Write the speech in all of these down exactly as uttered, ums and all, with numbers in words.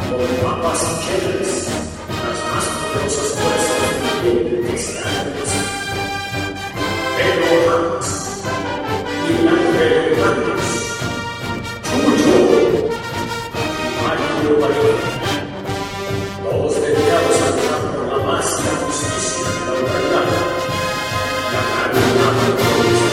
con mapas y chelas, las más poderosas fuerzas del bien de esta galaxia. Pedro Hans, Miguel Ángel Hernández, Chucho, Mario Valente, todos dedicados a luchar por la paz y la justicia de la humanidad. La cadena de terrorismo.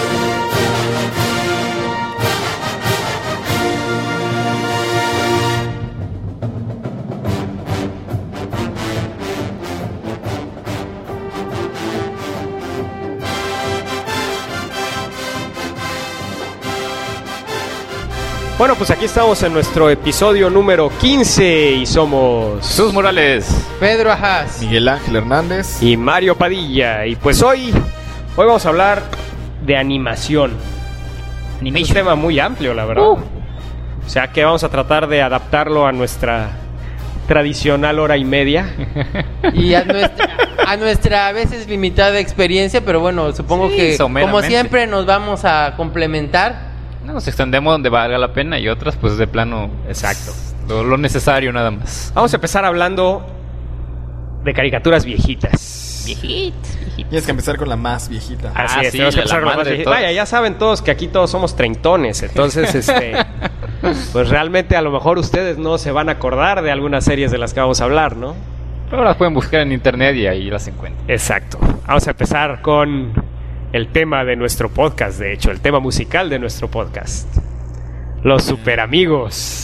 Bueno, pues aquí estamos en nuestro episodio número quince y somos Jesús Morales, Pedro Ajaz, Miguel Ángel Hernández y Mario Padilla. Y pues hoy, hoy vamos a hablar de animación. Animation. Es un tema muy amplio, la verdad. Uh. O sea que vamos a tratar de adaptarlo a nuestra tradicional hora y media. Y a nuestra, a nuestra a veces limitada experiencia, pero bueno, supongo sí, que someramente. Como siempre nos vamos a complementar. Nos extendemos donde valga la pena y otras pues de plano. Exacto. Lo, lo necesario nada más. Vamos a empezar hablando de caricaturas viejitas. Viejitas. Tienes que empezar con la más viejita. Así ah, es, sí, tenemos que empezar con la más viejita. Vaya, ya saben todos que aquí todos somos treintones, entonces este pues realmente a lo mejor ustedes no se van a acordar de algunas series de las que vamos a hablar, ¿no? Pero las pueden buscar en internet y ahí las encuentran. Exacto. Vamos a empezar con el tema de nuestro podcast, de hecho, el tema musical de nuestro podcast. Los super amigos.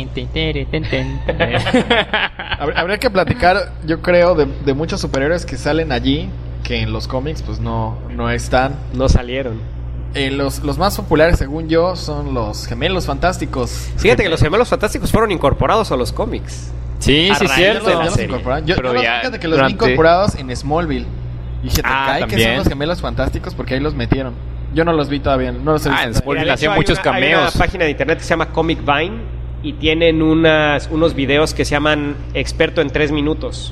Habría que platicar, yo creo, de, de muchos superhéroes que salen allí, que en los cómics pues no, no están. No salieron. Eh, los, los más populares, según yo, son los Gemelos Fantásticos. Fíjate que los Gemelos Fantásticos fueron incorporados a los cómics. Sí, sí, cierto. Yo, yo, Pero yo, ya fíjate que los durante... vi incorporados en Smallville. Y dije, te ah, cae también. que son los Gemelos Fantásticos porque ahí los metieron. Yo no los vi todavía, no los he Ah, visto. en Smallville hacían muchos una, cameos. Hay una página de internet que se llama Comic Vine y tienen unas, unos videos que se llaman Experto en tres minutos.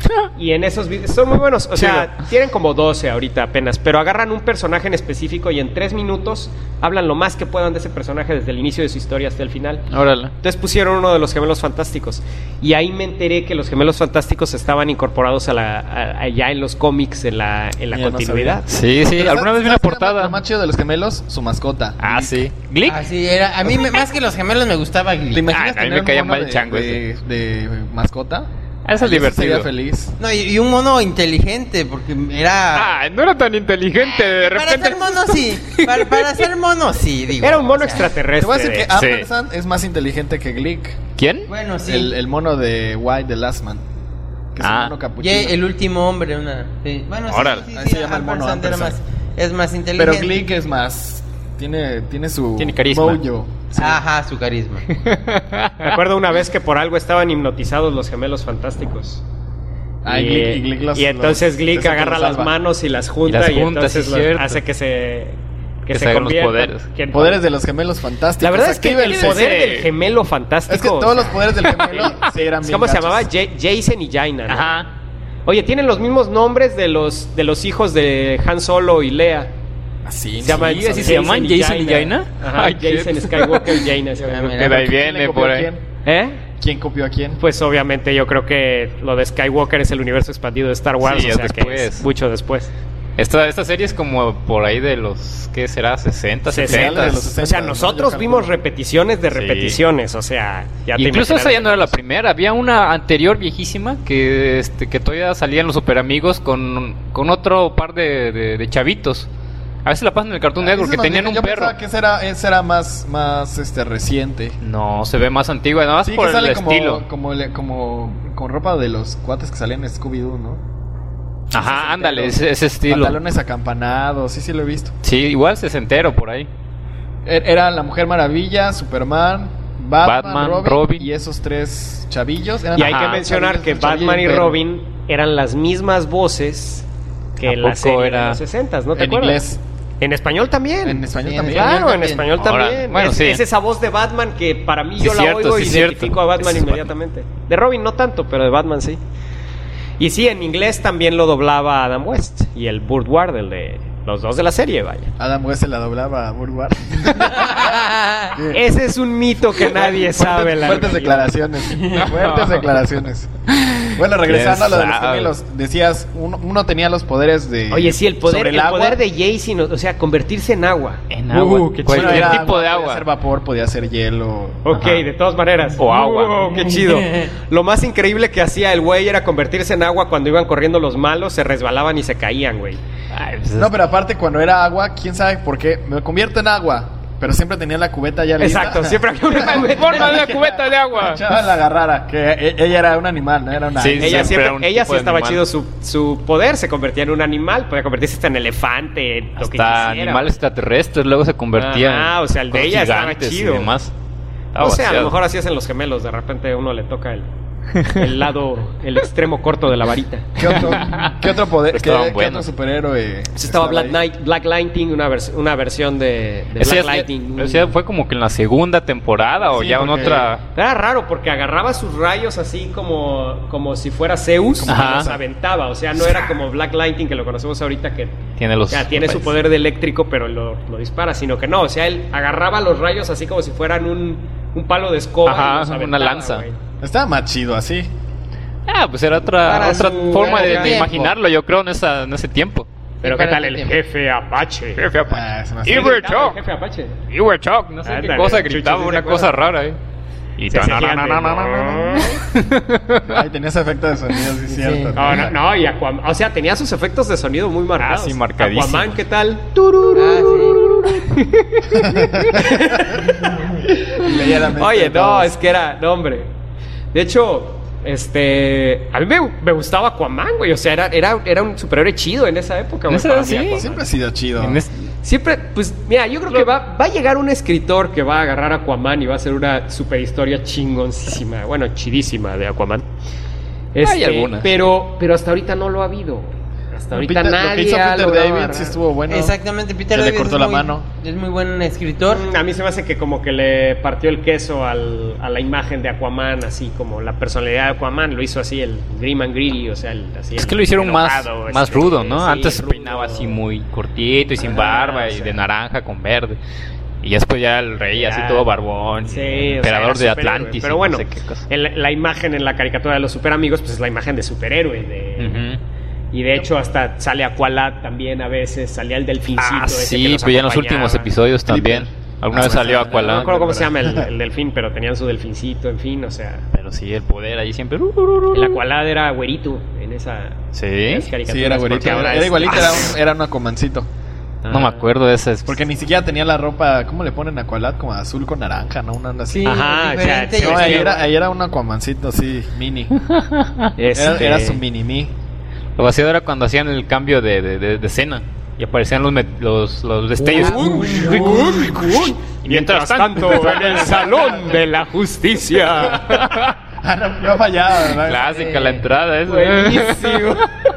Y en esos videos son muy buenos. O sea, sí, tienen como doce ahorita apenas, pero agarran un personaje en específico y en tres minutos hablan lo más que puedan de ese personaje desde el inicio de su historia hasta el final. Órale. Entonces pusieron uno de los Gemelos Fantásticos y ahí me enteré que los Gemelos Fantásticos estaban incorporados a la, a, a, ya en los cómics, en la, en la Ya continuidad. No sí, sí, pero alguna vez vi una portada. Lo más chido de los Gemelos, su mascota. Ah, Glick. sí. Glick. Ah, sí, era, a mí me, más que los gemelos me gustaba Glick. ¿Te imaginas Ah, a mí tener me caía un mono mal el chango de, de, de mascota? Eso es divertido. Sería feliz. No, y, y un mono inteligente, porque era... Ah, no era tan inteligente, de repente. Para ser mono sí, para, para ser mono sí, digo. Era un mono o sea, extraterrestre. Te voy a decir que Sí. Ampersand es más inteligente que Glick. ¿Quién? Bueno, sí. El, el mono de White, The Last Man. Que es Ah. un mono capuchino. Y el último hombre, una... Sí. Bueno, sí, Órale. sí, sí, Ahí se llama el mono Ampersand era Ampersand. más, es más inteligente. Pero Glick es más... Tiene, tiene su... Tiene carisma. mojo. Sí. Ajá, su carisma. Me acuerdo una vez que por algo estaban hipnotizados los Gemelos Fantásticos. Ah, y, y, Glick, y, Glick los, y entonces los, Glick eso agarra los las salva. manos y las junta y, Y las junta, entonces sí, los- cierto. hace que se que, Que se se hagan los convierta poderes. que- Poderes de los Gemelos Fantásticos. La verdad es que el Actívense. poder Sí. del gemelo fantástico. Es que todos los poderes del gemelo sí eran bien ¿Cómo se gachos. llamaba? Ja- Jason y Jaina, ¿no? Ajá. Oye, tienen los mismos nombres de los de los hijos de Han Solo y Leia. Así, Se llaman, sí, así se llaman, Jason y Jaina. Ajá, Ay, qué- Jason Skywalker y Jaina. se llama. Ah, mira. Que de ahí ¿Quién le viene copió por a ahí. quién? ¿Eh? ¿Quién copió a quién? Pues obviamente yo creo que lo de Skywalker es el universo expandido de Star Wars, Sí, o es sea que después. es mucho después. Esta, esta serie es como por ahí de los, ¿qué será? sesenta, setenta. de los sesenta, O sea, ¿no? nosotros Yo vimos calculo. repeticiones de Sí. repeticiones, o sea, ya te Incluso esa imaginarás. ya no era la primera, había una anterior viejísima que este que todavía salían los super amigos con, con otro par de, de, de chavitos. A veces la pasan en el Cartoon Network, que Ese tenían más un bien, yo perro. pensaba que ese era, ese era más, más este, reciente. No, se ve más antigua, nada más Sí, por que el sale como, estilo. como, le- como con ropa de los cuates que salían en Scooby-Doo, ¿no? Ajá, ándale, Sesentero. ese, ese estilo. Pantalones acampanados, sí, sí lo he visto. Sí, igual sesentero por ahí. Er- Era la Mujer Maravilla, Superman, Batman, Batman, Robin, Robin. y esos tres chavillos. Eran Y hay Ajá, que mencionar chavillos, que un chavillo Batman y perro. Robin eran las mismas voces que ¿A en la poco serie era? de los sesentas, ¿no te En acuerdas? inglés. En español también. En español Sí, en también. español. Claro, en también. español Ahora, también. bueno, es, sí. es esa voz de Batman que para mí Sí, yo la cierto, oigo y sí, identifico cierto. a Batman Ese es inmediatamente. De Robin no tanto, pero de Batman sí. Y sí, en inglés también lo doblaba Adam West y el Burt Wardell de, Los dos de la serie, vaya. Adam West se la doblaba a Burwar. Ese es un mito que nadie sabe, la Fuertes realidad. declaraciones. Fuertes declaraciones. Bueno, regresando a lo de los gemelos, decías, uno, uno tenía los poderes de. Oye, sí, el poder, sobre el agua. poder de Jason, o sea, convertirse en agua. En agua. Uh, qué Cualquier chido. Era tipo de Podía agua. ser vapor, podía ser hielo. Ok, Ajá. de todas maneras. O agua. Uh, qué chido. Lo más increíble que hacía el güey era convertirse en agua cuando iban corriendo los malos, se resbalaban y se caían, güey. Ay, pues, No, pero aparte cuando era agua, quién sabe por qué, me convierto en agua. Pero siempre tenía la cubeta ya lista. Exacto, siempre había una cubeta. forma de una cubeta de agua. Chava la agarrara, que e- ella era un animal, no era una. Sí, Ella Siempre siempre, era un ella tipo sí de estaba animal. chido su, su poder, se convertía en un animal, podía convertirse hasta en elefante, en lo que Hasta quisiera. animales extraterrestres luego se convertían. Ajá, o sea, el de con ella estaba gigantes chido. Y demás. No sé, a Estaba lo mejor así hacen los gemelos, de repente a uno le toca el, el lado, el extremo corto de la varita. ¿Qué otro, qué otro poder? ¿Qué, Estaban qué otro buenos. superhéroe? Pues estaba Black ahí? Knight, Black Lightning, una, vers- una versión de, de Ese Black ya- Lightning. ese ya fue como que en la segunda temporada o Sí, ya en porque- otra. Era raro porque agarraba sus rayos así como, como si fuera Zeus Como y Ajá. los aventaba. O sea, no era como Black Lightning que lo conocemos ahorita que Tiene los. ya tiene su poder de eléctrico pero lo, lo dispara, sino que no. O sea, él agarraba los rayos así como si fueran un, un palo de escoba. Ajá, y los una aventaba, lanza. güey. Estaba más chido así. Ah, pues era otra, Para otra su- forma de, para de su imaginarlo, yo creo, en, esa, en ese tiempo. Pero Y ¿qué para tal su el tiempo. jefe Apache? Jefe Apache. Ah, se me Y hace- Iber Gritaba el Chuck. jefe Apache. Y Iber Chuck, no sé qué Ándale, cosa Chucho, gritaba, ¿sí te una acuerdas? cosa rara, eh. Y Se hacía ta- na- na- na- na- na- na- gigante. Ay, tenía ese efecto de sonido, sí, Sí. cierto. No, no, no, y Aquaman, o sea, tenía sus efectos de sonido muy marcados. Ah, sí, marcadísimos. Aquaman, ¿qué tal? Ah, Y leía la mente Oye, de no, todos. es que era, no, hombre. De hecho, este, a mí me, me gustaba Aquaman, güey, o sea, era, era, era un superhéroe chido en esa época, güey. Esa, para mí, sí. Aquaman. Siempre ha sido chido. En es- Siempre, pues, mira, yo creo que va, va a llegar un escritor que va a agarrar a Aquaman y va a hacer una super historia chingoncísima, bueno, chidísima de Aquaman. Este, algunas. Pero, pero hasta ahorita no lo ha habido. Hasta ahorita Peter- nadie lo que hizo ha Peter logrado David agarrar. sí estuvo bueno. Exactamente, Peter Que le David cortó es la muy- mano. Es muy buen escritor. Mm, A mí se me hace que como que le partió el queso al, a la imagen de Aquaman, así como la personalidad de Aquaman, lo hizo así el grim and greedy, o sea, el, así Es el que lo hicieron más, enojado, más este, rudo, ¿no? sí, Antes se rudo. peinaba así muy cortito y sin Ajá, barba o y sea. de naranja con verde. Y ya después ya el rey Ya. así todo barbón, Sí, emperador o sea, de era Atlantis. superhéroe. Pero y bueno, no sé qué cosa. el- la imagen en la caricatura de los super amigos, pues es la imagen de superhéroe. De, Ujú. Y de hecho hasta sale Aqualad también a veces, salía el delfincito. Ah, ese que sí, nos pero ya en los acompañaba. últimos episodios también. Alguna Ah, vez sí, salió sí, No me Aqualad. acuerdo cómo se llama el, el delfín, pero tenían su delfincito, en fin, o sea... Pero sí, el poder ahí siempre. El Aqualad era güerito en esa... Sí. en esas caricaturas, Sí, era güerito. porque ahora Era, es- igualito, Ah, era un, era un Aquamancito. No me acuerdo de ese. Porque ni siquiera tenía la ropa, ¿cómo le ponen Aqualad? Como azul con naranja, ¿no? Una onda así. Sí, Ajá, diferente. o sea, No, sí, ahí sí, era, güey. ahí era un Aquamancito así, mini. Este- Era, era su mini mi. Lo vacío era cuando hacían el cambio de, de, de, de escena. Y aparecían los, met- los, los destellos. Y mientras tanto, en el salón de la justicia. Ah, no, no fallaba, ¿verdad? Clásica la entrada esa. Buenísimo.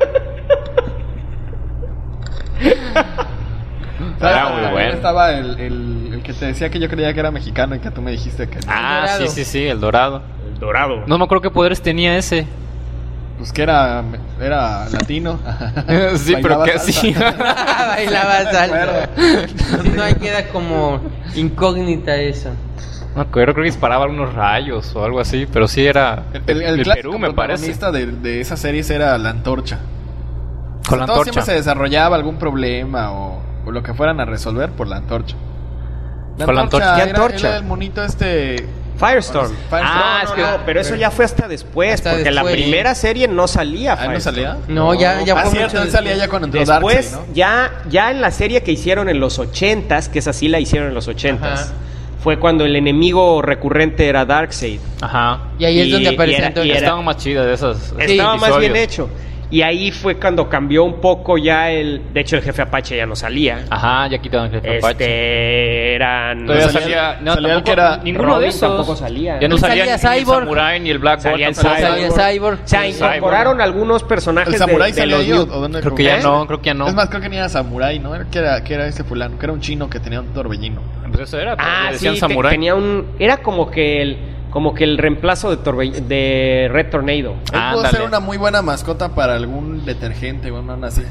¿Sabes? Era muy También bueno. estaba el, el, el que te decía que yo creía que era mexicano y que tú me dijiste que no. Ah, El sí, dorado. sí, sí, el dorado. El dorado. No me acuerdo qué poderes tenía ese. Pues que era, era latino. Sí, pero Bailaba que salsa. sí. Bailaba salsa. Bueno. Si no, ahí queda como incógnita eso. No me acuerdo, creo que disparaba unos rayos o algo así. Pero sí era. El, el, el el clásico Perú, me parece. protagonista de, de esas series era la antorcha. Con la Todo antorcha. siempre se desarrollaba algún problema o, o lo que fueran a resolver por la antorcha. Con la antorcha. ¿Qué era- antorcha? Era el monito este... Firestorm. Firestorm. Ah, No, es que no, no, pero eso ya fue hasta después, Hasta porque en la después. primera serie no salía ¿Ah, no Firestorm. salía? No, ya, ya Ah, fue cierto, mucho él salía después. ya cuando entró Después, Darkseid, ¿no? ya, ya en la serie que hicieron en los ochentas, que esa sí la hicieron en los ochentas, Ajá. fue cuando el enemigo recurrente era Darkseid. Ajá. Y ahí es Y- donde y aparecen era- todos y los- era- Estaban más chidas esas. esos Estaba más bien episodios. hecho. Y ahí fue cuando cambió un poco ya el... De hecho, el jefe Apache ya no salía. Ajá, ya quitaron el jefe Apache. Este... Eran... Todavía salía- salía, no, salía el tampoco, que era- ninguno Robin de esos tampoco salía. Ya no No salía salía ni el Cyborg. Samurai ni el Black Salía Bolt. el tampoco. Salía Cyborg. O sea, Sí, incorporaron Cyborg. algunos personajes ¿El de- samurái de, salía los ahí o- New- o dónde? Creo que ya ¿Eh? no, creo que ya no. Es más, creo que ni era samurái, ¿no? Era que era, que era ese fulano, que era un chino que tenía un torbellino. Pues eso era, Ah, le decían sí, te- Samurai. tenía un... Era como que el... como que el reemplazo de, torbe- de Red Tornado. Él pudo Ándale. ser una muy buena mascota para algún detergente o una así.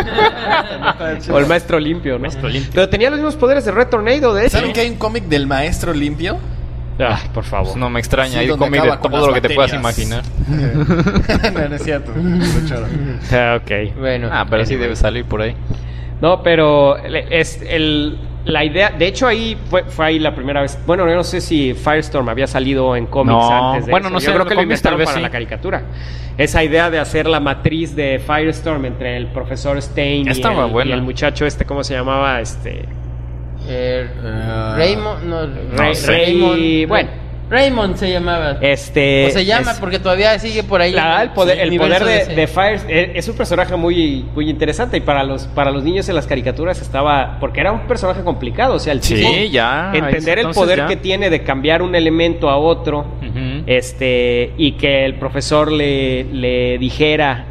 O el Maestro Limpio, ¿no? Maestro Limpio. Pero tenía los mismos poderes de Red Tornado, de hecho. ¿Saben que hay un cómic del Maestro Limpio? Ah, por favor. Pues no me extraña, Sí, hay donde cómic de acaba con todo las lo que te puedas bacterias. imaginar. No, no es cierto. Lo choro. Ah, ok. Bueno. Ah, pero sí debe salir por ahí. No, pero le- es el, la idea, de hecho ahí fue, fue ahí la primera vez. Bueno, yo no sé si Firestorm había salido en cómics No, antes de bueno, eso. no Yo sé, creo en que lo cómics tal inventaron vez para sí. la caricatura. Esa idea de hacer la matriz de Firestorm entre el profesor Stein y Estaba el, buena. y el muchacho este, ¿cómo se llamaba? Este Eh, Ah. Raymond, no, Ray- sé. Ray- bueno. Raymond se llamaba. este o se llama es- porque todavía sigue por ahí. La verdad, el poder, el universo poder de, D C. de Fire es, es un personaje muy, muy interesante y para los, para los niños en las caricaturas estaba, porque era un personaje complicado, o sea, el Sí, tipo, ya, entender el entonces poder ya. que tiene de cambiar un elemento a otro, Ujú. este, y que el profesor le, le dijera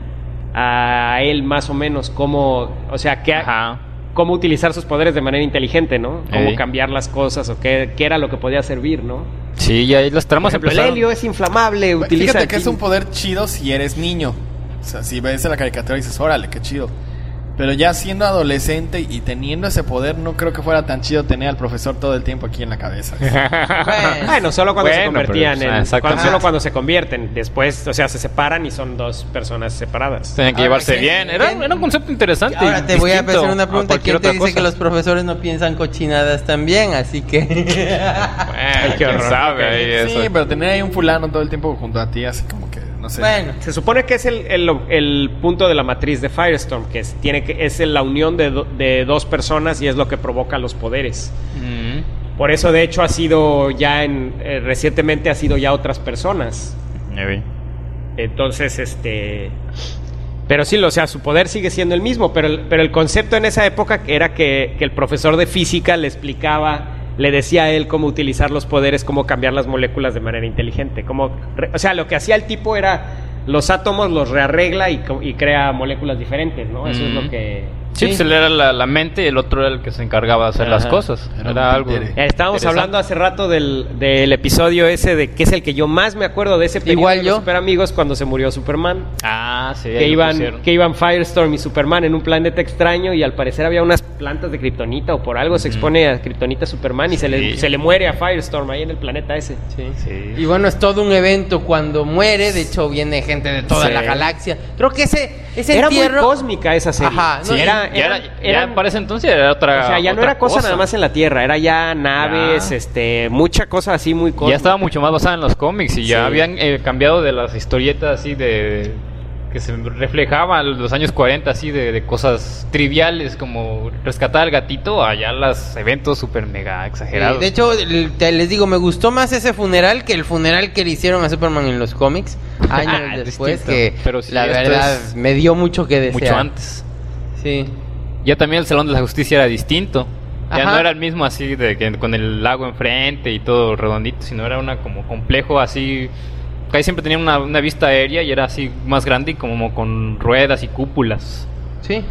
a él más o menos cómo, o sea, que Ajá. cómo utilizar sus poderes de manera inteligente, ¿no? Cómo Ey. cambiar las cosas o qué, qué era lo que podía servir, ¿no? Sí, ya ahí las Por tramas ejemplo, el empezaron. helio es inflamable, utiliza Fíjate el que es pin- un poder chido si eres niño. O sea, si ves en la caricatura y dices, órale, qué chido. Pero ya siendo adolescente y teniendo ese poder, no creo que fuera tan chido tener al profesor todo el tiempo aquí en la cabeza. Bueno, Bueno, solo cuando se Bueno, convertían pero, en. ah, exactamente. cuando- solo cuando se convierten. Después, o sea, se separan y son dos personas separadas. Tenían que Ahora, llevarse ¿quién- bien. Era, quién- era un concepto interesante. ahora te voy a distinto hacer una pregunta. cualquier ¿Quién te otra dice cosa. que los profesores no piensan cochinadas también? Así que... Bueno, Ay, qué quién horror. sabe ahí eso. Sí, pero tener ahí un fulano todo el tiempo junto a ti, así como que, no sé. bueno, Se supone que es el, el- el punto de la matriz de Firestorm, que es, tiene que, es la unión de, do- de dos personas y es lo que provoca los poderes. Mm. Por eso, de hecho, ha sido ya en. eh, recientemente ha sido ya otras personas. Ya vi. Entonces, este. Pero sí, o sea, su poder sigue siendo el mismo, pero el, pero el concepto en esa época era que, que el profesor de física le explicaba, le decía a él cómo utilizar los poderes, cómo cambiar las moléculas de manera inteligente. Cómo, re- o sea, lo que hacía el tipo era los átomos los rearregla y, co- y crea moléculas diferentes, ¿no? Eso es Mm. lo que... Sí, pues él era la, la mente y el otro era el que se encargaba de hacer Ajá. las cosas. Era Era, un algo. títere. Ya estábamos interesante. hablando hace rato del, del episodio ese de que es el que yo más me acuerdo de ese periodo Igual de yo. los Super Amigos cuando se murió Superman. Ah, sí. Que ahí lo iban, pusieron. que iban Firestorm y Superman en un planeta extraño y al parecer había unas plantas de kriptonita o por algo se expone a kriptonita Superman y se, le, Sí. se le muere a Firestorm ahí en el planeta ese. sí. Sí. Y bueno, es todo un evento cuando muere. De hecho, viene gente de toda Sí. la galaxia. Creo que ese, ese Era muy entierro... cósmica esa serie. Ajá, Sí, no, era, Ya, era, eran- ya eran- para ese entonces era otra. o sea, ya no otra era cosa, nada más en la Tierra, era ya naves, Ya. este, mucha cosa así muy cósmica. Ya estaba mucho más basada en los cómics y ya Sí. habían eh, cambiado de las historietas así de que se reflejaban los años cuarenta así de, de cosas triviales como rescatar al gatito a ya los eventos super mega Sí, exagerados. de hecho, el- te- les digo, me gustó más ese funeral que el funeral que le hicieron a Superman en los cómics años Ah, después, distinto. que Pero sí, la esto verdad es me dio mucho que desear. mucho antes. Sí. Ya también el Salón de la Justicia era distinto. Ya Ajá. no era el mismo así de que con el lago enfrente y todo redondito, sino era una como complejo así. Casi siempre tenía una, una vista aérea y era así más grande y como con ruedas y cúpulas. Sí.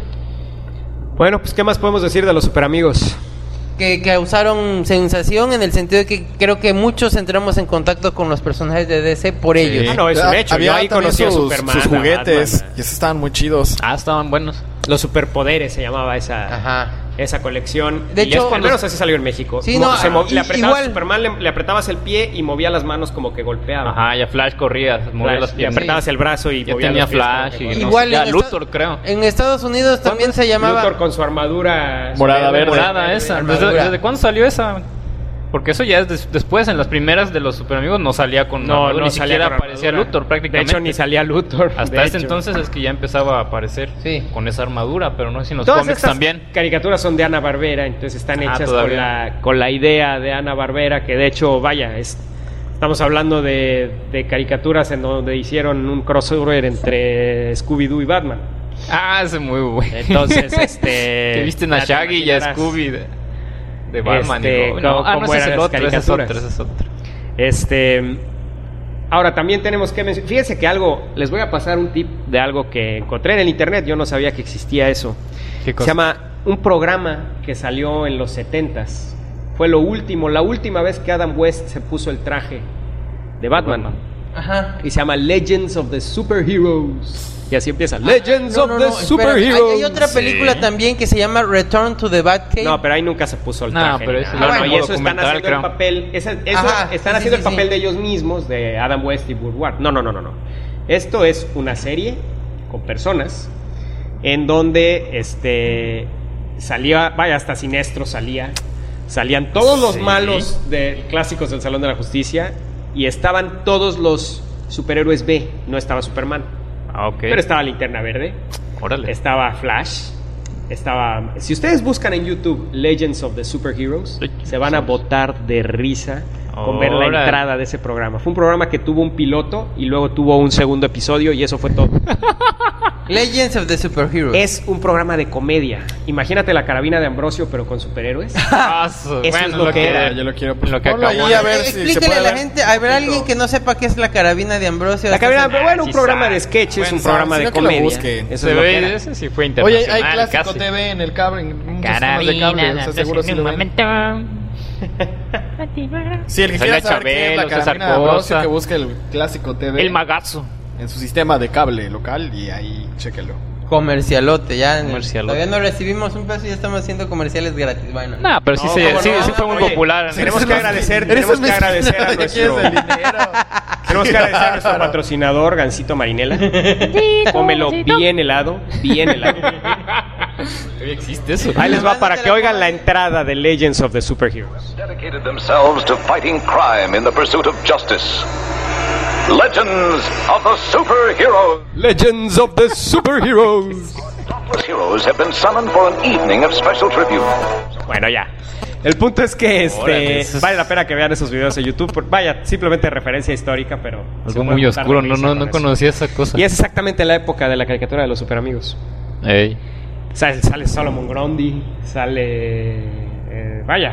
Bueno, pues ¿qué más podemos decir de los Super Amigos? Que causaron sensación en el sentido de que creo que muchos entramos en contacto con los personajes de D C por Sí. ellos. Ah, no, es un Ah, hecho. había Yo ahí también conocí a sus, Superman, sus a juguetes, Batman, y esos estaban muy chidos. Ah, estaban buenos. Los superpoderes se llamaba esa, Ajá. esa colección. De Y hecho, es- al menos así salió en México. Sí, Mo- no, se mo- i- le apretabas igual. a Superman, le, le apretabas el pie y movía las manos como que golpeaba. Ajá, ya Flash corría, movía Flash, las le piernas. apretabas el brazo y Ya movía tenía los pies como Flash que y golpeaba. no Igual sé, ya en Luthor, esta- creo. En Estados Unidos también se llamaba... Luthor con su armadura Morada verde. Morada esa. armadura. ¿Desde, desde cuándo salió esa? Porque eso ya es des- después, en las primeras de los Super Amigos no salía con No, armadura, no ni salía siquiera con aparecía armadura. Luthor De prácticamente. hecho, ni salía Luthor. Hasta de ese hecho. entonces es que ya empezaba a aparecer Sí. con esa armadura, pero no sé si en los Todas cómics estas también. caricaturas son de Hanna-Barbera, entonces están Ah, hechas con todavía. la, con la idea de Hanna-Barbera, que de hecho, vaya, es, estamos hablando de, de caricaturas en donde hicieron un crossover entre Scooby-Doo y Batman. Ah, ese es muy bueno. Entonces, este... que visten a ya te Shaggy y a imaginarás. Scooby de, de Batman. Este, y Robin. No, cómo- ah, no, cómo ese es eran el las otro, ese es otro, caricaturas. ese es otro. Este, ahora también tenemos que mencionar, fíjense que algo, les voy a pasar un tip de algo que encontré en el internet, yo no sabía que existía eso. ¿Qué Se cosa? llama un programa que salió en los setentas. Fue lo último, la última vez que Adam West se puso el traje de Batman. Ajá. Y se llama Legends of the Superheroes. Y así empieza. Legends No, of no, the no, espera, Superheroes. Hay, hay otra película Sí. también que se llama Return to the Batcave. No, pero ahí nunca se puso el No, traje. pero ni ese nada. es no, como y eso están documental, haciendo el creo. papel. Esa, eso Ajá, están sí, haciendo sí, el papel sí. de ellos mismos, de Adam West y Woodward. No, no, no, no, no. Esto es una serie con personas en donde este salía, vaya, hasta Sinestro salía. Salían todos los Sí. malos de clásicos del Salón de la Justicia y estaban todos los superhéroes B. No estaba Superman, Ah, ok. pero estaba Linterna Verde. Órale. Estaba Flash, estaba... Si ustedes buscan en YouTube Legends of the Superheroes, Legends se van a of- botar de risa con ver la Órale. entrada de ese programa. Fue un programa que tuvo un piloto y luego tuvo un segundo episodio y eso fue todo. Legends of the Superheroes. Es un programa de comedia. Imagínate la carabina de Ambrosio, pero con superhéroes. Ah, su- Eso es lo que era. Yo lo quiero. Pues, Lo que ponlo acabó ahí de- a ver Eh, si se explíquele puede a la ver. gente, ¿habrá alguien que no sepa qué es la carabina de Ambrosio? La carabina, Hasta- bueno, un sí programa sabe. de sketches, Bueno, un programa sabe, de sino que lo comedia. busque. Eso Se es lo que ve, era. ese sí fue Oye, internacional. hay clásico casi. T V en el cable, en muchos canales de cable, o sea, seguro sí lo ven. Sí, el que Salía quiera saber qué es la Chabelo, César carabina de Ambrosio, Cosa. que busque el clásico T V El magazo. en su sistema de cable local y ahí chéquelo. Comercialote, ya. Comercialote. Todavía no recibimos un peso y ya estamos haciendo comerciales gratis. Bueno. No, pero sí, No, se- ¿cómo sí, no? sí fue muy Oye, popular. tenemos que agradecer, Eres tenemos un que agradecer a mezquino, ¿quieres nuestro... el dinero? Tenemos que agradecer a nuestro patrocinador, Gansito Marinela. Cómelo bien helado, bien helado. Todavía existe eso. Ahí les va para que oigan la entrada de Legends of the Superheroes. Dedicated themselves to fighting crime in the pursuit of justice. Legends of the Superheroes. Legends of the Superheroes. Dauntless heroes have been summoned for an evening of special tribute. Bueno, ya. El punto es que este Órale, eso es- vale la pena que vean esos videos en YouTube. por- Vaya, simplemente referencia histórica, pero se Algo puede muy botar de oscuro, no, risa no, con no eso. conocía esa cosa. Y es exactamente la época de la caricatura de los superamigos. Ey. Sale, sale Solomon Grundy, sale... eh, vaya.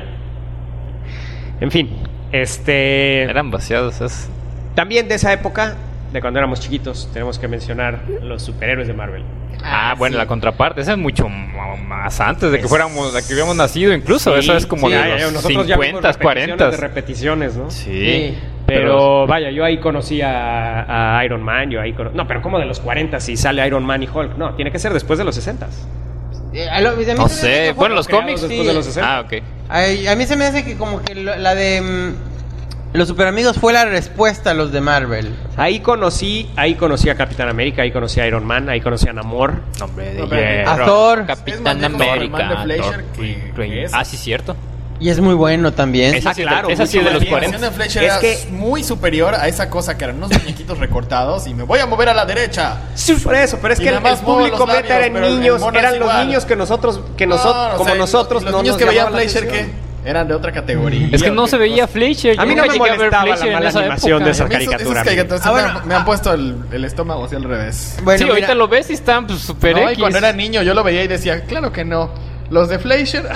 En fin, este... Eran vaciados esos. También de esa época, de cuando éramos chiquitos, tenemos que mencionar los superhéroes de Marvel. Ah, bueno, sí. la contraparte, esa es mucho m- más antes de que Es- fuéramos, de que hubiéramos nacido incluso, Sí, eso es como sí, de ya, los ya, nosotros ya vimos cincuenta, repeticiones cuarenta. de repeticiones, ¿no? Sí, Sí. Pero vaya, yo ahí conocí a, a Iron Man, yo ahí cono- No, pero como de los cuarenta si sale Iron Man y Hulk. No, tiene que ser después de los sesenta. Eh, a lo- a mí se me no hace sé, que bueno, los creados cómics. después de los sesenta. Ah, ok. Ay, a mí se me hace que como que lo- la de mm, los superamigos fue la respuesta a los de Marvel. Ahí conocí, ahí conocí a Capitán América, ahí conocí a Iron Man, ahí conocí a Namor. Nombre de No, pero- hierro, A Thor. Es Capitán más viejo América. Superman de Fleischer Thor, que- Green- que Green- ese. Ah, sí, cierto. Y es muy bueno también. Esa Ah, sí, es claro, de- esa sí es de mucho los más La cuarenta. versión de Fleischer Es era que- muy superior a esa cosa que eran unos muñequitos recortados y me voy a mover a la derecha. Por eso, pero es Y que el, nada más el muevo público los meta labios, eran pero el niños, mono es eran los igual. niños que nosotros, que No, nosotros, o como sea, nosotros, los no niños nos que veían llamaba la Fleischer atención. que eran de otra categoría. Es que no se veía Fleischer. A mí yo no me llegué a ver molestaba la Fleischer en mala esa animación época. de esa A mí esos- caricatura, esas caricaturas amigo. me, Ah, han, bueno. me han puesto el, el estómago así al revés. Bueno, Sí, mira, ahorita lo ves y están pues, super No, y X. cuando era niño yo lo veía y decía, claro que no. Los de Fleischer,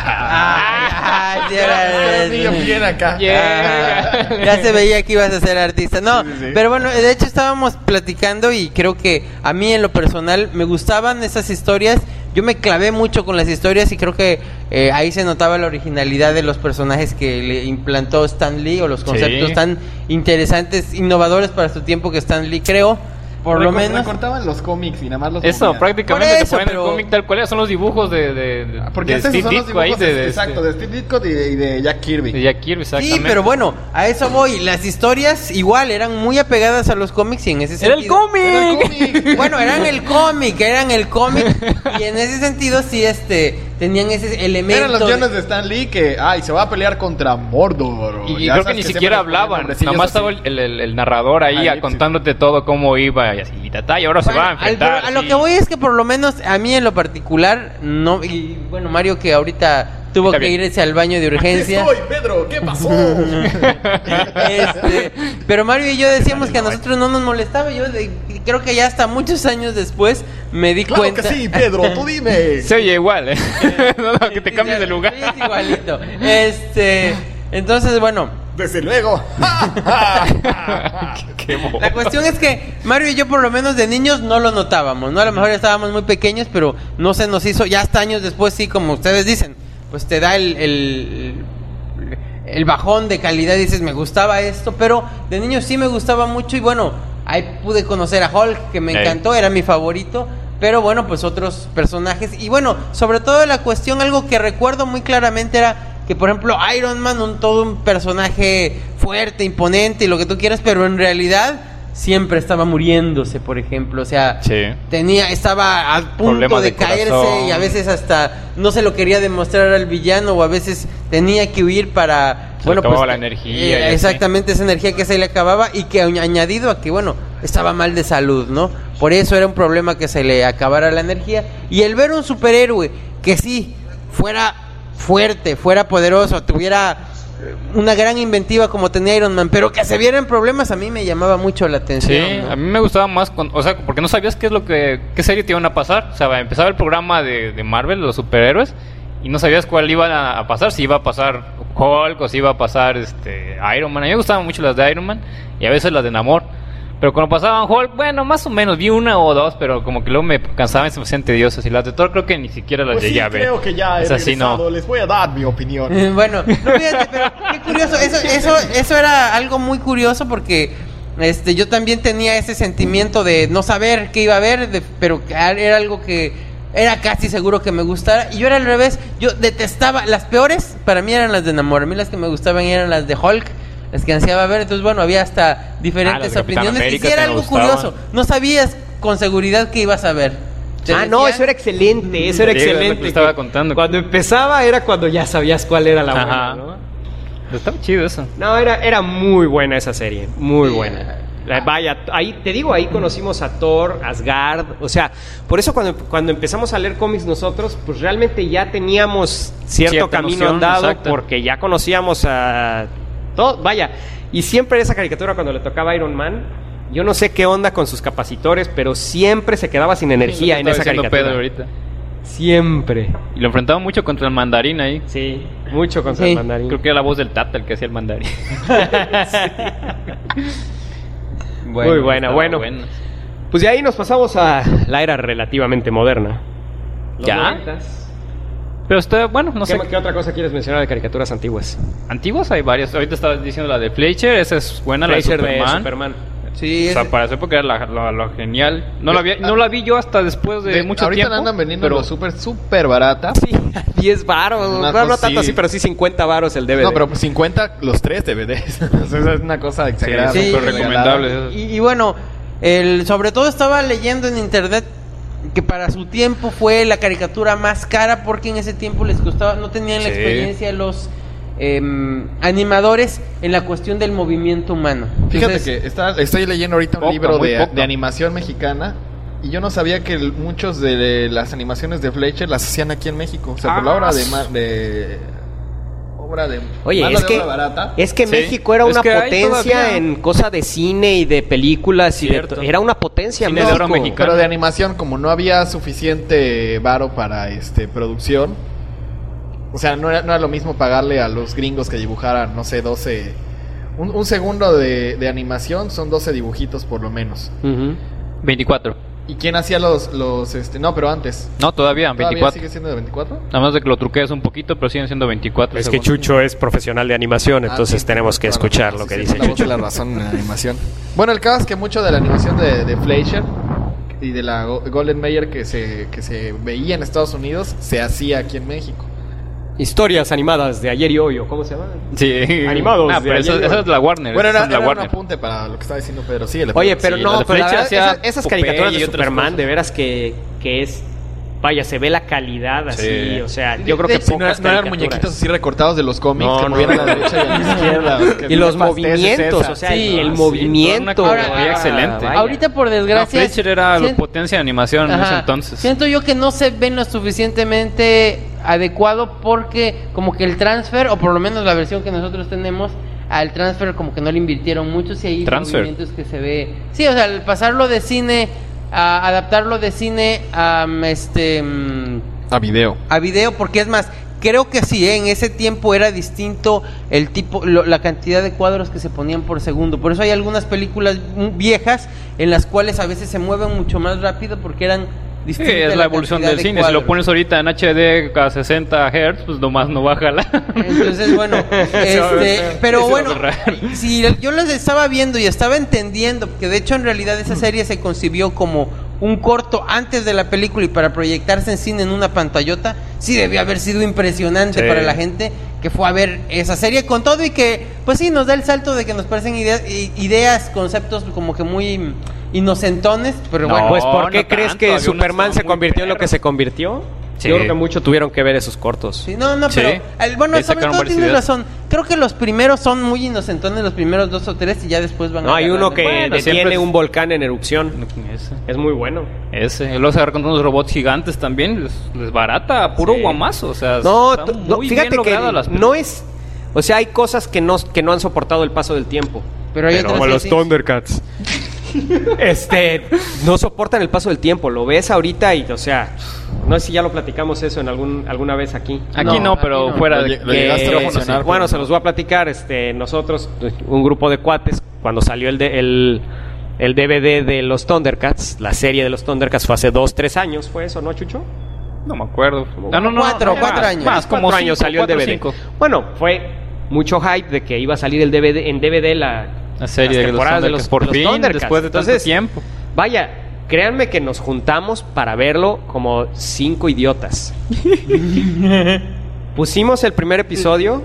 Ah, sí, era era- un niño bien acá. Yeah. Ajá. Ya se veía que ibas a ser artista. No, Sí, sí, sí. pero bueno, de hecho estábamos platicando y creo que a mí en lo personal me gustaban esas historias. Yo me clavé mucho con las historias y creo que eh, ahí se notaba la originalidad de los personajes que le implantó Stan Lee o los conceptos Sí. tan interesantes, innovadores para su tiempo que Stan Lee creó. Por lo Recor- menos. Recortaban los cómics y nada más los Eso, movían. prácticamente Por te eso, ponen pero- el cómic tal cual es, son los dibujos de, de, de, Porque de estos Steve son los Ditko ahí, dibujos de, de, de exacto, este- de Steve Ditko y de, y de Jack Kirby. de Jack Kirby, exactamente. Sí, pero bueno, a eso voy. Las historias igual eran muy apegadas a los cómics y en ese ¡Era el sentido... cómic! Era el cómic. Bueno, eran el cómic, eran el cómic y en ese sentido sí este tenían ese elemento. Eran los de- guiones de Stan Lee que, ay, se va a pelear contra Mordor. Y, y Ya creo que sabes ni siempre siquiera les ponen hablaban, nombrecillos nada más así. estaba el, el- el narrador ahí Ahí, sí. contándote todo cómo iba y así, y, ta, ta, y ahora se Bueno, va a al- enfrentar. pero a lo sí. que voy es que por lo menos a mí en lo particular no y bueno, Mario que ahorita tuvo Está que bien. irse al baño de urgencia. Estoy, Pedro, ¿qué pasó? Este, pero Mario y yo decíamos que a nosotros no nos molestaba. Yo de- creo que ya hasta muchos años después me di Claro cuenta. que sí, Pedro, tú dime. Se oye igual, ¿eh? no, no, que te cambies de lugar. Sí, es igualito. Este, entonces, bueno, Desde luego. Qué bobo. la cuestión es que Mario y yo por lo menos de niños no lo notábamos, ¿no? A lo mejor estábamos muy pequeños, pero no se nos hizo, ya hasta años después sí, como ustedes dicen, pues te da el, el, el bajón de calidad, dices, me gustaba esto, pero de niño sí me gustaba mucho y bueno, ahí pude conocer a Hulk, que me Hey. encantó, era mi favorito, pero bueno, pues otros personajes, y bueno, sobre todo la cuestión, algo que recuerdo muy claramente era que, por ejemplo, Iron Man, un, todo un personaje fuerte, imponente y lo que tú quieras, pero en realidad siempre estaba muriéndose, por ejemplo, o sea, Sí. tenía, estaba a punto Problemas de, de caerse corazón. y a veces hasta no se lo quería demostrar al villano o a veces tenía que huir para... Se le acababa la energía y así. exactamente, esa energía que se le acababa y que añ- añadido a que, bueno, estaba mal de salud, ¿no? Por eso era un problema que se le acabara la energía. Y el ver un superhéroe que sí fuera fuerte, fuera poderoso, tuviera una gran inventiva como tenía Iron Man, pero que se viera en problemas, a mí me llamaba mucho la atención. Sí, ¿no? a mí me gustaba más, con, o sea, porque no sabías qué es lo que, qué serie te iban a pasar. O sea, empezaba el programa de, de Marvel, los superhéroes, y no sabías cuál iba a, a pasar, si iba a pasar Hulk o si iba a pasar este Iron Man. A mí me gustaban mucho las de Iron Man y a veces las de Namor. Pero cuando pasaban Hulk, bueno, más o menos, vi una o dos, pero como que luego me cansaban y se me hacían tediosas. Y las de Thor creo que ni siquiera las Pues sí, llegué a ver. creo que ya he Es así, regresado. no. Les voy a dar mi opinión. Eh, Bueno, no, fíjate, pero qué curioso, eso, eso, eso era algo muy curioso porque este, yo también tenía ese sentimiento de no saber qué iba a ver, de- pero que era algo que era casi seguro que me gustara. Y yo era al revés, yo detestaba, las peores para mí eran las de Namor, a mí las que me gustaban eran las de Hulk, las que ansiaba ver, entonces bueno, había hasta Ah, las diferentes de Capitán opiniones. América Y sí era que me algo gustaban. curioso, no sabías con seguridad qué ibas a ver. Te Ah, no, decían- eso era excelente, eso era Sí, es lo que excelente. te estaba contando. Cuando empezaba era cuando ya sabías cuál era la buena, Ajá. ¿no? Estaba chido eso. No, era, era muy buena esa serie, muy Sí. buena. La- Vaya, ahí te digo, ahí conocimos a Thor, Asgard, o sea, por eso cuando, cuando empezamos a leer cómics nosotros, pues realmente ya teníamos cierto Cierta camino noción, andado, exacto. porque ya conocíamos a todo, vaya, y siempre esa caricatura cuando le tocaba a Iron Man, yo no sé qué onda con sus capacitores, pero siempre se quedaba sin energía en esa Estaba diciendo caricatura. Pedro ahorita. Siempre. Y lo enfrentaba mucho contra el mandarín ahí. Sí, mucho contra Sí. el mandarín. Creo que era la voz del Tata el que hacía el mandarín. Muy buena, estaba bueno. Pues de ahí nos pasamos a la era relativamente moderna. Los ¿Ya? noventas. Pero está, bueno, no ¿Qué, sé. qué otra cosa quieres mencionar de caricaturas antiguas? Antiguos hay varias. Ahorita estaba diciendo la de Fleischer, esa es buena, Fleischer la de de Superman. Superman. Sí, O sea, ese- para su época era la, la- la genial. No la, vi, no la vi yo hasta después de, De- mucho ahorita tiempo. la andan vendiendo pero los super, super baratas. Sí, diez varos. Una No, no cosa, tanto sí. así, pero sí cincuenta varos el D V D. No, pero pues cincuenta los tres D V Ds. O sea, esa es una cosa exagerada. Sí, súper sí. recomendables esos. Y, y bueno, el, sobre todo estaba leyendo en internet que para su tiempo fue la caricatura más cara porque en ese tiempo les costaba, no tenían la Sí. experiencia los em, animadores en la cuestión del movimiento humano. Fíjate Entonces, que está, estoy leyendo ahorita un Poca, libro muy de, poca. de animación mexicana y yo no sabía que el- muchos de las animaciones de Fleischer las hacían aquí en México. O sea, por la Ah, obra de, sí. ma- de obra de Oye, mano es de que, obra barata. es que Sí. México era Es una que hay potencia todavía. en cosa de cine y de películas y de Cierto. to- era una potencia Cine de oro México. mexicano. Pero de animación, como no había suficiente varo para este producción, o sea, no era, no era lo mismo pagarle a los gringos que dibujaran, no sé, doce... Un, un segundo de, de animación son doce dibujitos por lo menos. Ujú. veinticuatro. ¿Y quién hacía los, los este, no, pero antes? No, todavía, ¿Todavía veinticuatro. sigue siendo de veinticuatro? Nada más de que lo truquees un poquito, pero siguen siendo veinticuatro. Es que según. Chucho es profesional de animación, entonces Ah, sí, tenemos que claro, escuchar sí, lo que sí, dice la voz Chucho. de la razón en la animación. Bueno, el caso es que mucho de la animación de, de Fleischer y de la Go- Golden Mayer que se, que se veía en Estados Unidos se hacía aquí en México. Historias animadas de ayer y hoy, ¿o cómo se llama? Sí. Animados Nah, de pero esa, ayer. esa es la Warner. Bueno, esas era, son la era un Warner. apunte para lo que estaba diciendo Pedro. Sí, Oye, pero Sí, no, las de pero la Fleischer verdad, hacía esas, esas Popeye caricaturas de y otras Superman, cosas. de veras que, que es... Vaya, se ve la calidad así, Sí. o sea, yo creo De- que sí, no, pocas no eran caricaturas. muñequitos así recortados de los cómics No, que no, movían a no. la derecha y a la izquierda. que Y los no pastes, movimientos, esa. o sea, Sí, el sí, movimiento. toda una Ahora, coreografía excelente. vaya. ahorita por No, desgracia... Fleischer era la sien- potencia de animación en Ajá. ese entonces. Siento yo que no se ven lo suficientemente adecuado porque como que el transfer, o por lo menos la versión que nosotros tenemos, al transfer como que no le invirtieron mucho, si hay Transfer. movimientos que se ve... Sí, o sea, al pasarlo de cine, a adaptarlo de cine a mm, este... mm, A video. a video, porque es más, creo que sí, ¿eh? En ese tiempo era distinto el tipo, lo- la cantidad de cuadros que se ponían por segundo. Por eso hay algunas películas mm, viejas en las cuales a veces se mueven mucho más rápido porque eran Sí, es la evolución del de cine. cuadros. Si lo pones ahorita en H D a sesenta hertz, pues nomás no baja la... Entonces, bueno, este, pero Eso bueno, es real. si yo los estaba viendo y estaba entendiendo que de hecho en realidad esa serie se concibió como un corto antes de la película y para proyectarse en cine en una pantallota, sí debió haber sido impresionante Sí. para la gente que fue a ver esa serie con todo y que, pues sí, nos da el salto de que nos parecen ideas, i- ideas conceptos como que muy inocentones, pero No. bueno. Pues, ¿por no qué crees tanto, que había Superman unos se muy convirtió en lo que perros. se convirtió? Sí. Yo creo que mucho tuvieron que ver esos cortos. Sí, no, no, Sí. pero el- bueno, Ahí sobre sacaron todo varias tienes ideas. razón. Creo que los primeros son muy inocentones, los primeros dos o tres, y ya después van No, hay agarrando. uno que Bueno, detiene siempre es- un volcán en erupción. Ese. Es muy bueno. Ese. Luego se agarra con unos robots gigantes también. Les, les barata, puro Sí. guamazo. O sea, No, están tú- no, muy fíjate bien que logradas las no es... O sea, hay cosas que no, que no han soportado el paso del tiempo. Pero hay otras como que los sí. Thundercats. este, no soportan el paso del tiempo. Lo ves ahorita y, o sea, no sé si ya lo platicamos eso en algún alguna vez aquí. Aquí no, No, pero aquí no. fuera Lo de... lle- lo llegaste a Que, mencionar, bueno, pero se no. los voy a platicar. Este, nosotros, un grupo de cuates, cuando salió el de, el, el D V D de los Thundercats, la serie de los Thundercats fue hace dos, tres años, ¿fue eso, no, Chucho? No me acuerdo. No, no, no. Cuatro, no, cuatro más, años. Más, como Cuatro cinco, años salió cuatro, el D V D. cinco. Bueno, fue mucho hype de que iba a salir el D V D en D V D la, La serie las de los temporadas de los, Thundercats. Por los fin, Thundercats. después de tanto Entonces, tiempo. Vaya, créanme que nos juntamos para verlo como cinco idiotas. Pusimos el primer episodio.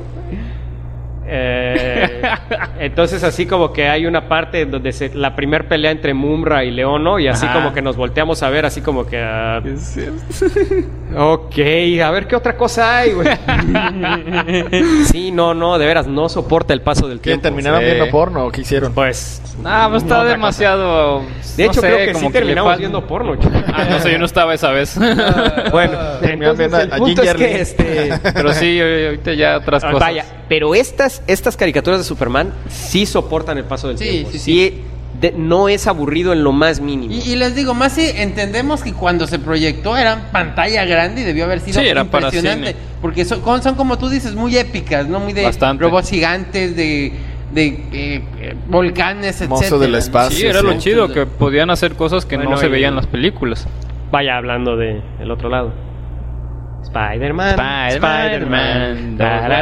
eh, entonces así como que hay una parte donde se, la primer pelea entre Mumra y Leono y así Ajá. como que nos volteamos a ver así como que ah, ok, a ver qué otra cosa hay, güey. Sí, no, no, de veras no soporta el paso del ¿Qué, tiempo. terminaron Sí. viendo porno o qué hicieron? Pues Ah, pues está otra demasiado... de no hecho sé, creo que como sí terminamos le fal- viendo porno. Ah, no sé, yo no estaba esa vez. Bueno, Terminaron entonces viendo el a punto es Ginger que Lee. este Pero sí, ahorita ya otras Ah, cosas. vaya, pero estas, estas caricaturas de Superman sí soportan el paso del Sí, tiempo. sí, Sí, de- no es aburrido en lo más mínimo. Y, y les digo, más si entendemos que cuando se proyectó era en pantalla grande y debió haber sido Sí, era para impresionante. cine. Porque son, con- son, como tú dices, muy épicas, ¿no? Muy de Bastante. robots gigantes, de, de eh, eh, volcanes, etcétera. Monstruos del ¿no? espacio. Sí, era sí. lo chido, que podían hacer cosas que Bueno, no se y- veían en las películas. Vaya hablando de el otro lado. Spider-Man. Spider-Man.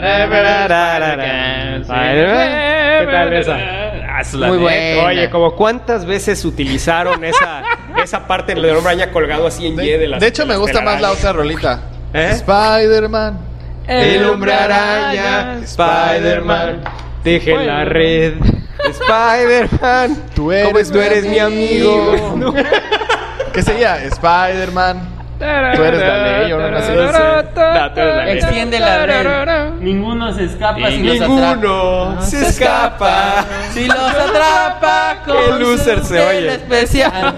Spider-Man. ¿Qué tal esa? Ah, es la Muy neta. buena. Oye, como cuántas veces utilizaron esa, esa parte del hombre araña colgado así en Y de De, las de hecho, me las gusta más la telarañas. otra rolita. ¿Eh? Spider-Man. El hombre araña, Spider-Man, teje la red. Spider-Man, Tú eres ¿cómo es? Tú mi eres mi amigo. amigo. ¿Qué sería? Spider-Man. Tú eres la ley, o no sé. No, tú eres la ley. Extiende la red. Ninguno se escapa Y si los atrapa. Ninguno se escapa. Si los atrapa con Qué loser su se oye. tela especial.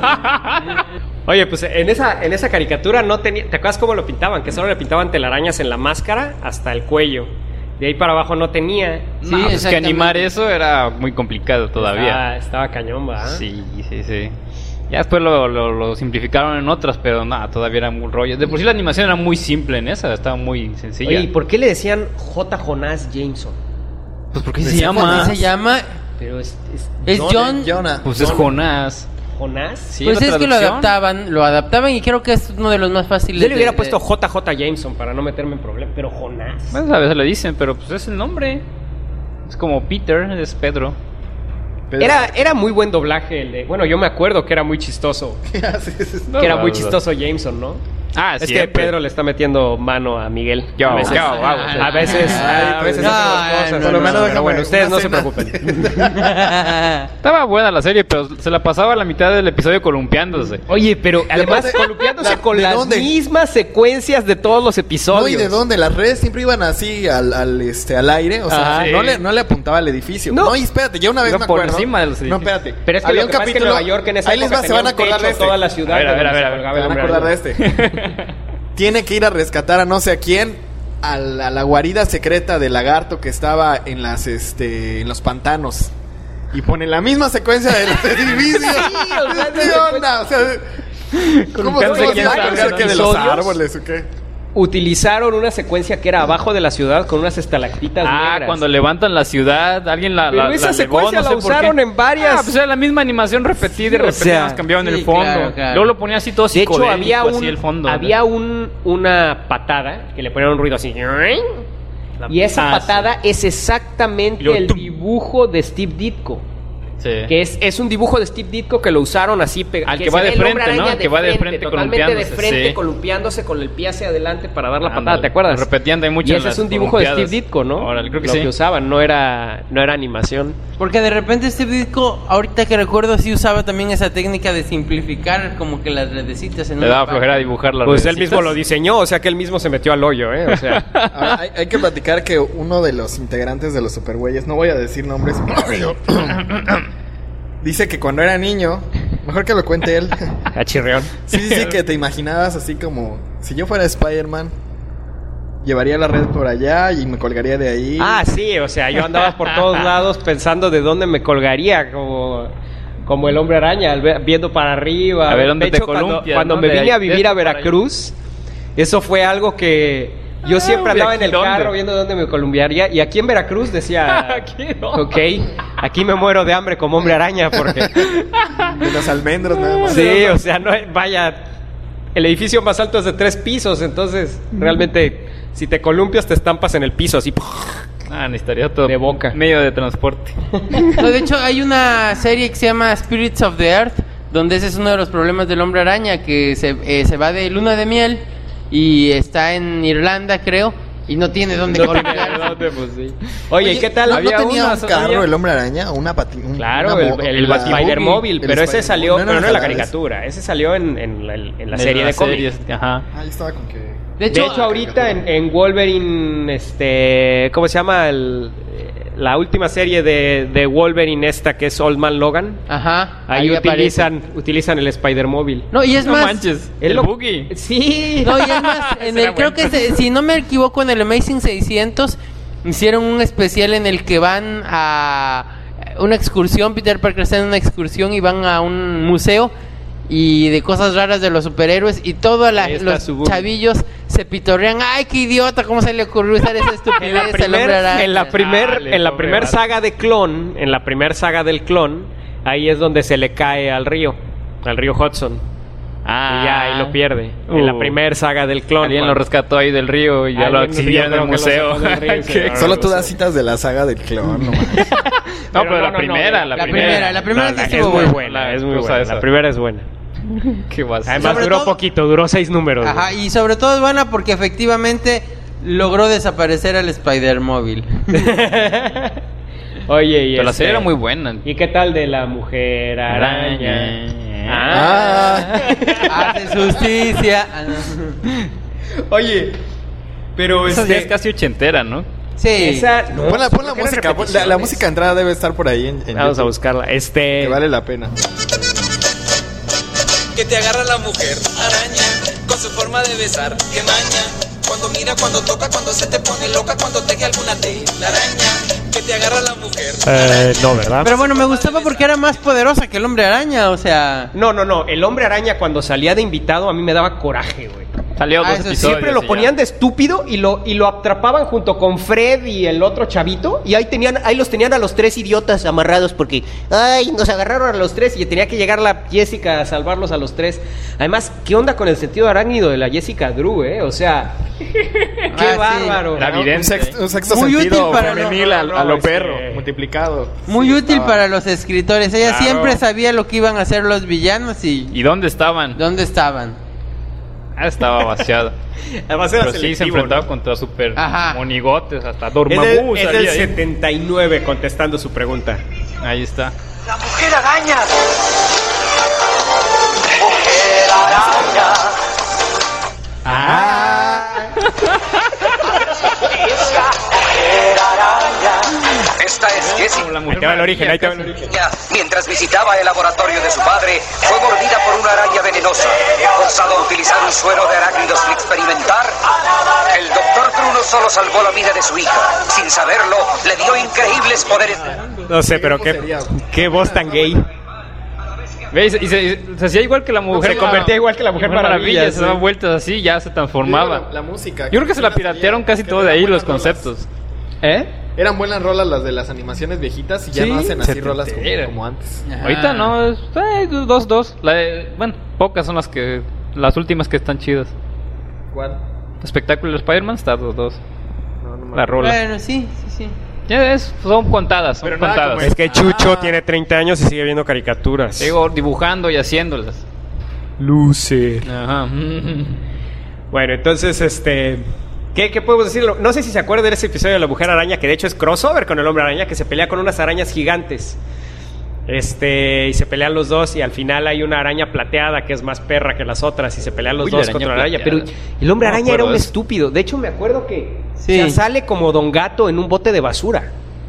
Oye, pues en esa, en esa caricatura no tenía. ¿Te acuerdas cómo lo pintaban? Que solo le pintaban telarañas en la máscara hasta el cuello. De ahí para abajo no tenía. Sí, No, pues es que exactamente. animar eso era muy complicado todavía. Estaba, estaba cañón, ¿va? Sí, sí, sí. Ya después lo, lo, lo simplificaron en otras, pero nada, todavía era muy rollo. De por sí la animación era muy simple en esa, estaba muy sencilla. Oye, ¿y por qué le decían J. Jonás Jameson? Pues porque se Decía llama. Así se llama. Pero es, es Es John. Jonah. Pues es Jonás. Jonás. Sí, Pues la es que lo traducción. adaptaban, lo adaptaban y creo que es uno de los más fáciles. Yo le hubiera de- puesto de- J J. Jameson para no meterme en problemas, pero Jonás. Pues a veces le dicen, pero pues es el nombre. Es como Peter, es Pedro. Pedro. Era, era muy buen doblaje el de. Bueno, yo me acuerdo que era muy chistoso. Sí, sí, sí. No, que era no, muy no. chistoso Jameson, ¿no? Ah, Es que siempre. Pedro le está metiendo mano a Miguel. Yo, a veces, yo, a vamos. veces, Ay, a veces no, hace las cosas. no, Por lo no, menos no, pero déjame bueno, ustedes una no se cena. preocupen. Estaba buena la serie, pero se la pasaba a la mitad del episodio columpiándose. Oye, pero además aparte, columpiándose la- con ¿de las dónde? mismas secuencias de todos los episodios. No, ¿y de dónde? Las redes siempre iban así al, al, este, al aire. O sea, Ajá. no, Sí. le, no le apuntaba al edificio. No. No, y espérate, ya una vez Iba me por acuerdo. encima de los No, edificios. espérate. Pero es que Había lo un que pasa es que capítulo. Nueva York en esa Ahí les época va, se van a tenía un acordar de techo este. toda la ciudad. A ver, a ver, a ver, a ver, donde Se se van a colgaba el acordar de hombre este. Tiene que ir a rescatar a no sé a quién a la, a la guarida secreta del lagarto que estaba en las este en los pantanos. Y pone la misma secuencia de los edificios. ¿Qué onda? O sea, ¿cómo Columpiándose se quién llama? sabe, O sea, ¿no? que de los ¿Episodios? árboles o qué? utilizaron una secuencia que era abajo de la ciudad con unas estalactitas Ah, negras. cuando levantan la ciudad, alguien la, Pero la, esa la secuencia elevó, no la sé por usaron qué. en varias. Ah, pues era la misma animación repetida y Sí, o repetida, sea, nos cambiaban sí, el fondo. claro, claro. Luego lo ponían así todo De hecho, psicodélico, había un, así el fondo. había un, una patada que le ponían un ruido así. La- Y esa Ah, patada es exactamente Y luego, el ¡tum! dibujo de Steve Ditko. Sí. Que es, es un dibujo de Steve Ditko que lo usaron así pe- Al que se va ve de el hombre frente, ¿no? araña Al que va de frente totalmente de columpiándose, frente sí. columpiándose con el pie hacia adelante para dar la Ándale. patada, ¿te acuerdas? Lo repetían de mucho Y en ese es las un dibujo de Steve Olimpiadas. Ditko, ¿no? Órale, creo que lo sí. que usaban, no era, no era animación. Porque de repente este disco, ahorita que recuerdo, sí usaba también esa técnica de simplificar como que las redecitas en Le una daba parte. flojera dibujar las Pues él redecitas. mismo lo diseñó, o sea que él mismo se metió al hoyo, ¿eh? O sea, Ah, hay, hay que platicar que uno de los integrantes de los Supergüeyes, no voy a decir nombres, dice que cuando era niño, mejor que lo cuente él. a chirrión. Sí, sí, sí, que te imaginabas así como, si yo fuera Spider-Man, llevaría la red por allá y me colgaría de ahí. Ah, sí, o sea, yo andaba por todos lados pensando de dónde me colgaría, como, como el hombre araña, al ver- viendo para arriba. A ver, ¿dónde De te hecho, cuando, columpias, cuando no? me De vine ahí- a vivir de a para allá. Veracruz, eso fue algo que yo siempre Ah, ¿de andaba en aquí el dónde? carro viendo dónde me columpiaría. Y aquí en Veracruz decía, Aquí no. ok, aquí me muero de hambre como hombre araña porque... De los almendros nada más. Sí, o sea, no, vaya, el edificio más alto es de tres pisos, entonces realmente si te columpias te estampas en el piso así. Ah, necesitaría todo. De boca. Medio de transporte. No, de hecho, hay una serie que se llama Spirits of the Earth, donde ese es uno de los problemas del hombre araña, que se, eh, se va de luna de miel y está en Irlanda, creo, y no tiene dónde colgar. Oye, ¿y qué tal? ¿No, Había no tenía unas- un carro había- el hombre araña? ¿O una pati un- Claro, una el, mo- el, la- Spider Móvil, el pero ese Spider- salió, ¿no pero eran no en la jaladas? caricatura, ese salió en, en la, en la De serie de las cómics. series, Ajá. Ah, yo estaba con que... De De hecho, hecho, ahorita en, en Wolverine, este, ¿cómo se llama? El, eh, la última serie de, de Wolverine esta que es Old Man Logan. ajá, Ahí, ahí utilizan, utilizan el Spider Móvil. No, y es No más, manches. Él El lo- buggy. Sí. no, y es más, en Ese el, era creo bueno. que se- si no me equivoco, en el Amazing seiscientos hicieron un especial en el que van a una excursión, Peter Parker está en una excursión y van a un museo y de cosas raras de los superhéroes y todos la- Ahí está los su buggy. chavillos se pitorrean. Ay, qué idiota, cómo se le ocurrió usar esa estupidez En la al primer, hombre araña? en la primer, Dale, en la pobre primer vato. saga de clon, en la primer saga del clon, ahí es donde se le cae al río, al río Hudson. Ah. Y ya ahí lo pierde. En la Uh. primer saga del clon. Alguien lo cuando- rescató ahí del río y ya lo Alguien exhibieron en yo el creo que lo museo. sacó del río y se ¿Qué? llevaron Solo al tú das museo. citas de la saga del clon, no manches. No, pero no, la no, primera, no, la, la primera. primera, la primera No, sí es estuvo muy buena. buena, es muy Usa buena. esa. La primera es buena. ¿Qué vas a Además Sobre duró todo- poquito, duró seis números. Ajá, y sobre todo es buena porque efectivamente logró desaparecer al Spider Móvil. Oye, y Pero la este- serie era muy buena. ¿Y qué tal de la mujer araña? Ah. Hace justicia. Ah, no. Oye, pero Esa este, ya es casi ochentera, ¿no? Sí. esa no, Pon la, pon la ¿por qué eran música, pon- la, la repeticiones? música entrada debe estar por ahí en, en Vamos a YouTube, buscarla. Este, que vale la pena. Que te agarra la mujer araña con su forma de besar, que maña. Cuando mira, cuando toca, cuando se te pone loca, cuando teje alguna telaraña. Que te agarra la mujer. eh, no, ¿verdad? Pero bueno, me gustaba porque era más poderosa que el hombre araña, o sea... No, no, no. El hombre araña cuando salía de invitado a mí me daba coraje, güey. Salió Ah, dos eso sí. episodios. Siempre lo y ya. ponían de estúpido y lo, y lo atrapaban junto con Fred y el otro chavito. Y ahí tenían, ahí los tenían a los tres idiotas amarrados porque ay, nos agarraron a los tres y tenía que llegar la Jessica a salvarlos a los tres. Además, ¿qué onda con el sentido arácnido de la Jessica Drew, eh? O sea, qué Ah, sí. bárbaro. Era ¿no? evidente. Un sexto, un sexto Muy sentido útil para femenil lo- a, no, a lo este- perro, multiplicado. Muy Sí, útil estaba- para los escritores. Ella Claro. siempre sabía lo que iban a hacer los villanos y ¿Y dónde estaban? dónde estaban. Ah, estaba vaciado. Además era Pero sí, se selectivo, enfrentaba ¿no? contra super Ajá. monigotes, hasta Es Dormammu del, es salía del ahí. setenta y nueve contestando su pregunta. Ahí está. La mujer araña. Mujer araña. Mujer araña. Esta es Jessie. La Ahí Mujer te va el origen, ahí te va el Maravilla, origen. Mientras visitaba el laboratorio de su padre, fue mordida por una araña venenosa. Forzado a utilizar un suero de arácnidos sin experimentar, el doctor Bruno solo salvó la vida de su hija. Sin saberlo, le dio increíbles poderes. No sé, pero qué, qué voz tan gay. ¿Ves? Y se, y se hacía igual que la mujer. Se convertía igual que la Mujer Maravilla, se daba vueltas así, ya se transformaba. La, la música. Yo creo que se la piratearon casi todo de ahí los conceptos. ¿Eh? Eran buenas rolas las de las animaciones viejitas y ya Sí, no hacen así se rolas como, entera. como antes. Ajá. Ahorita no, es, eh, dos, dos. La de- bueno, pocas son las que, las últimas que están chidas. ¿Cuál? Espectáculo de Spider-Man está dos, dos. No, no me La acuerdo. rola. Bueno, sí, sí, sí. Ya es, son contadas, son Pero nada contadas. como Es que Chucho Ah. tiene treinta años y sigue viendo caricaturas. Sigo dibujando y haciéndolas. Luce. Ajá. Bueno, entonces, este... ¿Qué, ¿Qué podemos decir? No sé si se acuerdan de ese episodio de la Mujer Araña, que de hecho es crossover con el Hombre Araña, que se pelea con unas arañas gigantes. Este, y se pelean los dos y al final hay una araña plateada que es más perra que las otras y se pelean los Uy, dos la contra araña la araña. Pero plateada. el Hombre No me Araña era acuerdo un de eso. estúpido. De hecho, me acuerdo que Sí. o sea, sale como Don Gato en un bote de basura.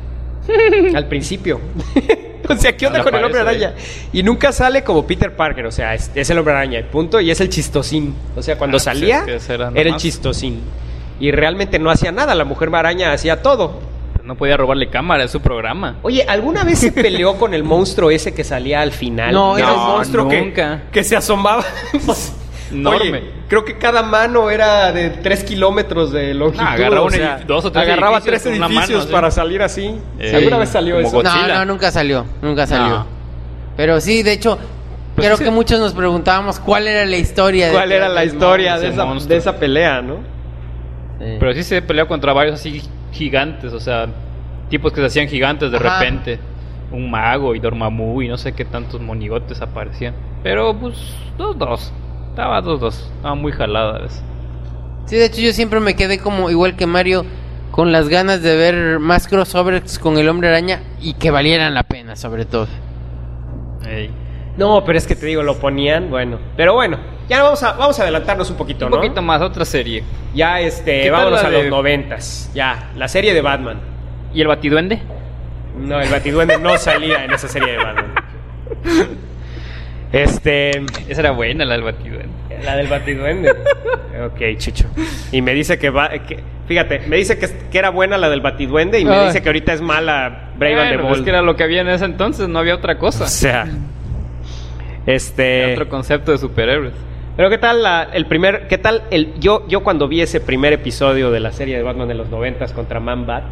Al principio. O sea, ¿qué onda No con el Hombre aparece Araña? Y nunca sale como Peter Parker, o sea, es, es el Hombre Araña, punto, y es el chistosín. O sea, cuando Ah, pues salía, es que ese era era el nomás. chistosín. Y realmente no hacía nada, la Mujer Araña hacía todo. No podía robarle cámara, es su programa. Oye, ¿alguna vez se peleó con el monstruo ese que salía al final? No, era no, un monstruo que, nunca. que se asomaba. Enorme. Oye, creo que cada mano era de tres kilómetros de longitud. Ah, agarraba o un sea, edif- dos o tres agarraba edificios tres con una edificios mano, sí. para salir así. Eh, ¿Alguna vez salió como eso? Godzilla. No, no, nunca salió, nunca salió. No. Pero sí, de hecho, Pues creo sí. que muchos nos preguntábamos cuál era la historia. de- ¿Cuál era la del historia de ese esa, monstruo. de esa pelea, no? Sí. Pero sí se peleó contra varios así gigantes, o sea, tipos que se hacían gigantes de Ajá. repente. Un mago y Dormammu y no sé qué tantos monigotes aparecían. Pero pues, dos, dos. Estaba dos, dos. Estaba muy jalada a veces. Sí, de hecho yo siempre me quedé como igual que Mario con las ganas de ver más crossovers con el Hombre Araña y que valieran la pena, sobre todo. Ey. No, pero es que te digo, lo ponían, bueno. Pero bueno, ya vamos a, vamos a adelantarnos un poquito, Un ¿no? poquito más, otra serie. Ya, este, ¿Qué tal vámonos la a de- los noventas. Ya, la serie de Batman. ¿Y el Batiduende? No, el Batiduende no salía en esa serie de Batman. Este, Esa era buena, la del Batiduende. la del Batiduende. Ok, Chicho. Y me dice que va, que, fíjate, me dice que, que era buena la del Batiduende y me Ay. dice que ahorita es mala Brave and the Bueno, Bold. es que era lo que había en ese entonces, no había otra cosa. O sea, este, Otro concepto de superhéroes. pero qué tal la, el primer, qué tal el, yo, yo cuando vi ese primer episodio de la serie de Batman de los noventas contra Man Bat,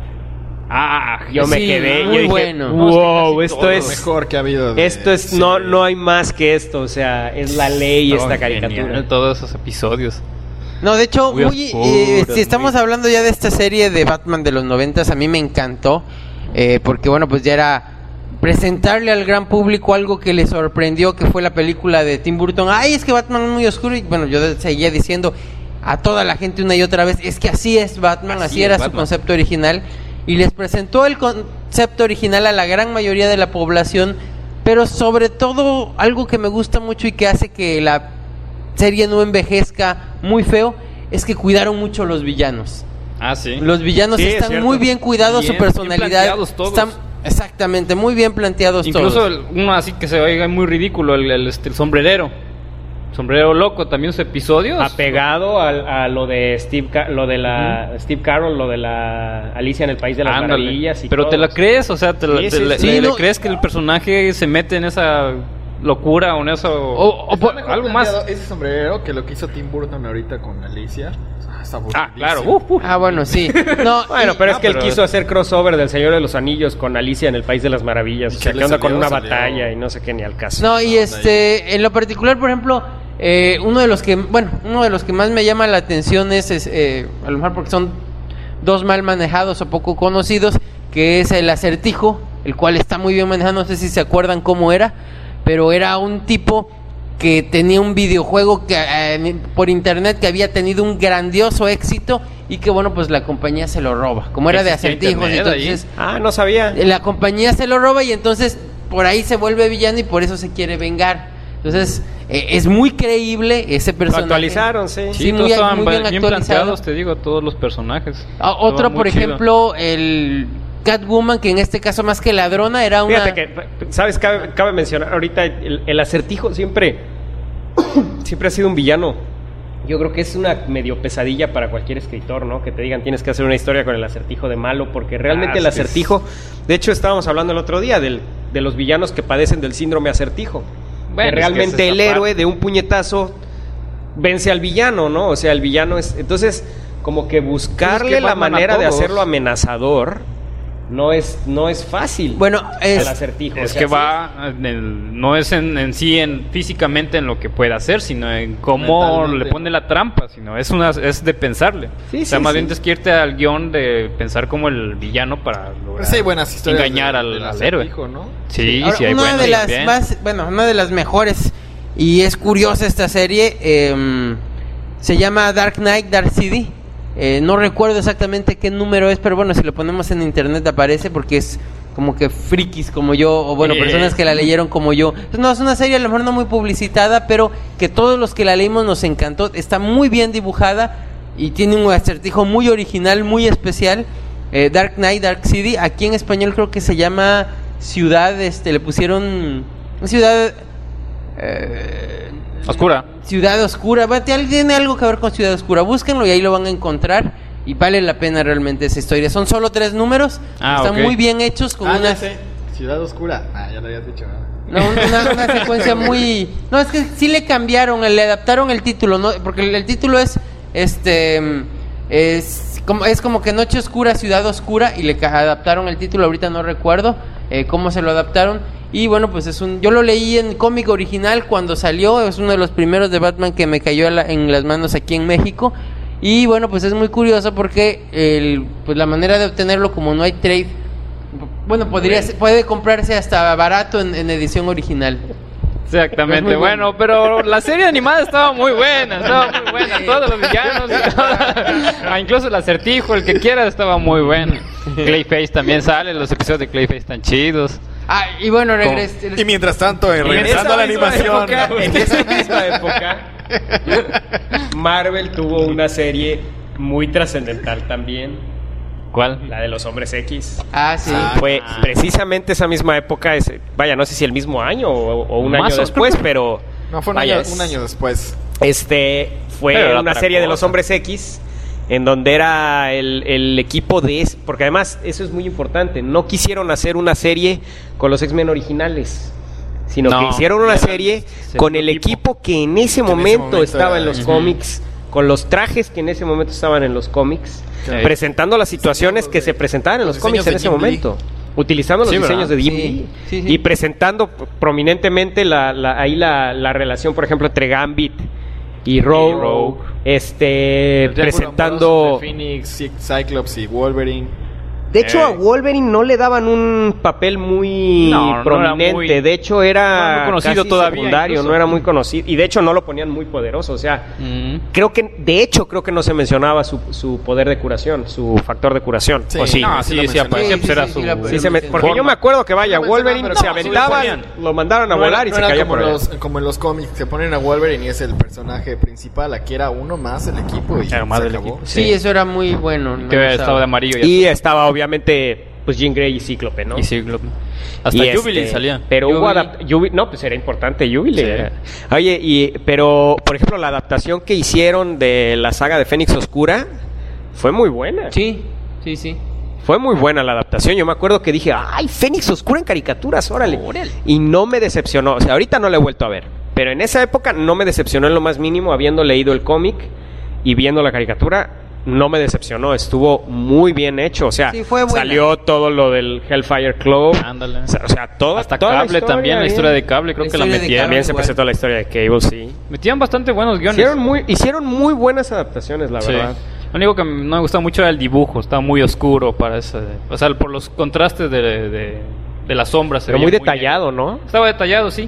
Ah, yo me Sí, quedé, muy yo dije, bueno. wow, No, es que esto casi es, Mejor que ha habido. de- esto es, no, no hay más que esto, o sea, es la ley esta caricatura. Genial, todos esos episodios. No, de hecho, Muy muy, oscuras, eh, si muy- estamos hablando ya de esta serie de Batman de los noventas, a mí me encantó, eh, porque bueno, pues ya era presentarle al gran público algo que le sorprendió, que fue la película de Tim Burton. Ay, es que Batman es muy oscuro, y bueno, yo seguía diciendo a toda la gente una y otra vez, es que así es Batman, así, Así era es su Batman. concepto original, y les presentó el concepto original a la gran mayoría de la población, pero sobre todo algo que me gusta mucho y que hace que la serie no envejezca muy feo, es que cuidaron mucho los villanos. Ah, sí. Los villanos Sí, es están cierto. muy bien cuidados, Bien, su personalidad bien planteados todos. están exactamente muy bien planteados Incluso todos. el- uno así que se oiga muy ridículo, el, el, este, el sombrerero. Sombrero loco, también sus episodios. Apegado al- a, lo de Steve, Ca- lo de la Steve Carroll, lo de la Alicia en el País de las Ándale. Maravillas y Pero te todo. la crees, o sea, te, la- Sí, te sí, la- sí. le- Sí, le no. crees que el personaje se mete en esa locura o en eso. O- o por- Mejor algo más. planteado Ese sombrero que lo que hizo Tim Burton ahorita con Alicia. Ah, está Ah, claro. aburridísimo. uf, uf. Ah, bueno, sí. No, Bueno, y- pero es no, que él pero- quiso hacer crossover del Señor de los Anillos con Alicia en el País de las Maravillas. ¿Y O sea, qué ¿qué le onda con salió? una Salió- batalla y no sé qué ni al caso? No, y No, este, en lo particular, por ejemplo, eh, uno de los que, bueno, uno de los que más me llama la atención es, es, eh, a lo mejor porque son dos mal manejados o poco conocidos, que es el Acertijo, el cual está muy bien manejado, no sé si se acuerdan cómo era, pero era un tipo que tenía un videojuego que eh, por internet que había tenido un grandioso éxito y que bueno, pues la compañía se lo roba, como era de Existía acertijos, internet ahí. entonces Ah, no sabía. la compañía se lo roba y entonces por ahí se vuelve villano y por eso se quiere vengar. Entonces eh, es muy creíble ese Lo personaje. actualizaron, sí. Sí, todos muy- estaban muy bien bien, actualizado. planteados, te digo, todos los personajes. Ah, otro, Estaba muy por chido. ejemplo, el Catwoman, que en este caso más que ladrona era una... Fíjate que, ¿sabes? Cabe, cabe mencionar ahorita el, el Acertijo siempre, siempre ha sido un villano. Yo creo que es una medio pesadilla para cualquier escritor, ¿no? Que te digan tienes que hacer una historia con el Acertijo de malo, porque realmente Ah, el sí, Acertijo, de hecho estábamos hablando el otro día del, de los villanos que padecen del síndrome Acertijo. Bueno, que es que realmente es esa el héroe parte. de un puñetazo vence al villano, ¿no? O sea, el villano es... Entonces, como que buscarle Pues es que la Batman a manera de todos. hacerlo amenazador no es, no es fácil. Bueno, es... al acertijo. Es O sea, que sí va, en el- no es en, en sí, en físicamente en lo que puede hacer, sino en cómo Mentalmente. le pone la trampa, sino es una es de pensarle. Sí, o sea, sí, más sí. bien tienes que irte al guión de pensar como el villano para lograr Pues hay buenas historias. engañar de- al, del al héroe. acertijo, ¿no? Sí, Ahora, sí hay una buenas de las también. más, bueno, una de las mejores, y es curiosa esta serie, eh, se llama Dark Knight, Dark City. Eh, no recuerdo exactamente qué número es, pero bueno, si lo ponemos en internet aparece porque es como que frikis como yo, o bueno, Eh. personas que la leyeron como yo. No, es una serie a lo mejor no muy publicitada, pero que todos los que la leímos nos encantó. Está muy bien dibujada y tiene un acertijo muy original, muy especial. Eh, Dark Knight, Dark City, aquí en español creo que se llama Ciudad, este, le pusieron Ciudad... Eh, Oscura. Ciudad Oscura, va, tiene tiene algo que ver con Ciudad Oscura, búsquenlo y ahí lo van a encontrar y vale la pena realmente esa historia. Son solo tres números, Ah, están ok. muy bien hechos con Ah, una, ya sé. Ciudad Oscura. Ah, ya lo habías dicho, ¿no? no, una, una secuencia muy... No, es que sí le cambiaron, le adaptaron el título, ¿no? Porque el, el título es, este, es como, es como que Noche Oscura, Ciudad Oscura, y le ca- adaptaron el título, ahorita no recuerdo eh, cómo se lo adaptaron. Y bueno, pues es un... Yo lo leí en cómic original cuando salió, es uno de los primeros de Batman que me cayó a la- en las manos aquí en México. Y bueno, pues es muy curioso porque el, pues la manera de obtenerlo, como no hay trade, bueno, podría ser- puede comprarse hasta barato en, en edición original. Exactamente, Es muy bueno. bueno, pero la serie animada estaba muy buena, estaba muy buena, todos los villanos, y todo. Ah, incluso el acertijo, el que quiera, estaba muy bueno. Clayface también sale, los episodios de Clayface están chidos. Ah, y bueno, regres, Y mientras tanto, eh, En regresando a la esa misma animación. época, en esa misma época, Marvel tuvo una serie muy trascendental también, ¿Cuál? la de los Hombres X. Ah, sí. Ah, Fue precisamente esa misma época, ese- vaya, no sé si el mismo año o, o un Más año o- después, pero No, fue un, vaya, año, es- un año después. Este fue Pero era una otra serie de cosa. los Hombres X, en donde era el, el equipo de... es- Porque además, eso es muy importante, no quisieron hacer una serie con los X-Men originales, sino No, que hicieron una era serie el con el equipo. equipo que en ese en ese momento, momento estaba era- en los Ujú. cómics, con los trajes que en ese momento estaban en los cómics, Sí. presentando las situaciones Diseñados que de- se presentaban en los los cómics en diseños ese de Jim Lee. momento. Utilizando los Sí, diseños ¿verdad? de Jim Sí, Lee sí, sí. y presentando p- prominentemente la, la- ahí la, la relación, por ejemplo, entre Gambit y Rogue, Rogue. este El triángulo presentando... amoroso entre Phoenix, Cy- Cyclops y Wolverine. De hecho, Eh. a Wolverine no le daban un papel muy No, no era prominente. muy- de hecho, era no era muy conocido casi todavía, secundario, incluso. no era muy conocido. Y de hecho, no lo ponían muy poderoso. O sea, Mm. creo que, de hecho, creo que no se mencionaba su, su poder de curación, su factor de curación. Sí. ¿O sí? No, sí sí, lo sí, mencioné. aparecía, Sí, pues sí, era sí, su... sí, la- Sí, se me- Sí, porque forma. yo me acuerdo que vaya, Sí lo Wolverine mencionaban, se pero como aventaban, si lo lo mandaron a No volar era, y no se era caía como, por allá. los, como en los cómics, se ponen a Wolverine y es el personaje principal. Aquí era uno más el equipo y Era más se del acabó. equipo. Sí, eso era muy bueno. me Que gustaba. estaba de amarillo y, Y estaba, obviamente, pues Jean Grey y Cíclope, ¿no? y Cíclope. Hasta Y Jubilee este, salía. Pero hubo Jubilee. adap- Jubi- no, pues era importante Jubilee. Sí. Oye, y pero por ejemplo la adaptación que hicieron de la saga de Fénix Oscura fue muy buena. Sí, sí, sí. Fue muy buena la adaptación. Yo me acuerdo que dije, "Ay, Fénix Oscura en caricaturas, órale." Órale. Y no me decepcionó. O sea, ahorita no la he vuelto a ver, pero en esa época no me decepcionó en lo más mínimo, habiendo leído el cómic y viendo la caricatura. No me decepcionó, estuvo muy bien hecho. O sea, Sí, fue buena. salió todo lo del Hellfire Club. Ándale. O sea, o sea, todo, Hasta toda la Cable historia, también, la ¿eh? historia de Cable, creo La que la historia de metieron. Cable. También se igual. presentó la historia de Cable, sí. Metían bastante buenos guiones. Hicieron muy, hicieron muy buenas adaptaciones, la Sí. verdad. Lo único que no me gustaba mucho era el dibujo, estaba muy oscuro para eso. O sea, por los contrastes de, de, de las sombras. se Pero veía muy detallado, negro. ¿no? Estaba detallado, sí.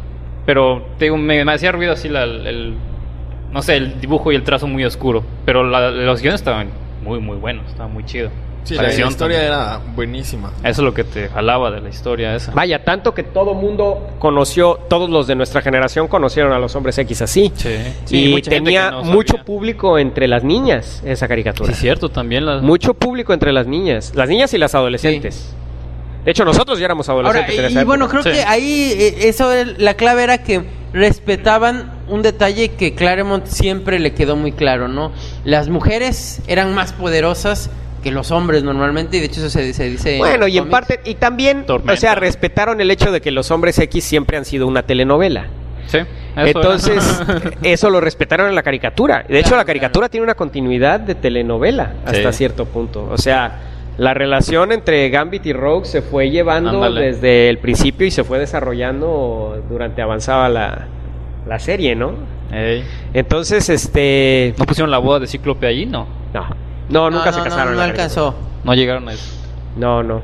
Pero te digo, me, me hacía ruido así la- el, el- no sé, el dibujo y el trazo muy oscuro. Pero la- los guiones estaban muy, muy buenos, estaban muy chidos. Sí, la, La la acción historia también. era buenísima. Eso es lo que te jalaba de la historia esa. Vaya, tanto que todo mundo conoció, todos los de nuestra generación conocieron a los Hombres X así. Sí. Y Sí, mucha gente tenía que no mucho sabía. público entre las niñas esa caricatura. Sí, cierto, también las... Mucho público entre las niñas, las niñas y las adolescentes. De hecho, nosotros ya éramos Ahora, adolescentes en y, esa y bueno, época. creo Sí. que ahí eh, eso era- la clave era que respetaban un detalle que Claremont siempre le quedó muy claro, ¿no? Las mujeres eran más poderosas que que los hombres normalmente, y de hecho eso se, se dice. Bueno, en y en cómics. parte, y también, Tormenta. o sea, respetaron el hecho de que los hombres X siempre han sido una telenovela. Sí. Eso Entonces, era. eso lo respetaron en la caricatura. De hecho, Claro, la caricatura tiene una continuidad de telenovela hasta Sí. cierto punto. O sea, la relación entre Gambit y Rogue se fue llevando Ándale. desde el principio y se fue desarrollando durante avanzaba la, la serie, ¿no? Ey. Entonces, este... ¿No pusieron la boda de Cíclope allí? No. No, no, nunca se no, casaron. No, en no la caricatura. alcanzó. No llegaron a eso. No, no.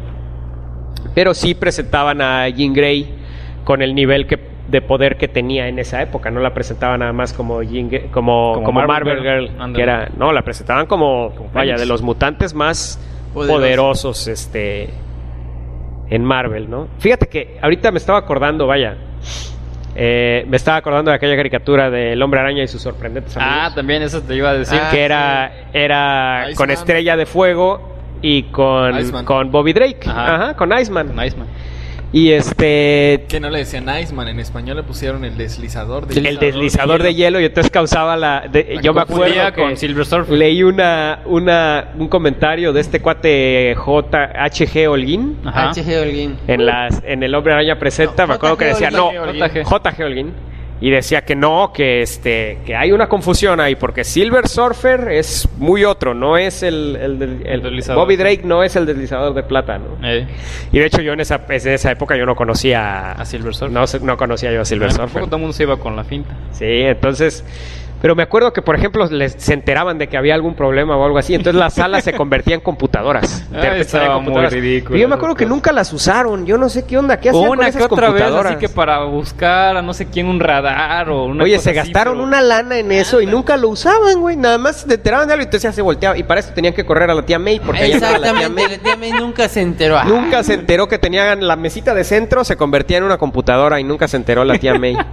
Pero sí presentaban a Jean Grey con el nivel que, de poder que tenía en esa época. No la presentaban nada más como Jean Grey- como, Como como Marvel Marvel, Girl. Girl, Ándale. que era, no, la presentaban como, vaya, Fénix. de los mutantes más Poderosos. poderosos, este, en Marvel, ¿no? Fíjate que ahorita me estaba acordando, vaya, eh, me estaba acordando de aquella caricatura del Hombre Araña y sus sorprendentes Ah, amigos, también eso te iba a decir. Ah, que era, era Iceman. con Estrella de Fuego y con, Iceman. con Bobby Drake, Ajá. ajá, con Iceman. Con Iceman. Y este, Que no le decían Iceman, en español le pusieron el deslizador de el deslizador de hielo, y entonces causaba la... de- La yo me acuerdo confundía que con Silver Surfer. leí una, una, un comentario de este cuate J. H G. Holguín Ajá. H G. Holguín. en, las, en El Hombre Araña Presenta, No, me acuerdo que J G. decía, no, Holguín. J G. J G. Holguín, y decía que no, que este que hay una confusión ahí, porque Silver Surfer es muy otro, no es el, el, del- el- El deslizador. Bobby Drake no es el deslizador de plata, ¿no? Ey. Y de hecho yo en esa, en esa época yo no conocía A Silver Surfer. no, sé- no conocía yo a Silver Ah, Surfer. tampoco todo el mundo se iba con la finta. Sí, entonces, pero me acuerdo que, por ejemplo, les, se enteraban de que había algún problema o algo así, entonces las salas se convertían en computadoras. De Ay, repente estaba salían muy computadoras. ridículo Y yo me esas acuerdo que cosas. nunca las usaron, yo no sé qué onda, qué hacían con Una esas que otra vez, computadoras. así que para buscar a no sé quién un radar o una Oye, cosa se así, gastaron pero- una lana en eso y nunca lo usaban, güey. Nada más se enteraban de algo y entonces ya se volteaba. Y para eso tenían que correr a la tía May, porque allá estaba la tía Exactamente, May. la tía May nunca se enteró. Ah, Nunca se enteró que tenían la mesita de centro, se convertía en una computadora y nunca se enteró la tía May.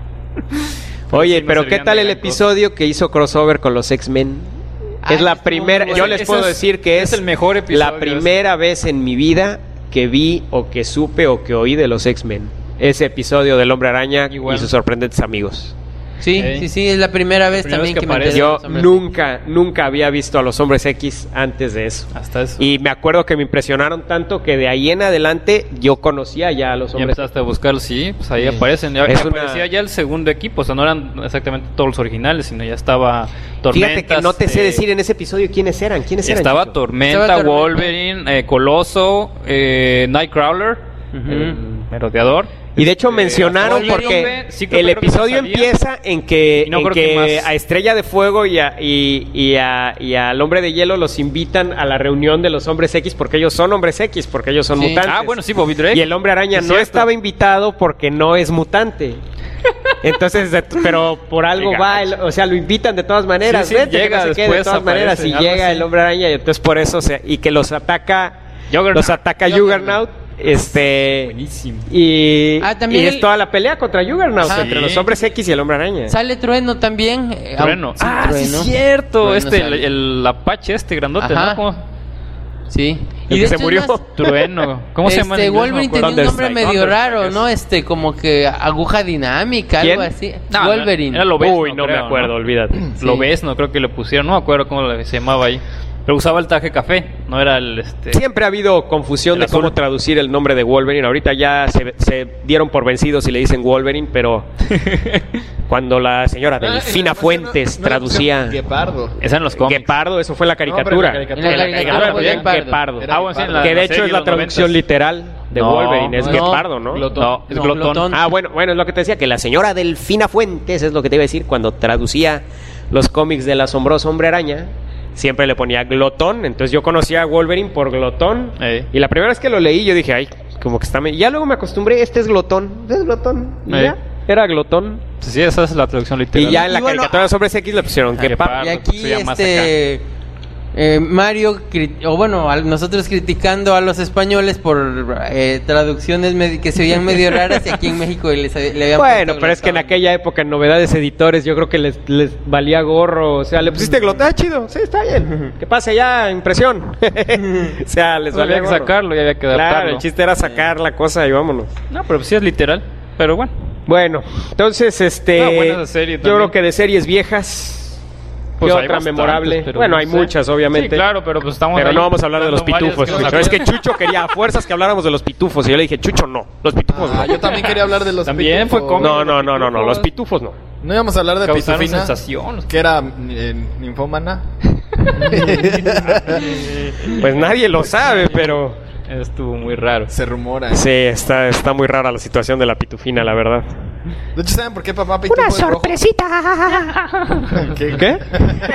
Oye, sí no pero ¿qué servían tal de el gran episodio que hizo crossover con los X-Men? Ah, Es la estuvo primera, muy yo bueno. les Ese puedo es- decir que es, es el mejor episodio la primera vez en mi vida que vi o que supe o que oí de los X-Men. Ese episodio del Hombre Araña Igual. y sus sorprendentes amigos. Sí, Ok. sí, sí, es la primera vez primera también vez que, que me aparece. enteré de Yo los hombres nunca, nunca había visto a los Hombres X antes de eso. Hasta eso. Y me acuerdo que me impresionaron tanto que de ahí en adelante yo conocía ya a los Ya Hombres X. empezaste a buscar, sí, pues ahí Sí. aparecen. Ya Es una- aparecía ya el segundo equipo, o sea, no eran exactamente todos los originales, sino ya estaba Tormenta. Fíjate que no te sé decir en ese episodio quiénes eran. ¿Quiénes eran? Estaba Chicho? Tormenta, Estaba Tormenta. Wolverine, eh, Coloso, eh, Nightcrawler, Ujú. el merodeador. Y de hecho Eh, mencionaron Wolverine, porque Cíclope el creo que episodio no salía. empieza en que, Y no en creo que que más. a Estrella de Fuego y, a, y, y, a- y al Hombre de Hielo los invitan a la reunión de los Hombres X porque ellos son Hombres X, porque ellos son Sí. mutantes. Ah, bueno, sí, Bobby Drake. Y el Hombre Araña Es no cierto. estaba invitado porque no es mutante. Entonces, de- pero por algo Qué va, el- o sea, lo invitan de todas maneras, Sí, sí, vete, que llega no sé qué, de después, todas maneras, y aparece, algo llega así. el Hombre Araña y entonces por eso, se- y que los ataca, Juggernaut. los ataca Juggernaut, este... Buenísimo. Y, Ah, también y es el- toda la pelea contra Juggernaut, Ajá. entre Sí. los Hombres X y el Hombre Araña. Sale Trueno también. eh, Trueno. au- sí, ah, sí, Trueno. es cierto. Trueno este, el, sale. el Apache, este grandote, Ajá. ¿no? ¿Cómo? Sí. El que de se hecho murió. es más- Trueno. ¿Cómo se llama? en Este, inglés? No me Wolverine acuerdo. tenía un nombre Thunderstrike. medio Thunderstrike raro, es. ¿no? Este, como que aguja dinámica, ¿Quién? algo así. No, Wolverine. Era lo ves, Uy, no me creo, acuerdo, olvídate. Sí. Lo ves, no creo que le pusieron, no me acuerdo cómo le- se llamaba ahí. Pero usaba el traje café, no era el este. Siempre ha habido confusión El de cómo azul. traducir el nombre de Wolverine. Ahorita ya se, se dieron por vencidos y le dicen Wolverine, pero cuando la señora Ah, en Delfina la Fuentes no- no le traducía pusieron Guepardo. Esa en los cómics. Guepardo, eso fue la caricatura. No, pero en la caricatura- En la en la caricatura caricatura ponían Guepardo. Guepardo. Era Ah, bueno, sí, en la- Que de la hecho serie es de la los traducción noventas. literal de No, Wolverine, es no. Guepardo, ¿no? Glotón. No, es No, glotón. glotón. Ah, bueno, bueno, es lo que te decía, que la señora Delfina Fuentes, es lo que te iba a decir, cuando traducía los cómics del asombroso Hombre Araña, siempre le ponía glotón, entonces yo conocía a Wolverine por glotón, Ey. y la primera vez que lo leí yo dije, ay, como que está... me-". Ya luego me acostumbré, este es glotón, este es glotón, y Ey. ya, era glotón. Sí, esa es la traducción literal. Y ya en la Y bueno, caricatura de los Hombres X le pusieron Ah, Guepardo. Y Guepardo. aquí, Se llama este. eh, Mario, cri- o bueno, al- nosotros criticando a los españoles por eh, traducciones medi- que se oían medio raras y aquí en México les, le habían Bueno, puesto pero es que en glotón. aquella época en novedades editores yo creo que les, les valía gorro. O sea, le pusiste glotón, ah, chido, sí, está bien. Que pase ya, impresión. O sea, les No, valía había que gorro. sacarlo y había que Claro, adaptarlo. el chiste era sacar la cosa y vámonos. No, pero sí es literal. Pero bueno. Bueno, entonces, este... Ah, buena esa serie yo también. creo que de series viejas... Pues ¿Qué hay otra bastantes, memorable? pero Bueno, no hay sé. muchas, obviamente. Sí, claro, pero pues estamos Pero ahí no vamos a hablar de los dando varias pitufos, que nos Chucho. Es que acuerdan. Chucho quería a fuerzas que habláramos de los pitufos. Y yo le dije, Chucho, no. Los pitufos Ah, no. yo también quería hablar de los También fue pitufos. cómico. No, no, no, no, no. Los pitufos no. No íbamos a hablar de Causaron Pitufina, sensación. que era eh, ninfómana. Pues nadie lo sabe, pero... Estuvo muy raro. Se rumora. Sí, está, está muy rara la situación de la pitufina, la verdad. De hecho, ¿saben por qué papá Pitufo es rojo? ¿Qué? ¿Qué?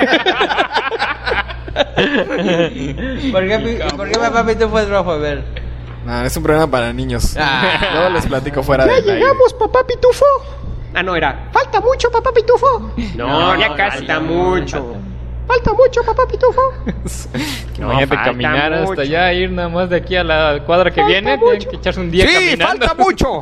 ¿Por qué, ¿Por qué papá Pitufo es rojo? A ver. No, es un programa para niños. Ah. Luego les platico fuera de papá Pitufo. Ah, no, era. ¿Falta mucho, papá Pitufo? No, No, ya casi. falta Falta mucho. falta. Falta mucho, papá Pitufo. No, Imagínate falta caminar hasta mucho. allá, ir nada más de aquí a la cuadra que Falta viene, mucho. tienen que echarse un día Sí, caminando. falta mucho.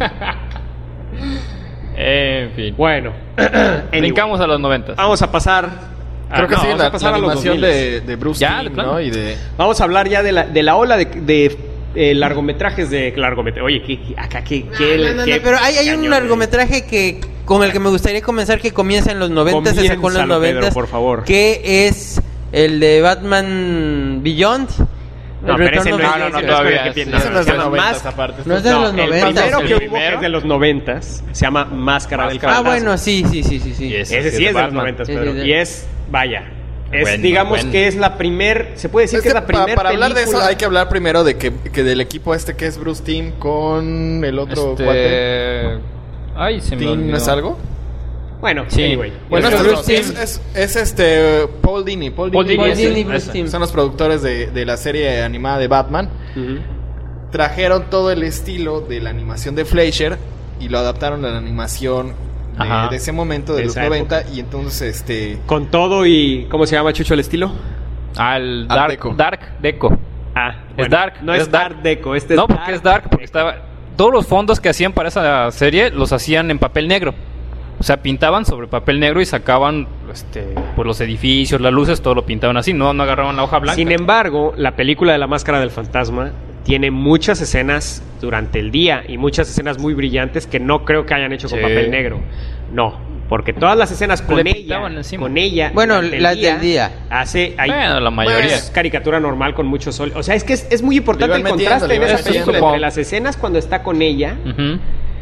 En fin. Bueno, anyway, Brincamos a los noventas. vamos a pasar. Creo que no, sí, vamos la, a pasar la a los animación dos miles. de, de Bruce Ya, Timm, de plano. ¿no? Y de... Vamos a hablar ya de la, de la ola de, de eh, largometrajes de largometrajes. Oye, ¿qué, qué- acá qué, qué, No, no, no, qué pero hay, hay un cañón, largometraje que con el que me gustaría comenzar que comienza en los noventa, se sacó en los Comiénzalo, noventa, Pedro, por favor. que es el de Batman Beyond. No, El pero Return ese of no, the- no, no, no, no, todavía, no, sí, no, Eso no es de se llama noventas, Mas- aparte. No es de los el noventas. primero el que hubo, primero. que es de los noventas, se llama Máscara del Máscara. Ah, Fantasma. bueno, sí, sí, sí, sí, sí. Y ese Ese sí sí es es de de los Batman. noventas, Sí, Pedro. sí, sí. Y es, vaya, es, Bueno, digamos bueno. que es la primer, se puede decir Es que, que es la pa- primer para hablar de eso película- hay que hablar primero de que, que del equipo este que es Bruce Timm con el otro cuate. Este... Ay, se me ¿Timm olvidó. no es algo? Bueno, Sí. anyway. Bueno, Es estos Bruce dos, Timm. es, es, es este Paul Dini. Paul Paul Dini, Dini, Paul ese, Dini y Bruce ese. Timm. son los productores de, de la serie animada de Batman. Ujú. Trajeron todo el estilo de la animación de Fleischer y lo adaptaron a la animación de, Ajá. de ese momento, de, De los esa noventa. Y entonces, este... Con todo y... ¿Cómo se llama, Chucho, el estilo? Ah, el Art Dark Deco. Dark Deco. Ah, Es dark, No es es dark. Art Deco, este No, es porque es dark, porque estaba... Todos los fondos que hacían para esa serie los hacían en papel negro. O sea, pintaban sobre papel negro y sacaban este, pues los edificios, las luces, todo lo pintaban así. No, no agarraban la hoja blanca. Sin embargo, la película de La Máscara del Fantasma tiene muchas escenas durante el día y muchas escenas muy brillantes que no creo que hayan hecho con Sí. papel negro. No, porque todas las escenas con Le ella, pintaban encima. con ella, Bueno, durante el las del día. hace hay Bueno, la mayoría. es caricatura normal con mucho sol. O sea, es que es, es muy importante Le el iban metiendo, contraste le en iban esa película metiendo. entre las escenas cuando está con ella Ujú.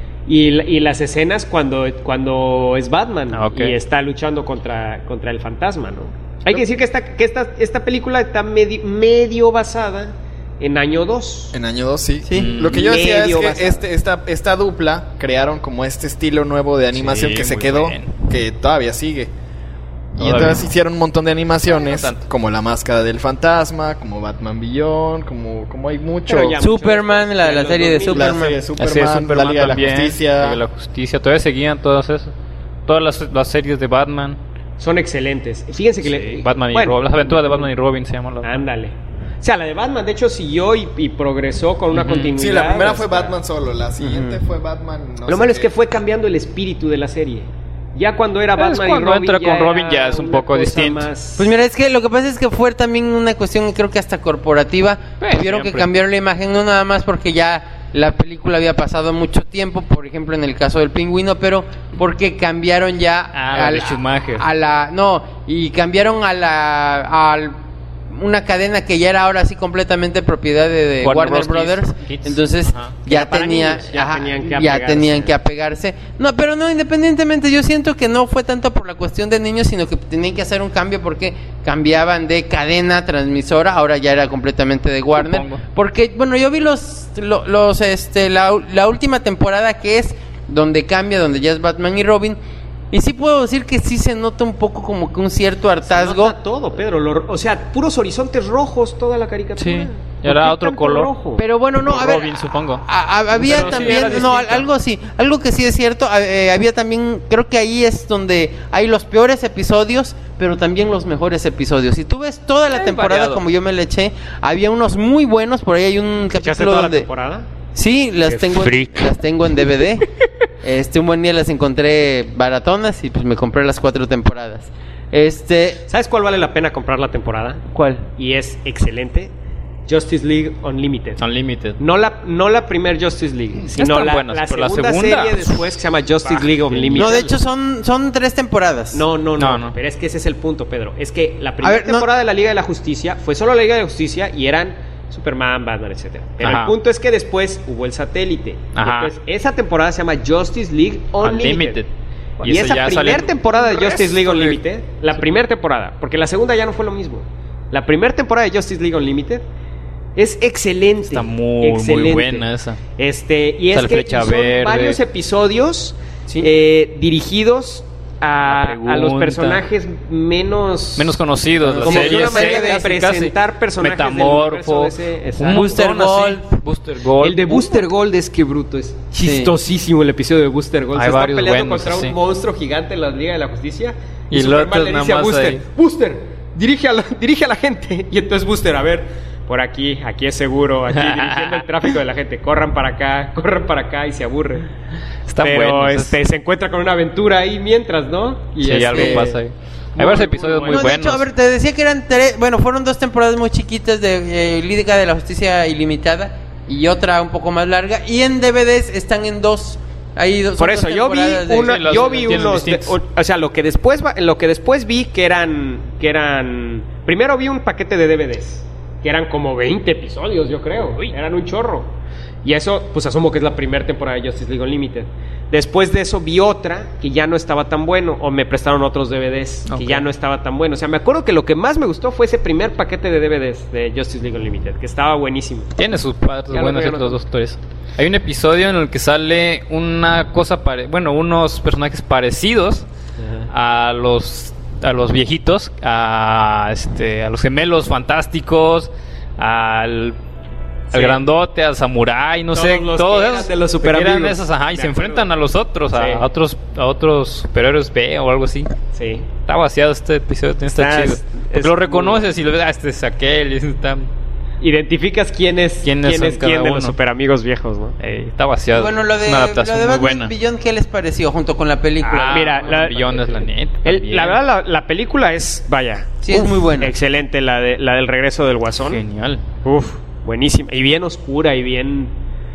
y, la- y las escenas cuando, cuando es Batman Ah, ok. y está luchando contra, contra el fantasma, ¿no? Hay que decir que esta, que esta, esta película está medi- medio basada en Año dos. En año dos, sí. Sí. Lo que yo decía es Medio que basado. este, esta, esta dupla crearon como este estilo nuevo de animación Sí, que se muy quedó, bueno. que todavía sigue. Y Todavía. entonces hicieron un montón de animaciones, No tanto. como La Máscara del Fantasma, como Batman Beyond, como, como hay mucho. Pero ya Superman, la, la los serie de dos mil. La Superman. serie de Así Superman, es, Superman la Liga también, de la Justicia. Liga de la Justicia. Todavía seguían todas esas. Todas las, las series de Batman. Son excelentes. Fíjense que Sí, le, Batman y bueno, Robin. Las aventuras de Batman y Robin se llaman. las- Ándale. O sea, la de Batman, de hecho, siguió y, y progresó con una Ujú. continuidad. Sí, la primera fue hasta- Batman solo, la siguiente fue Batman. no Lo sé malo es qué. que fue cambiando el espíritu de la serie. Ya cuando era Es Batman cuando y Robin, entra con Robin era ya es un una poco cosa distinto. más- Pues mira, es que lo que pasa es que fue también una cuestión, creo que hasta corporativa. Eh, Tuvieron que siempre. cambiar la imagen, no nada más porque ya la película había pasado mucho tiempo, por ejemplo en el caso del Pingüino, pero porque cambiaron ya Ah, la a de Schumacher. a la no, y cambiaron a la al una cadena que ya era ahora sí completamente propiedad de, de Warner Warner, Bros. Brothers. Kids. Entonces Ajá. ya Era para tenía niños, ya ajá, tenían que ya apegarse. tenían que apegarse. No, pero no, independientemente, yo siento que no fue tanto por la cuestión de niños, sino que tenían que hacer un cambio porque cambiaban de cadena transmisora, ahora ya era completamente de Warner. Supongo. Porque, bueno, yo vi los, lo- los, este, la, la última temporada que es donde cambia, donde ya es Batman y Robin. Y sí puedo decir que sí se nota un poco como que un cierto Se hartazgo. nota todo, Pedro. Lo- o sea, puros horizontes rojos toda la caricatura. Sí, ¿Por y era qué otro tanto color. rojo? Pero bueno, no, a ver, Robin, supongo. a- a- había Pero sí, también, era no, distinto. algo sí, algo que sí es cierto, a- eh, había también, creo que ahí es donde hay los peores episodios, pero también los mejores episodios. Si tú ves toda la Es temporada variado. como yo me le eché, había unos muy buenos, por ahí hay un ¿Echaste capítulo toda la donde... temporada? Sí, las Qué tengo, en, freak. las tengo en D V D. Este, un buen día las encontré baratonas y pues me compré las cuatro temporadas. Este, ¿Sabes cuál vale la pena comprar la temporada? ¿cuál? Y es excelente. Justice League Unlimited. Unlimited. No la, no la primer Justice League, sino Están la, buenas, la, pero segunda la segunda- serie después que se llama Justice League Unlimited. No, de hecho son, son tres temporadas. No, no, no, No, no. Pero es que ese es el punto, Pedro. Es que la primera ver, no- temporada de la Liga de la Justicia fue solo la Liga de la Justicia y eran Superman, Batman, etcétera. Pero Ajá. el punto es que después hubo el satélite. Ajá. Después, esa temporada se llama Justice League Unlimited. Unlimited. Y, Y eso esa ya primera sale- temporada de un Justice League resto de- Unlimited, la primera temporada, porque la segunda ya no fue lo mismo. La primera temporada de Justice League Unlimited es excelente. Está muy, excelente. muy buena esa. Este, y es Sale que Flecha son Verde. varios episodios Sí. eh, dirigidos a, La a los pregunta. personajes menos Menos conocidos. La como que serie una manera de casi, presentar casi. personajes del Metamorfo. universo de ese- un exacto. Booster montón así. Gold. Booster Gold. El de Booster Gold es que bruto, es Sí. chistosísimo el episodio de Booster Gold. Hay Se está varios peleando buenos, contra sí. un monstruo gigante en la Liga de la Justicia y, Y Superman el otro le nada dice a más Booster, ahí. Booster, dirige a, la, dirige a la gente. Y entonces Booster, a ver, por aquí, aquí es seguro, aquí dirigiendo el tráfico de la gente. Corran para acá, corran para acá y se aburre. Está Pero bueno. este, se encuentra con una aventura ahí mientras, ¿no? Y Sí, este, algo pasa ahí. muy, Hay varios muy episodios muy bueno. No, de buenos. hecho, a ver, te decía que eran tres, bueno, fueron dos temporadas muy chiquitas de eh, Liga de la Justicia Ilimitada y otra un poco más larga. Y en D V Ds están en dos. Hay dos, Por son eso dos yo vi temporadas de- una, Sí, los- yo vi tienen unos, de- distintos. o, o sea, lo que después va- lo que después vi que eran que eran primero vi un paquete de D V Ds que eran como veinte episodios, yo creo, eran un chorro. Y eso, pues asumo que es la primera temporada de Justice League Unlimited. Después de eso vi otra que ya no estaba tan bueno, o me prestaron otros D V Ds que Ok. ya no estaba tan bueno. O sea, me acuerdo que lo que más me gustó fue ese primer paquete de D V Ds de Justice League Unlimited, que estaba buenísimo. Tiene sus partes Ya lo buenas y veo, otras ¿no? dos historias. Hay un episodio en el que sale una cosa pare... bueno, unos personajes parecidos a los a los viejitos, a este a los gemelos fantásticos, al Sí. al grandote, al samurái, no Todos sé, los todos que eran esos de los que eran superamigos. esos, ajá, y Me se acuerdo. enfrentan a los otros, a, Sí. a otros a otros superhéroes B o algo así. Sí. Está vaciado este episodio, está, Está- chido. es- Porque es lo muy reconoces y lo ves, ah, este es aquel, y está, Identificas quién es quién, ¿Quiénes son es cada quién de los uno? superamigos viejos, ¿no? eh, está vaciado. Bueno, lo de, es una lo adaptación de muy Batman buena. Beyond, ¿qué les pareció junto con la película? Ah, mira, bueno, la- Billones, la neta. El- también. la verdad, la, la película es, vaya. Sí, es muy buena. Excelente, la, de, la del regreso del Guasón. Genial. Uf, buenísima. Y bien oscura y bien.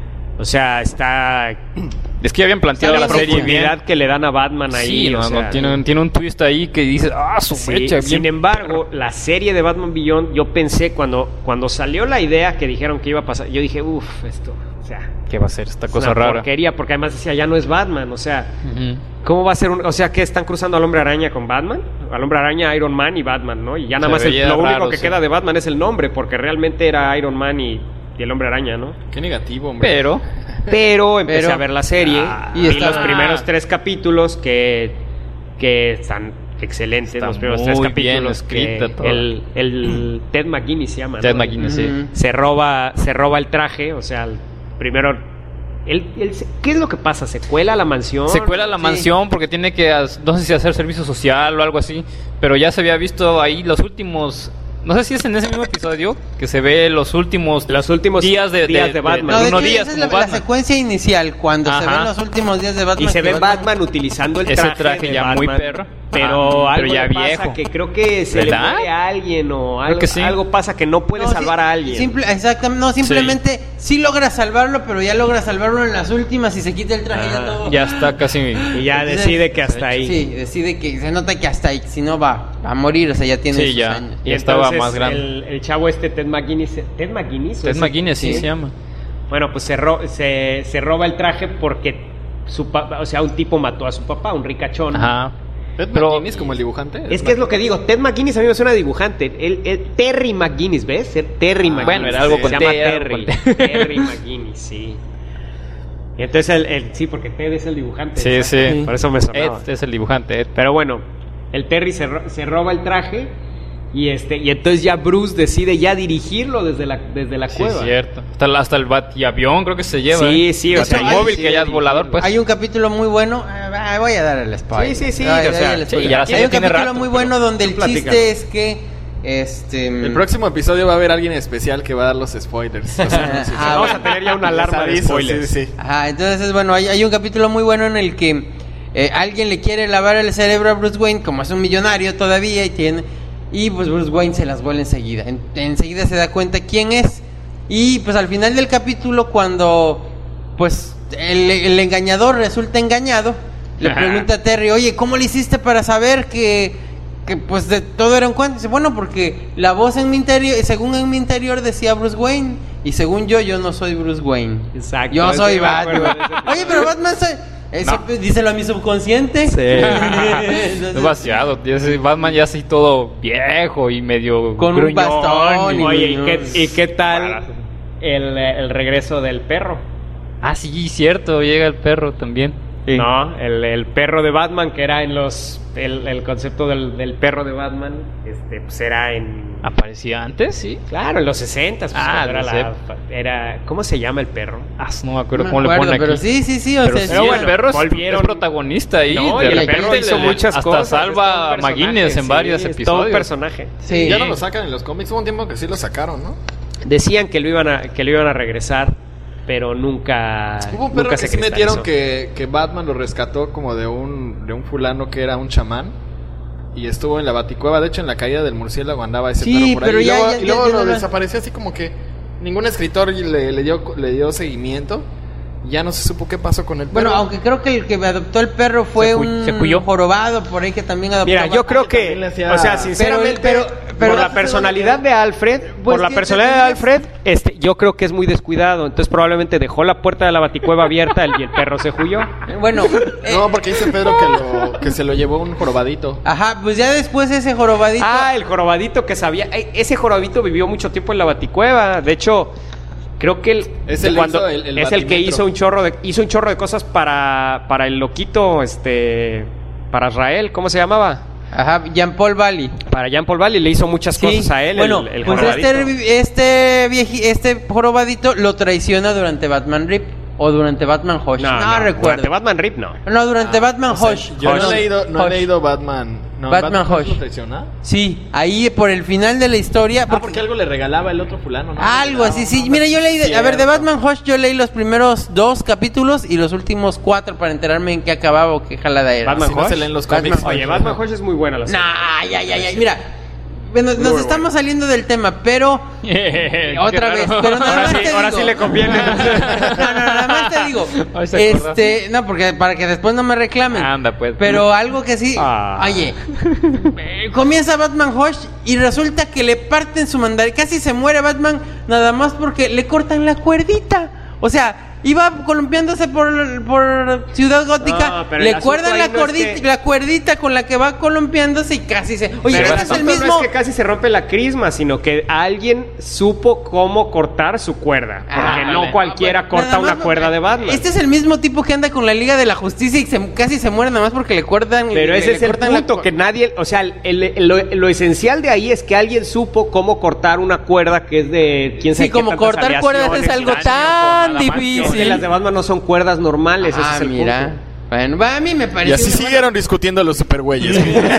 O sea, está. Es que ya habían planteado la la serie bien. profundidad que le dan a Batman ahí. Sí, no, o sea, no, tiene, un- tiene un twist ahí que dices, ah, su sí. fecha. Sin embargo, la serie de Batman Beyond, yo pensé cuando, cuando salió la idea que dijeron que iba a pasar, yo dije, uff, esto, o sea, ¿Qué va a ser esta es cosa una rara? porquería, porque además decía, ya no es Batman, o sea, Ujú. ¿cómo va a ser un, o sea, que están cruzando al Hombre Araña con Batman? Al Hombre Araña, Iron Man y Batman, ¿no? Y ya nada Se más el- veía lo único raro, que sí. queda de Batman es el nombre, porque realmente era Iron Man y, y el Hombre Araña, ¿no? Qué negativo, hombre. Pero, Pero empecé Pero- a ver la serie Ah, y y está- los primeros tres capítulos que, que están excelentes, Está los primeros tres muy bien capítulos que escrita toda. el, el Ted McGuinness se llama, ¿no? Ted McGuinness, sí. Ujú. se roba se roba el traje, o sea, el- primero él, él se- ¿qué es lo que pasa? ¿Se cuela a la mansión? Se cuela a la Sí. mansión porque tiene que, as- no sé si hacer servicio social o algo así, pero ya se había visto ahí los últimos, no sé si es en ese mismo episodio que se ve los últimos Los últimos días de, días de- de Batman. No, de unos hecho, días esa es como la, la Batman. secuencia inicial, cuando se Ajá. ven los últimos días de Batman. Y se que ve Batman utilizando el Ese traje, traje de ya Batman, muy perro. pero Ajá, algo pero ya le pasa viejo. que creo que se ¿Verdad? le muere a alguien o algo, que sí. algo pasa que no puede No, salvar sí, a alguien. simple- exactamente, no, simplemente sí. logra salvarlo, pero ya logra salvarlo en las últimas y se quita el traje y ya Ajá. todo. Ya está casi. Y ya Entonces, decide que hasta ahí. Sí, decide que se nota que hasta ahí, si no va, va a morir, o sea, ya tiene Sí, sus ya. años. Y Ya estaba entonces más grande. El, el chavo este, Ted McGuinness. ¿Ted McGuinness? o Ted ese? McGuinness, sí, se llama. Bueno, pues se, ro- se, se roba el traje porque su papá, o sea, un tipo mató a su papá, un ricachón. Ajá. ¿Ted Pero- McGuinness como el dibujante? Es que es lo que digo, Ted McGuinness a mí me suena a dibujante. El, el Terry McGuinness, ¿ves? El Terry McGuinness. bueno, era algo se con llama T, algo Terry. con T. Terry McGuinness, sí. Y entonces el, el- sí, porque Ted es el dibujante. Sí, ¿sabes? sí. Por eso me sonaba. Ed es el dibujante. Ed. Pero bueno, el Terry se, ro- se roba el traje y este y entonces ya Bruce decide ya dirigirlo desde la desde la Sí, cueva. es cierto. Hasta, el- hasta el batiavión creo que se lleva. Sí, ¿eh? sí, o Hasta sea, el hay- móvil sí, que ya es sí, volador, pues. Hay un capítulo muy bueno, ah, voy a dar el spoiler. Sí, sí, sí, Ay, o sea, ay, el sí, spoiler. ya la Hay serie un tiene capítulo rato, muy pero bueno donde el tú platícalo. chiste es que este El próximo episodio va a haber alguien especial que va a dar los spoilers. O sea, sí, sí. Ah, Vamos a tener ya una alarma de Les aviso, spoilers. Sí, sí. Ajá, entonces bueno, hay, hay un capítulo muy bueno en el que eh, alguien le quiere lavar el cerebro a Bruce Wayne, como es un millonario todavía y tiene y pues Bruce Wayne se las vuela enseguida. En, enseguida se da cuenta quién es. Y pues al final del capítulo, cuando pues el, el engañador resulta engañado, le Ajá. pregunta a Terry, oye, ¿cómo le hiciste para saber que, que pues de todo era un cuento? Dice, bueno, porque la voz en mi interior, según en mi interior decía Bruce Wayne, y según yo, yo no soy Bruce Wayne. Exacto. Yo sí, soy me acuerdo Batman. de ese Oye, pero Batman soy... Eso, No. díselo a mi subconsciente. Sí. Entonces, Demasiado. Ya sé, Batman ya así todo viejo y medio Con un gruñón, bastón y- Oye, ¿y qué, Dios. y qué tal el, el regreso del perro? Ah, sí, cierto. Llega el perro también. Sí. No, el, el perro de Batman, que era en los... El, el concepto del, del perro de Batman, este, pues era en... ¿Aparecía antes? Sí. Claro, en los sesentas. Pues, Ah, cuando era, lo la, era... ¿Cómo se llama el perro? Ah, no me acuerdo No cómo me le acuerdo, ponen pero aquí. sí, sí, sí, o Pero sea, sí, sí, el bueno, perro es, volvieron- es protagonista ahí. No, de y el repente perro hizo le- muchas hasta cosas. salva es todo a un McGuinness personaje, en varios sí, es episodios. todo un personaje. sí. Ya no lo sacan en los cómics. Hubo un tiempo que sí lo sacaron, ¿no? Decían que lo iban a, que lo iban a regresar, pero nunca, Hubo un perro nunca que se sí metieron cristalizó. que, que Batman lo rescató como de un, de un fulano que era un chamán. Y estuvo en la Baticueva. De hecho, en la caída del murciélago andaba ese Sí, perro por ahí. pero y ya- luego, ya- y luego ya- ya lo no- desapareció así como que ningún escritor le, le, dio, le dio seguimiento. Ya no se supo qué pasó con el perro. Bueno, aunque creo que el que me adoptó el perro fue Se fu- un se cuyó. jorobado por ahí que también adoptó. Mira, a yo Batman. creo que, también le hacía- o sea, Pero- sinceramente, pero- pero- por la pero- personalidad de Alfred, por la que- personalidad de que- Alfred, este, yo creo que es muy descuidado. Entonces probablemente dejó la puerta de la baticueva abierta y el perro se huyó. Bueno, eh, No, porque dice Pedro que, lo, que se lo llevó un jorobadito. ajá, pues ya después ese jorobadito. Ah, el jorobadito que sabía. Ay, ese jorobadito vivió mucho tiempo en la baticueva. De hecho, creo que el, Es el cuando hizo el- el es el que batimetro. hizo un chorro de hizo un chorro de cosas para para el loquito, este, para Israel, ¿cómo se llamaba? Ajá, Jean-Paul Valley. Para Jean Paul Valley le hizo muchas Sí, cosas a él. bueno, el, el pues jorobadito. este, este, vieji- este jorobadito lo traiciona durante Batman Rip o durante Batman Hush. No, recuerdo. Durante Batman Rip no. No, durante Batman O sea, Hush. yo no Perdón, he leído, no he Hush. leído Batman. No, Batman Hush Hush. lo traiciona. Sí, ahí por el final de la historia. Ah, porque algo le regalaba el otro fulano, ¿no? Algo así, sí. Mira, yo leí, de- a ver, de Batman Hush yo leí los primeros dos capítulos y los últimos cuatro para enterarme en qué acababa o qué jalada era. Batman Si no Hush. se leen los Batman cómics. Hush. Oye, Batman Hush es muy buena la serie. Nah, ya, ya, ya. Mira, bueno, nos estamos saliendo del tema, pero Qué otra vez, raro. pero nada Ahora más sí, te ahora digo. sí le conviene. No, no, nada más te digo. Ay, se acordó. Este, no, porque para que después no me reclamen. Anda, pues. Pero algo que sí. Ah. Oye, eh, comienza Batman Hush y resulta que le parten su mandarín. Casi se muere Batman nada más porque le cortan la cuerdita. O sea, iba columpiándose por, por Ciudad Gótica, No, pero el le asunto cuerdan ahí la, no es cuerdita, que- la cuerdita con la que va columpiándose y casi se. Oye, Pero ese el es el asunto mismo. no es que casi se rompe la crisma, sino que alguien supo cómo cortar su cuerda. Porque Ah, no vale. cualquiera corta Nada una más, cuerda de Batman. Este es el mismo tipo que anda con la Liga de la Justicia y se- casi se muere nada más porque le cuerdan. Pero le- ese le es el cortan la punto, cu- que nadie, o sea, el- el- lo, lo esencial de ahí es que alguien supo cómo cortar una cuerda que es de quién sabe Sí, qué como tantas cortar cuerdas es aleaciones, algo daño, tan nada más, que difícil. las de Batman no son cuerdas normales, ese Ah, es el mira. punto. Bueno, va, a mí me parece. Y así siguieron discutiendo los supergüeyes.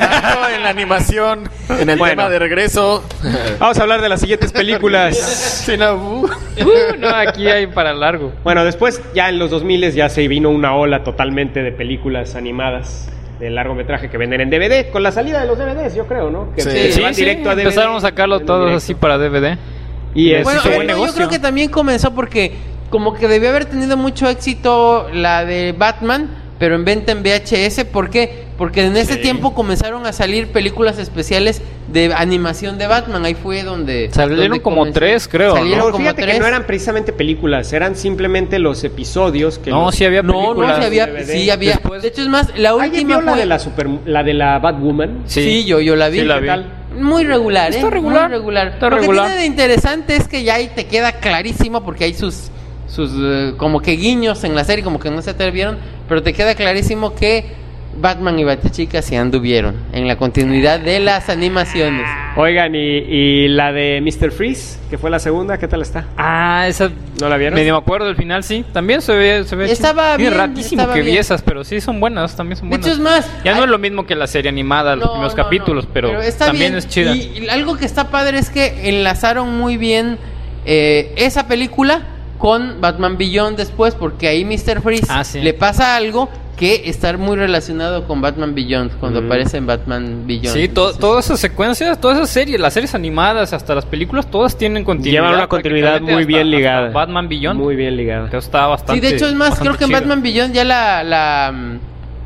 en la animación, en el Bueno. tema de regreso. Vamos a hablar de las siguientes películas. Sí, no, uh. Uh, no, aquí hay para largo. Bueno, después ya en los dos mil ya se vino una ola totalmente de películas animadas de largometraje que venden en D V D, con la salida de los D V Ds, yo creo, ¿no? Que Sí. se Sí, van sí, directo a D V D. empezaron a sacarlo Venden todos directo. así para D V D. Y es Bueno, hizo eh, buen no, yo negocio. creo que también comenzó porque como que debió haber tenido mucho éxito la de Batman, pero en venta en V H S. ¿Por qué? Porque en ese Sí. tiempo comenzaron a salir películas especiales de animación de Batman. Ahí fue donde Salieron donde como comenzó. tres, creo, Salieron No, como fíjate tres. que no eran precisamente películas, eran simplemente los episodios que No, los- sí había No, películas. no, sí había, D V D. sí había. Después- De hecho, es más, la ¿Alguien última vio la fue de la super la de la Batwoman? Sí, yo, yo la vi. Sí, la ¿Qué vi. tal? Muy regular, ¿eh? Está regular, Muy regular. está Lo regular. que tiene de interesante es que ya ahí te queda clarísimo porque hay sus sus eh, como que guiños en la serie, como que no se atrevieron, pero te queda clarísimo que Batman y Batichica se anduvieron en la continuidad de las animaciones. Oigan, y, y la de mister Freeze, que fue la segunda, ¿qué tal está? Ah, esa. ¿No la vieron? Medio me acuerdo del final, sí. También se ve. Se ve Estaba chido. bien, ratísimo estaba que vi bien. esas, pero sí son buenas. También son De buenas. hecho, es más, Ya no hay- es lo mismo que la serie animada, los No, primeros no, no, capítulos, pero, está también bien. es chida. Y, y algo que está padre es que enlazaron muy bien eh, esa película con Batman Beyond después, porque ahí mister Freeze Ah, sí. le pasa algo que estar muy relacionado con Batman Beyond, cuando Mm. aparece en Batman Beyond. Sí, to- Entonces, todas esas secuencias, todas esas series, las series animadas, hasta las películas, todas tienen continuidad. Llevan una continuidad prácticamente muy hasta- bien ligada. hasta Batman Beyond. Muy bien ligada. Entonces está bastante. Sí, de hecho es más, bastante creo que en chido. Batman Beyond ya la, la mm,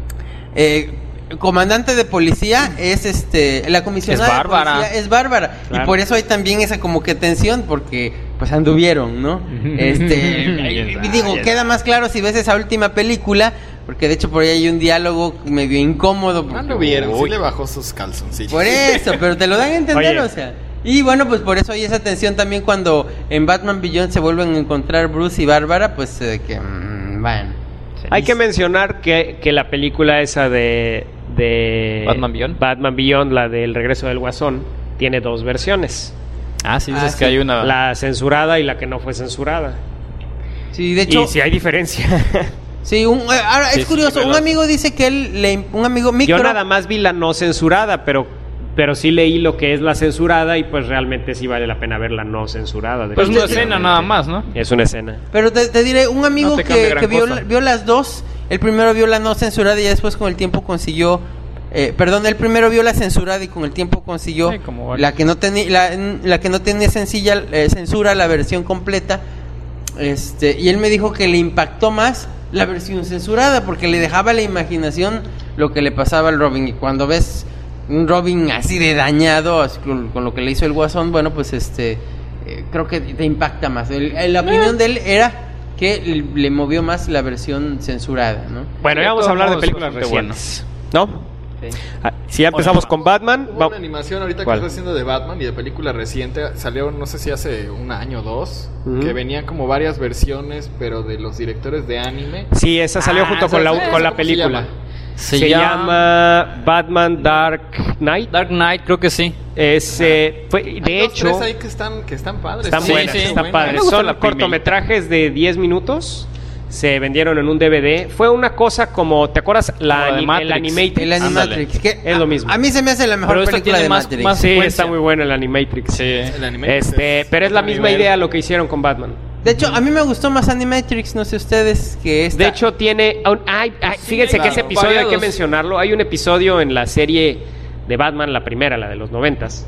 eh, comandante de policía es este, la comisionada Es Bárbara. de policía es Bárbara. Claro. Y por eso hay también esa como que tensión, porque pues anduvieron, ¿no? Este, y digo, queda más claro si ves esa última película, porque de hecho por ahí hay un diálogo medio incómodo. porque- No lo vieron, sí Uy. le bajó sus calzoncillos. Por eso, pero te lo dan a entender, Oye. o sea. Y bueno, pues por eso hay esa tensión también cuando en Batman Beyond se vuelven a encontrar Bruce y Bárbara, pues eh, que mm, bueno. Hay que mencionar que, que la película esa de, de Batman Beyond. Batman Beyond, la del regreso del Guasón, tiene dos versiones. Ah, sí, Ah, dices sí. que hay una. La censurada y la que no fue censurada. Sí, de hecho, Y si hay diferencia. sí, un, eh, ahora Sí, es sí, curioso, sí, un ¿verdad? amigo dice que él le un amigo micro Yo nada más vi la no censurada, pero, pero sí leí lo que es la censurada y pues realmente sí vale la pena ver la no censurada. Pues una definitivamente. escena nada más, ¿no? Es una escena. Pero te, te diré, un amigo No te cambia que, gran que vio, cosa. vio las dos, el primero vio la no censurada y después con el tiempo consiguió, eh, perdón, el primero vio la censurada y con el tiempo consiguió Sí, como varios. la que no tenía, la, la que no tenía sencilla eh, censura, la versión completa, este, y él me dijo que le impactó más la versión censurada porque le dejaba a la imaginación lo que le pasaba al Robin, y cuando ves un Robin así de dañado así con, con lo que le hizo el Guasón, bueno, pues este eh, creo que te impacta más. El- el- la opinión de él era que le, le movió más la versión censurada, ¿no? Bueno, De ya vamos a todos hablar de modos, películas bastante bueno. recientes. ¿No? Sí. Ah, si ya empezamos con Batman, Hubo va- una animación ahorita ¿Cuál? que está haciendo de Batman y de película reciente. Salió, no sé si hace un año o dos, Ujú. que venían como varias versiones, pero de los directores de anime. sí, esa salió Ah, junto esa con la, sí, con la ¿cómo se película. llama? Se, Se llama Batman Dark Knight. Dark Knight, creo que sí. Es, eh, fue, Hay de dos, hecho, tres ahí que están, que están padres. están Sí, buenas, sí. están A mí me padres. gusta Son la primerita. cortometrajes de diez minutos. Se vendieron en un D V D. Fue una cosa como, ¿te acuerdas? La, Como de ani- el Matrix. Animatrix. El Animatrix, que Es lo mismo. A, a mí se me hace la mejor Pero esta película tiene de más- Matrix. más- Sí, secuencia. está muy bueno el Animatrix. Sí. El anime Este, pero es la otro misma nivel. idea lo que hicieron con Batman. De hecho, a mí me gustó más Animatrix, no sé ustedes, que esta. De hecho, tiene. un- ay, ay, fíjense claro. que ese episodio hay que Variados. mencionarlo. Hay un episodio en la serie de Batman, la primera, la de los noventas,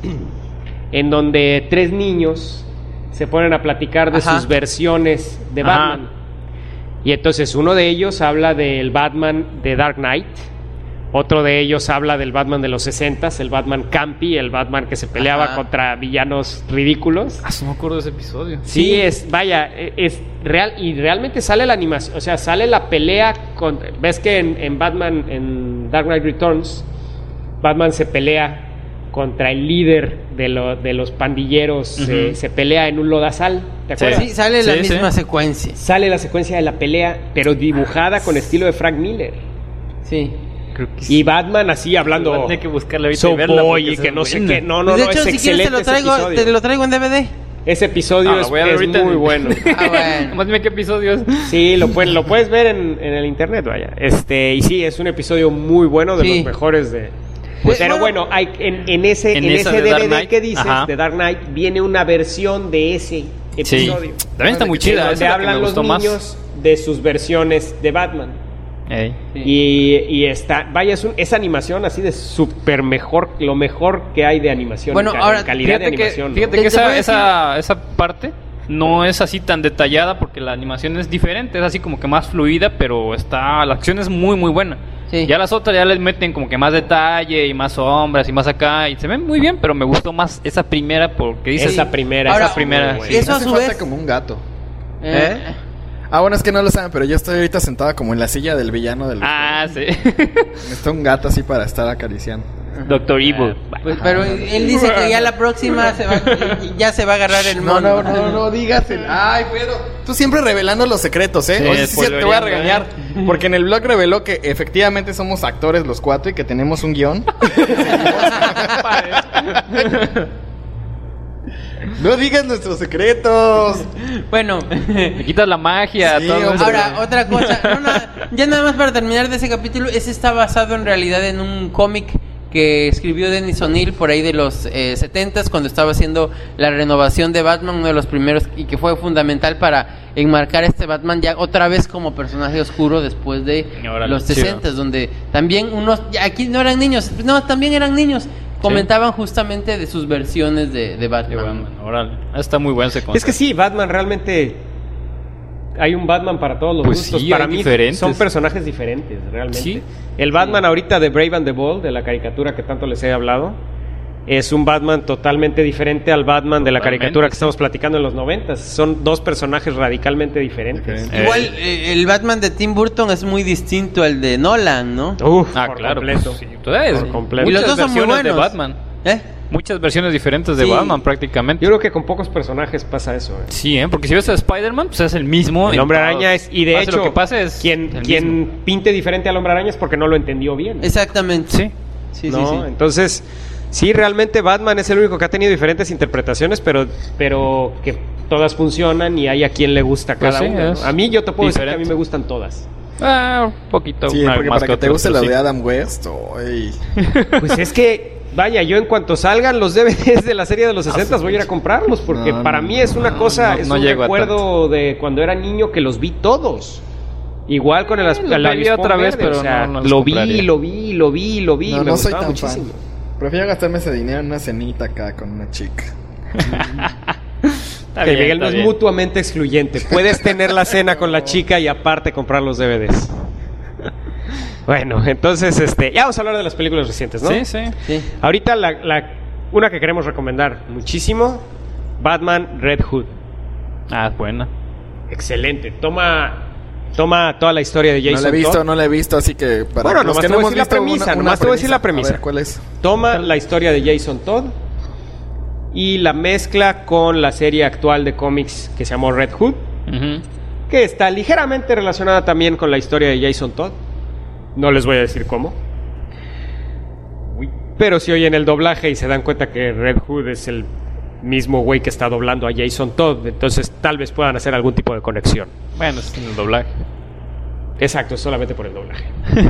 en donde tres niños se ponen a platicar de Ajá. sus versiones de Ajá. Batman. Y entonces uno de ellos habla del Batman de Dark Knight. Otro de ellos habla del Batman de los sesentas, el Batman campy, el Batman que se peleaba Ajá. contra villanos ridículos. Ah, no me acuerdo de ese episodio. Sí, es, vaya, e- es real y realmente sale la animación, o sea, sale la pelea con, ves que en, en Batman, en Dark Knight Returns, Batman se pelea contra el líder de, lo- de los pandilleros, Ujú. eh, se pelea en un lodazal, ¿te Sí. acuerdas? Sí, sale la Sí, sí. misma secuencia. Sale la secuencia de la pelea, pero dibujada con estilo de Frank Miller. Sí. Creo que Y Batman así hablando, Voy a tener que buscarla ahorita so y verla boy, porque y se que ve no sé buena. qué, no, no, de no, hecho, es si quieres excelente te lo ese traigo, episodio. te lo traigo en D V D. Ese episodio Ah, lo es, voy a ver es ahorita en muy el- bueno. Ah, bueno. Nomás dime qué episodios. Sí, lo, pueden, lo puedes ver en, en el internet, vaya. Este, y sí, es un episodio muy bueno, de Sí. los mejores de... Pues, Pero bueno, bueno, hay, en, en ese, en en esa ese de Dark D V D Knight, que dices, ajá. de Dark Knight, viene una versión de ese Sí. episodio. También está muy En chida. donde esa es la que hablan me los gustó más. niños de sus versiones de Batman. Ey. Sí. Y, y está, vaya, es, un, es animación así de súper mejor, lo mejor que hay de animación. Bueno, en ca- ahora, en calidad de Fíjate que, animación. ¿no? fíjate Te- que te voy esa, a decir- esa, esa parte no es así tan detallada porque la animación es diferente, es así como que más fluida, pero está la acción es muy muy buena. Sí. Ya las otras ya les meten como que más detalle y más sombras y más acá y se ven muy bien, pero me gustó más esa primera porque dice Esa primera, Ahora, esa primera. muy güey. eso a Hace su falta vez- como un gato. Eh, Ah, bueno, es que no lo saben, pero yo estoy ahorita sentada como en la silla del villano del... Ah, sí. Está un gato así para estar acariciando. Doctor Evil. pues, pero él dice que ya la próxima se va, ya se va a agarrar el No, mono. no, no, no digas el... Ay, pero... Tú siempre revelando los secretos, ¿eh? Sí, Oye, sí, te voy a spoilereando, regañar. Porque en el blog reveló que efectivamente somos actores los cuatro y que tenemos un guión. No digas nuestros secretos. Bueno, Me quitas la magia, Sí, todo hombre. eso. ahora otra cosa. No, nada, ya nada más para terminar de ese capítulo, ese está basado en realidad en un cómic que escribió Dennis O'Neil por ahí de los eh, setentas, cuando estaba haciendo la renovación de Batman, uno de los primeros, y que fue fundamental para enmarcar a este Batman ya otra vez como personaje oscuro después de Órale, los sesentas, donde también unos, ya aquí no eran niños, no, también eran niños, comentaban justamente de sus versiones de, de Batman. Qué bueno, órale. Está muy bueno ese concepto. Es que sí, Batman realmente... Hay un Batman para todos los Pues gustos. sí, para hay mí diferentes. son personajes diferentes, realmente. Sí. El Batman ahorita de Brave and the Bold, de la caricatura que tanto les he hablado, es un Batman totalmente diferente al Batman de la Totalmente, caricatura que sí. estamos platicando en los noventas. Son dos personajes radicalmente diferentes. Diferente. Igual eh, el Batman de Tim Burton es muy distinto al de Nolan, ¿no? Uf, Ah, por claro. completo. Pues, sí, todavía Por es- completo. Y los muchas dos son muy versiones de buenos. Batman. ¿Eh? Muchas versiones diferentes de Sí. Batman prácticamente. Yo creo que con pocos personajes pasa eso. ¿eh? Sí, ¿eh? Porque si ves a Spider-Man, pues es el mismo. El en Hombre todos. Araña es... Y de Pase hecho, lo que pasa es quien, el quien mismo. pinte diferente al Hombre Araña es porque no lo entendió bien. Exactamente. Sí. Sí, ¿no? sí, sí. Entonces, sí, realmente Batman es el único que ha tenido diferentes interpretaciones, pero, pero que todas funcionan y hay a quien le gusta Pues cada sí, una. ¿no? es A mí yo te puedo decir que a mí diferente. me gustan todas. Ah, un poquito. Sí, una porque más para que te otras, guste pero la sí. de Adam West, oy. Pues es que, vaya, yo en cuanto salgan los D V Ds de la serie de los sesenta voy a ir a comprarlos, porque No, para no, mí es una no, cosa, no, es no un llego a recuerdo de cuando era niño que los vi todos. Igual con el, as- Eh, los el vería avispón otra vez, verde, pero o sea, no- no los lo vi, compraría. lo vi, lo vi, lo vi, No, me no soy gustaba tan muchísimo. fan. Prefiero gastarme ese dinero en una cenita acá con una chica. Está Ok, bien, Miguel está no es bien. mutuamente excluyente. Puedes tener la cena con la chica y aparte comprar los D V Ds. Bueno, entonces, este, ya vamos a hablar de las películas recientes, ¿no? Sí, sí. Sí. Ahorita la, la- una que queremos recomendar muchísimo, Batman Red Hood. Ah, buena. Excelente. Toma, toma toda la historia de No Jason la he visto, Todd. no la he visto, así que para Bueno, los nomás que te no voy a hemos decir la visto premisa, una- una nomás te voy a decir la A premisa. ver, ¿cuál es? Toma la historia de Jason Todd y la mezcla con la serie actual de cómics que se llamó Red Hood, Ujú. que está ligeramente relacionada también con la historia de Jason Todd. No les voy a decir cómo. Pero si oyen el doblaje y se dan cuenta que Red Hood es el mismo güey que está doblando a Jason Todd, entonces tal vez puedan hacer algún tipo de conexión. Bueno, es en el doblaje. Exacto, solamente por el doblaje.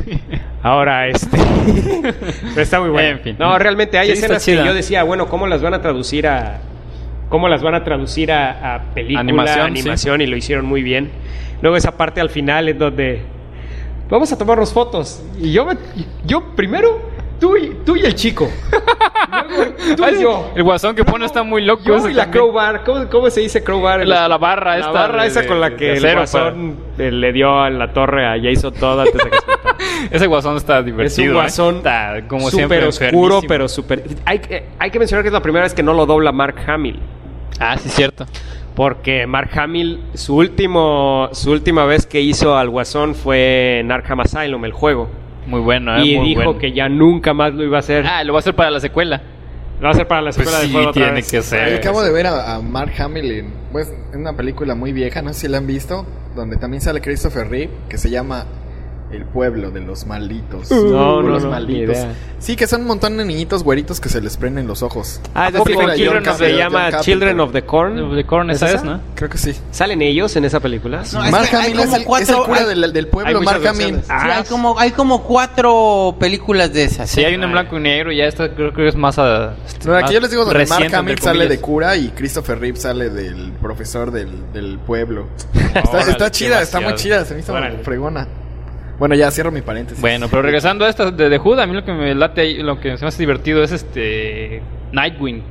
Ahora, este... Pero está muy bueno. En fin. No, realmente hay Sí, está escenas que chida. yo decía, bueno, ¿cómo las van a traducir a... ¿Cómo las van a traducir a, a película, Animación, animación? Y lo hicieron muy bien. Luego esa parte al final en donde... Vamos a tomarnos fotos. Y yo, me- yo primero... Tú y, tú y el chico. Luego, tú Ay, y yo. El guasón que pone está muy loco. Yo ese y la también. crowbar. ¿Cómo, cómo se dice crowbar? La- la barra La esta barra de- esa con la de- que de el acero guasón eh, le dio a la torre a Jason Todd antes de que explotara. Ese guasón está Es divertido. un guasón ¿eh? Está como súper siempre oscuro, enfermísimo. pero súper... Hay, que- hay que mencionar que es la primera vez que no lo dobla Mark Hamill. Ah, sí, cierto. Porque Mark Hamill, su, último, su última vez que hizo al guasón fue en Arkham Asylum, el juego. Muy bueno, ¿eh? Y Muy dijo bueno. que ya nunca más lo iba a hacer. Ah, lo va a hacer para la secuela. Lo va a hacer para la Pues secuela sí, de juego otra tiene vez. que ser. Yo acabo de ver a, a Mark Hamill en, pues, en una película muy vieja, no sé si la han visto, donde también sale Christopher Reeve, que se llama El pueblo de los malditos. No, O no, los no, malditos. ni idea. Sí, que son un montón de niñitos güeritos que se les prenden los ojos. Ah, es ¿A poco decir, era Children John of- se Carpenter? llama John Carpenter. Children of the Corn. De Korn, esa ¿Es es, esa? ¿no? Creo que sí. ¿Salen ellos en esa película? No, es Mark que hay Hamill es como el, cuatro- es el cura hay- del, del hay pueblo, muchas Mark Hamill. versiones. Sí, Ah, hay como hay como cuatro películas de esas. Sí, ¿eh? hay una en blanco y negro y ya esta creo que es más a... No, aquí yo les digo donde reciente, Mark Hamill entre sale de comillas. cura y Christopher Reeve sale del profesor del, del pueblo. Órale, Está, está qué chida, está muy vaciado. chida, se me hizo Órale. fregona. Bueno, ya cierro mi paréntesis. Bueno, pero regresando a esta de The Hood, a mí lo que me late ahí, lo que se me hace divertido es este Nightwing.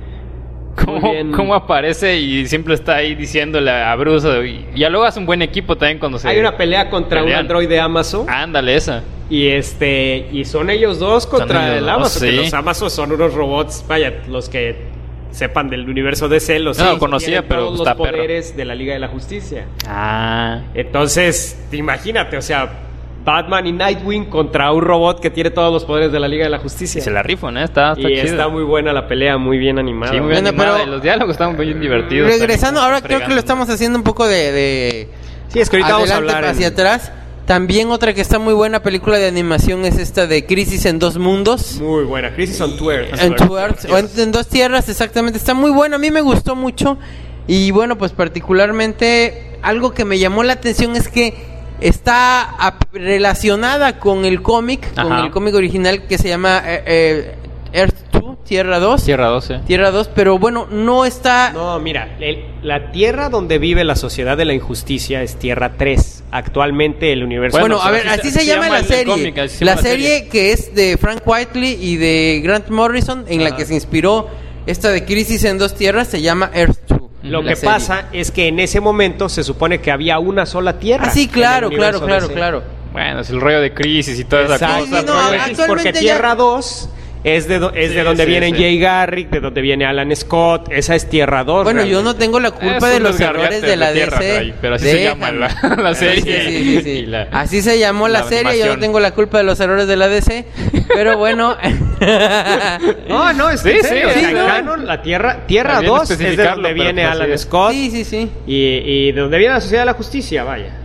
Cómo, Muy bien. cómo aparece y siempre está ahí diciéndole a Bruce. Y ya luego hace un buen equipo también cuando se... Hay una pelea contra un pelean. android de Amazon. Ándale, esa. Y este y son ellos dos contra ellos el dos, Amazon. sí. Que los Amazon son unos robots, vaya, los que sepan del universo de C, los No lo sí, conocía, tienen pero todos está los perro. poderes de la Liga de la Justicia. Ah. Entonces, imagínate, o sea, Batman y Nightwing contra un robot que tiene todos los poderes de la Liga de la Justicia. Y se la rifan, ¿eh? Está, está y chido. está muy buena la pelea, muy bien animada. Sí, muy bien Bueno, animada, pero- y los diálogos están muy divertidos. Regresando, también, ahora creo que fregando. lo estamos haciendo un poco de, de Sí, es que ahorita vamos a adelante hablar hacia en- atrás. También otra que está muy buena película de animación es esta de Crisis en dos mundos. Muy buena, Crisis on Two Earths. En, two Earths, o en, en dos tierras, exactamente. Está muy buena, a mí me gustó mucho. Y bueno, pues particularmente algo que me llamó la atención es que está ap- relacionada con el cómic, con Ajá. el cómic original que se llama eh, eh, Earth dos, Tierra dos. Tierra doce. Tierra dos, pero bueno, no está... No, mira, el- la tierra donde vive la sociedad de la injusticia es Tierra tres. Actualmente el universo... Bueno, Bueno, a pero ver, así así se- se se llama llama la el serie. cómic, así se La llama la serie serie. que es de Frank Whiteley y de Grant Morrison, en Ah. la que se inspiró esta de Crisis en dos tierras, se llama Earth dos. Lo la que serie. pasa es que en ese momento se supone que había una sola tierra. Ah, sí, en claro, el claro, universo claro, D C. claro. Bueno, es el rollo de crisis y toda esa Exacto. cosa. Sí, no, pero- Porque- actualmente porque ya- Tierra dos es de, do- es Sí, de donde sí, vienen sí. Jay Garrick, de donde viene Alan Scott. Esa es Tierra dos. Bueno, yo realmente. no tengo la culpa Es de un los desgarriate errores de la de tierra, D C. Ray, pero así se llama la- la serie. Sí, sí, sí, sí. Y la- Así se llamó la, la serie. Yo no animación. tengo la culpa de los errores de la D C. Pero bueno. No, no, es Sí, que en sí, serio, sí, o sea, no. en canon, la Tierra, tierra Está bien dos es de especificarlo, donde pero viene pues Alan así es. Scott Sí, sí, sí. y, y de donde viene la Sociedad de la Justicia, vaya.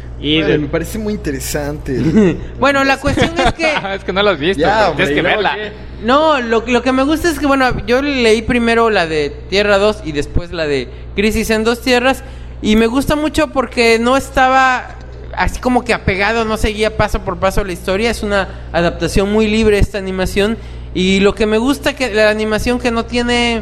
Y Madre, de- me parece muy interesante. Bueno, la cuestión es que... es que no lo has visto. Ya, pero hombre, tienes que ¿y luego verla. qué? No, lo, lo que me gusta es que, bueno, yo leí primero la de Tierra dos y después la de Crisis en dos tierras. Y me gusta mucho porque no estaba así como que apegado, no seguía paso por paso la historia. Es una adaptación muy libre esta animación. Y lo que me gusta que la animación que no tiene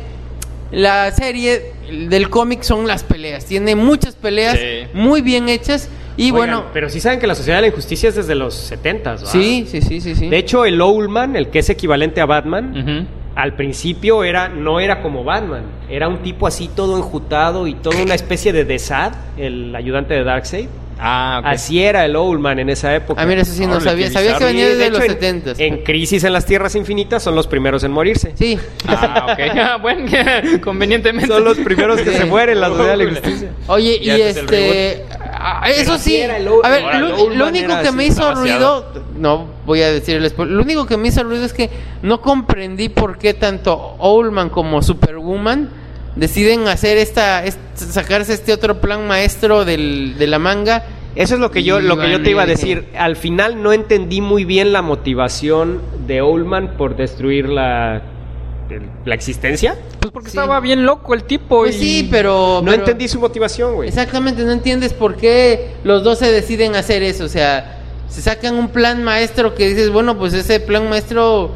la serie del cómic son las peleas. Tiene muchas peleas Sí. muy bien hechas. Y Oigan, bueno, pero sí saben que la Sociedad de la Injusticia es desde los setentas, ¿verdad? sí, sí, sí, sí, sí. De hecho, el Owlman, el que es equivalente a Batman, Ujú. al principio era no era como Batman, era un tipo así todo enjutado y toda una especie de Desad, el ayudante de Darkseid. Ah, ok. Así era el Owlman en esa época. Ah, mira, eso sí no Órale, sabía. qué Sabía que bizarro. venía Y, desde de los hecho, en- setentas. En Crisis en las Tierras Infinitas son los primeros en morirse. Sí. Ah, ok. Ah, bueno, convenientemente. Son los primeros que Sí. se mueren, la Sociedad de la Injusticia. Oye, y Ya este es el este... ah, eso Pero sí, así era el Old- a ver, ahora, lo, el Oldman lo único era que así, me hizo demasiado. ruido, no voy a decir el spoiler, lo único que me hizo ruido es que no comprendí por qué tanto Owlman como Superwoman deciden hacer esta, est- sacarse este otro plan maestro del, de la manga. Eso es lo que yo, Y lo que yo te iba a vale. decir. Al final no entendí muy bien la motivación de Owlman por destruir la, el- la existencia. Pues porque Sí. estaba bien loco el tipo. Pues y- sí, pero... No pero- entendí su motivación, güey. Exactamente, no entiendes por qué los dos se deciden hacer eso, o sea, se sacan un plan maestro que dices, bueno, pues ese plan maestro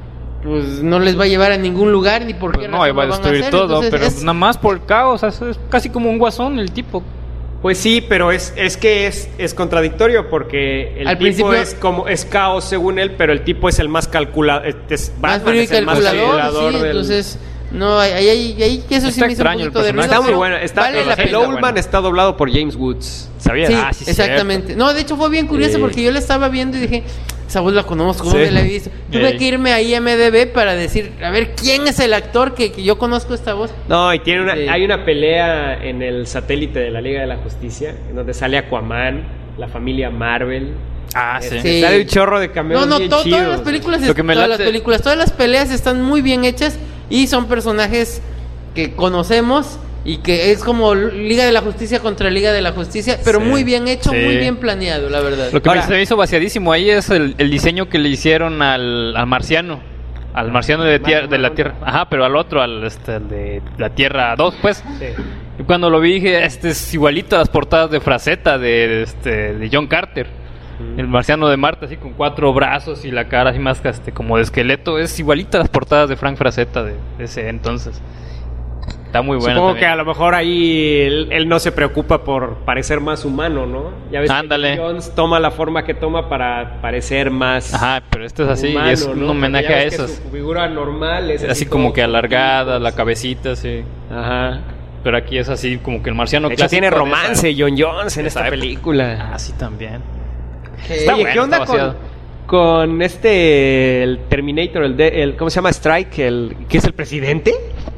pues no les va a llevar a ningún lugar ni por qué Pues no, razón iba a lo van destruir hacer, todo, entonces pero es- nada más por el caos. O sea, es casi como un guasón el tipo. Pues sí, pero es, es que es, es contradictorio porque el Al tipo principio- es como es caos según él, pero el tipo es el más calculador, es más Batman frío y es el más calculador, calculador sí, del- entonces no, ahí, ahí, ahí, ahí que eso sí Está me hizo un extraño el poquito de personaje. ruido, Está muy pero bueno, está, vale la el pena. Oldman bueno. está doblado por James Woods. ¿Sabías? Sí, Ah, sí, exactamente. No, de hecho fue bien curioso Sí. porque yo la estaba viendo y dije, esa voz la conozco, Sí. ¿dónde la he visto? Tuve Ey. que irme a I M D B para decir, a ver, ¿quién es el actor que, que yo conozco esta voz? No, y tiene una, Sí. hay una pelea en el satélite de la Liga de la Justicia, en donde sale Aquaman, la familia Marvel. Ah, sí. Este, Sí. Sale un chorro de cameos No, no, bien to- chidos. todas las películas, Lo que me todas las late- películas, todas las peleas están muy bien hechas y son personajes que conocemos y que es como Liga de la Justicia contra Liga de la Justicia, pero Sí. muy bien hecho, Sí. muy bien planeado, la verdad. Lo que Ahora- me se me hizo vaciadísimo ahí es el, el diseño que le hicieron al, al marciano. Al marciano de, tier- de la Tierra. Ajá, pero al otro, al este, al de la Tierra dos, pues. Sí. Y cuando lo vi dije, este es igualito a las portadas de Fraceta de, este, de John Carter. El marciano de Marte, así con cuatro brazos y la cara así más este, como de esqueleto. Es igualito a las portadas de Frank Fraceta de, de ese entonces. Está muy bueno. Supongo también. que a lo mejor ahí él, él no se preocupa por parecer más humano, ¿no? Ya ves Ándale. que Jones toma la forma que toma para parecer más Ajá, pero este es así, humano, es un ¿no? homenaje Porque ya a ves que esos. Su figura normal es Así como todo que alargada, chiquito, la sí. cabecita, sí. Ajá. Pero aquí es así como que el marciano De hecho, clásico tiene de romance esa- John Jones en de esta esa época. película. Ah, sí, también. Sí. Está Oye, bueno, ¿qué onda está con, vaciado. con este el Terminator, el, de, el ¿cómo se llama? Strike, el que es el presidente?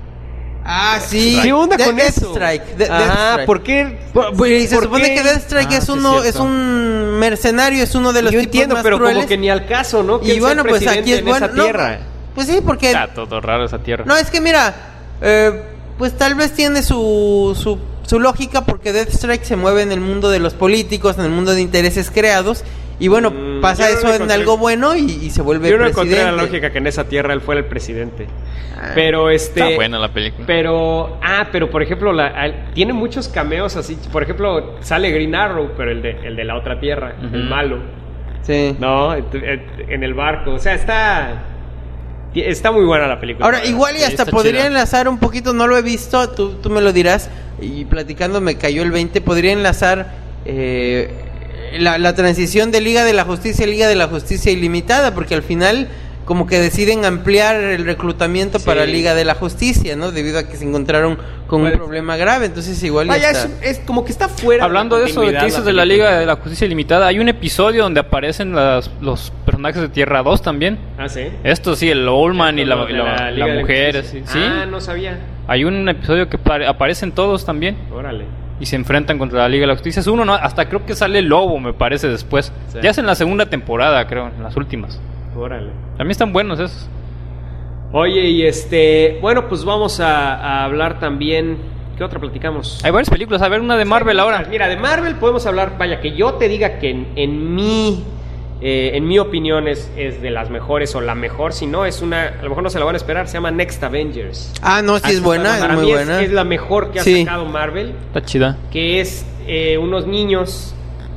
Ah, sí. ¿Qué onda De- con Death eso? Strike, de- Death Ajá, Strike. ¿por qué? Por- por- y se ¿Por supone qué? que Deathstrike Ah, es sí, uno, cierto. es un mercenario, es uno de los Yo tipos entiendo, más pero crueles. como que ni al caso, ¿no? Y bueno, pues aquí es en bueno. esa no, tierra. pues sí, porque Está todo raro esa tierra. no es que mira, eh, pues tal vez tiene su, su su lógica porque Deathstrike se mueve en el mundo de los políticos, en el mundo de intereses creados Y bueno, Mm, pasa yo no eso le en encontré- algo bueno y, y se vuelve Yo no presidente. encontré la lógica que en esa tierra él fuera el presidente. Pero este... Está buena la película. Pero, ah, pero por ejemplo, la, al- tiene muchos cameos así. Por ejemplo, sale Green Arrow, pero el de, el de la otra tierra, Ujú. el malo. Sí. No, en, en el barco. O sea, está... Está muy buena la película. Ahora, igual y Sí, hasta está podría chida. enlazar un poquito, no lo he visto, tú, tú me lo dirás, y platicando me cayó el veinte, podría enlazar eh, la, la transición de Liga de la Justicia a Liga de la Justicia Ilimitada, porque al final como que deciden ampliar el reclutamiento Sí. para Liga de la Justicia, ¿no? Debido a que se encontraron con Pues- un problema grave, entonces igual y Vaya, hasta- es, es como que está fuera. Hablando la de eso, de continuidad que dices de la película. Liga de la Justicia Ilimitada, hay un episodio donde aparecen las, los personajes de Tierra dos también. Ah, sí. Esto sí, el Oldman y la, Esto, y lo la, de la Liga de la mujer. Justicia. así, sí. Ah, no sabía. Hay un episodio que pare- aparecen todos también Órale. y se enfrentan contra la Liga de la Justicia. Es uno, ¿no? Hasta creo que sale Lobo, me parece, después. Sí. Ya es en la segunda temporada, creo, en las últimas. Órale. También están buenos esos. Oye, y este... Bueno, pues vamos a, a hablar también... ¿Qué otra platicamos? Hay varias películas. A ver, una de Marvel ahora. Mira, de Marvel podemos hablar... Vaya, que yo te diga que en, en mi... eh, en mi opinión es, es de las mejores o la mejor. Si no, es una... A lo mejor no se la van a esperar. Se llama Next Avengers. Ah, no, sí Ah, es esa buena, está es Para muy mí buena. Es, es la mejor que ha Sí. sacado Marvel. Está chida. Que es eh, unos niños...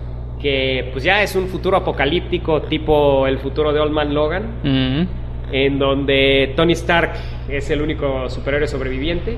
Que pues ya es un futuro apocalíptico. Tipo el futuro de Old Man Logan. Mhm. En donde Tony Stark es el único superhéroe sobreviviente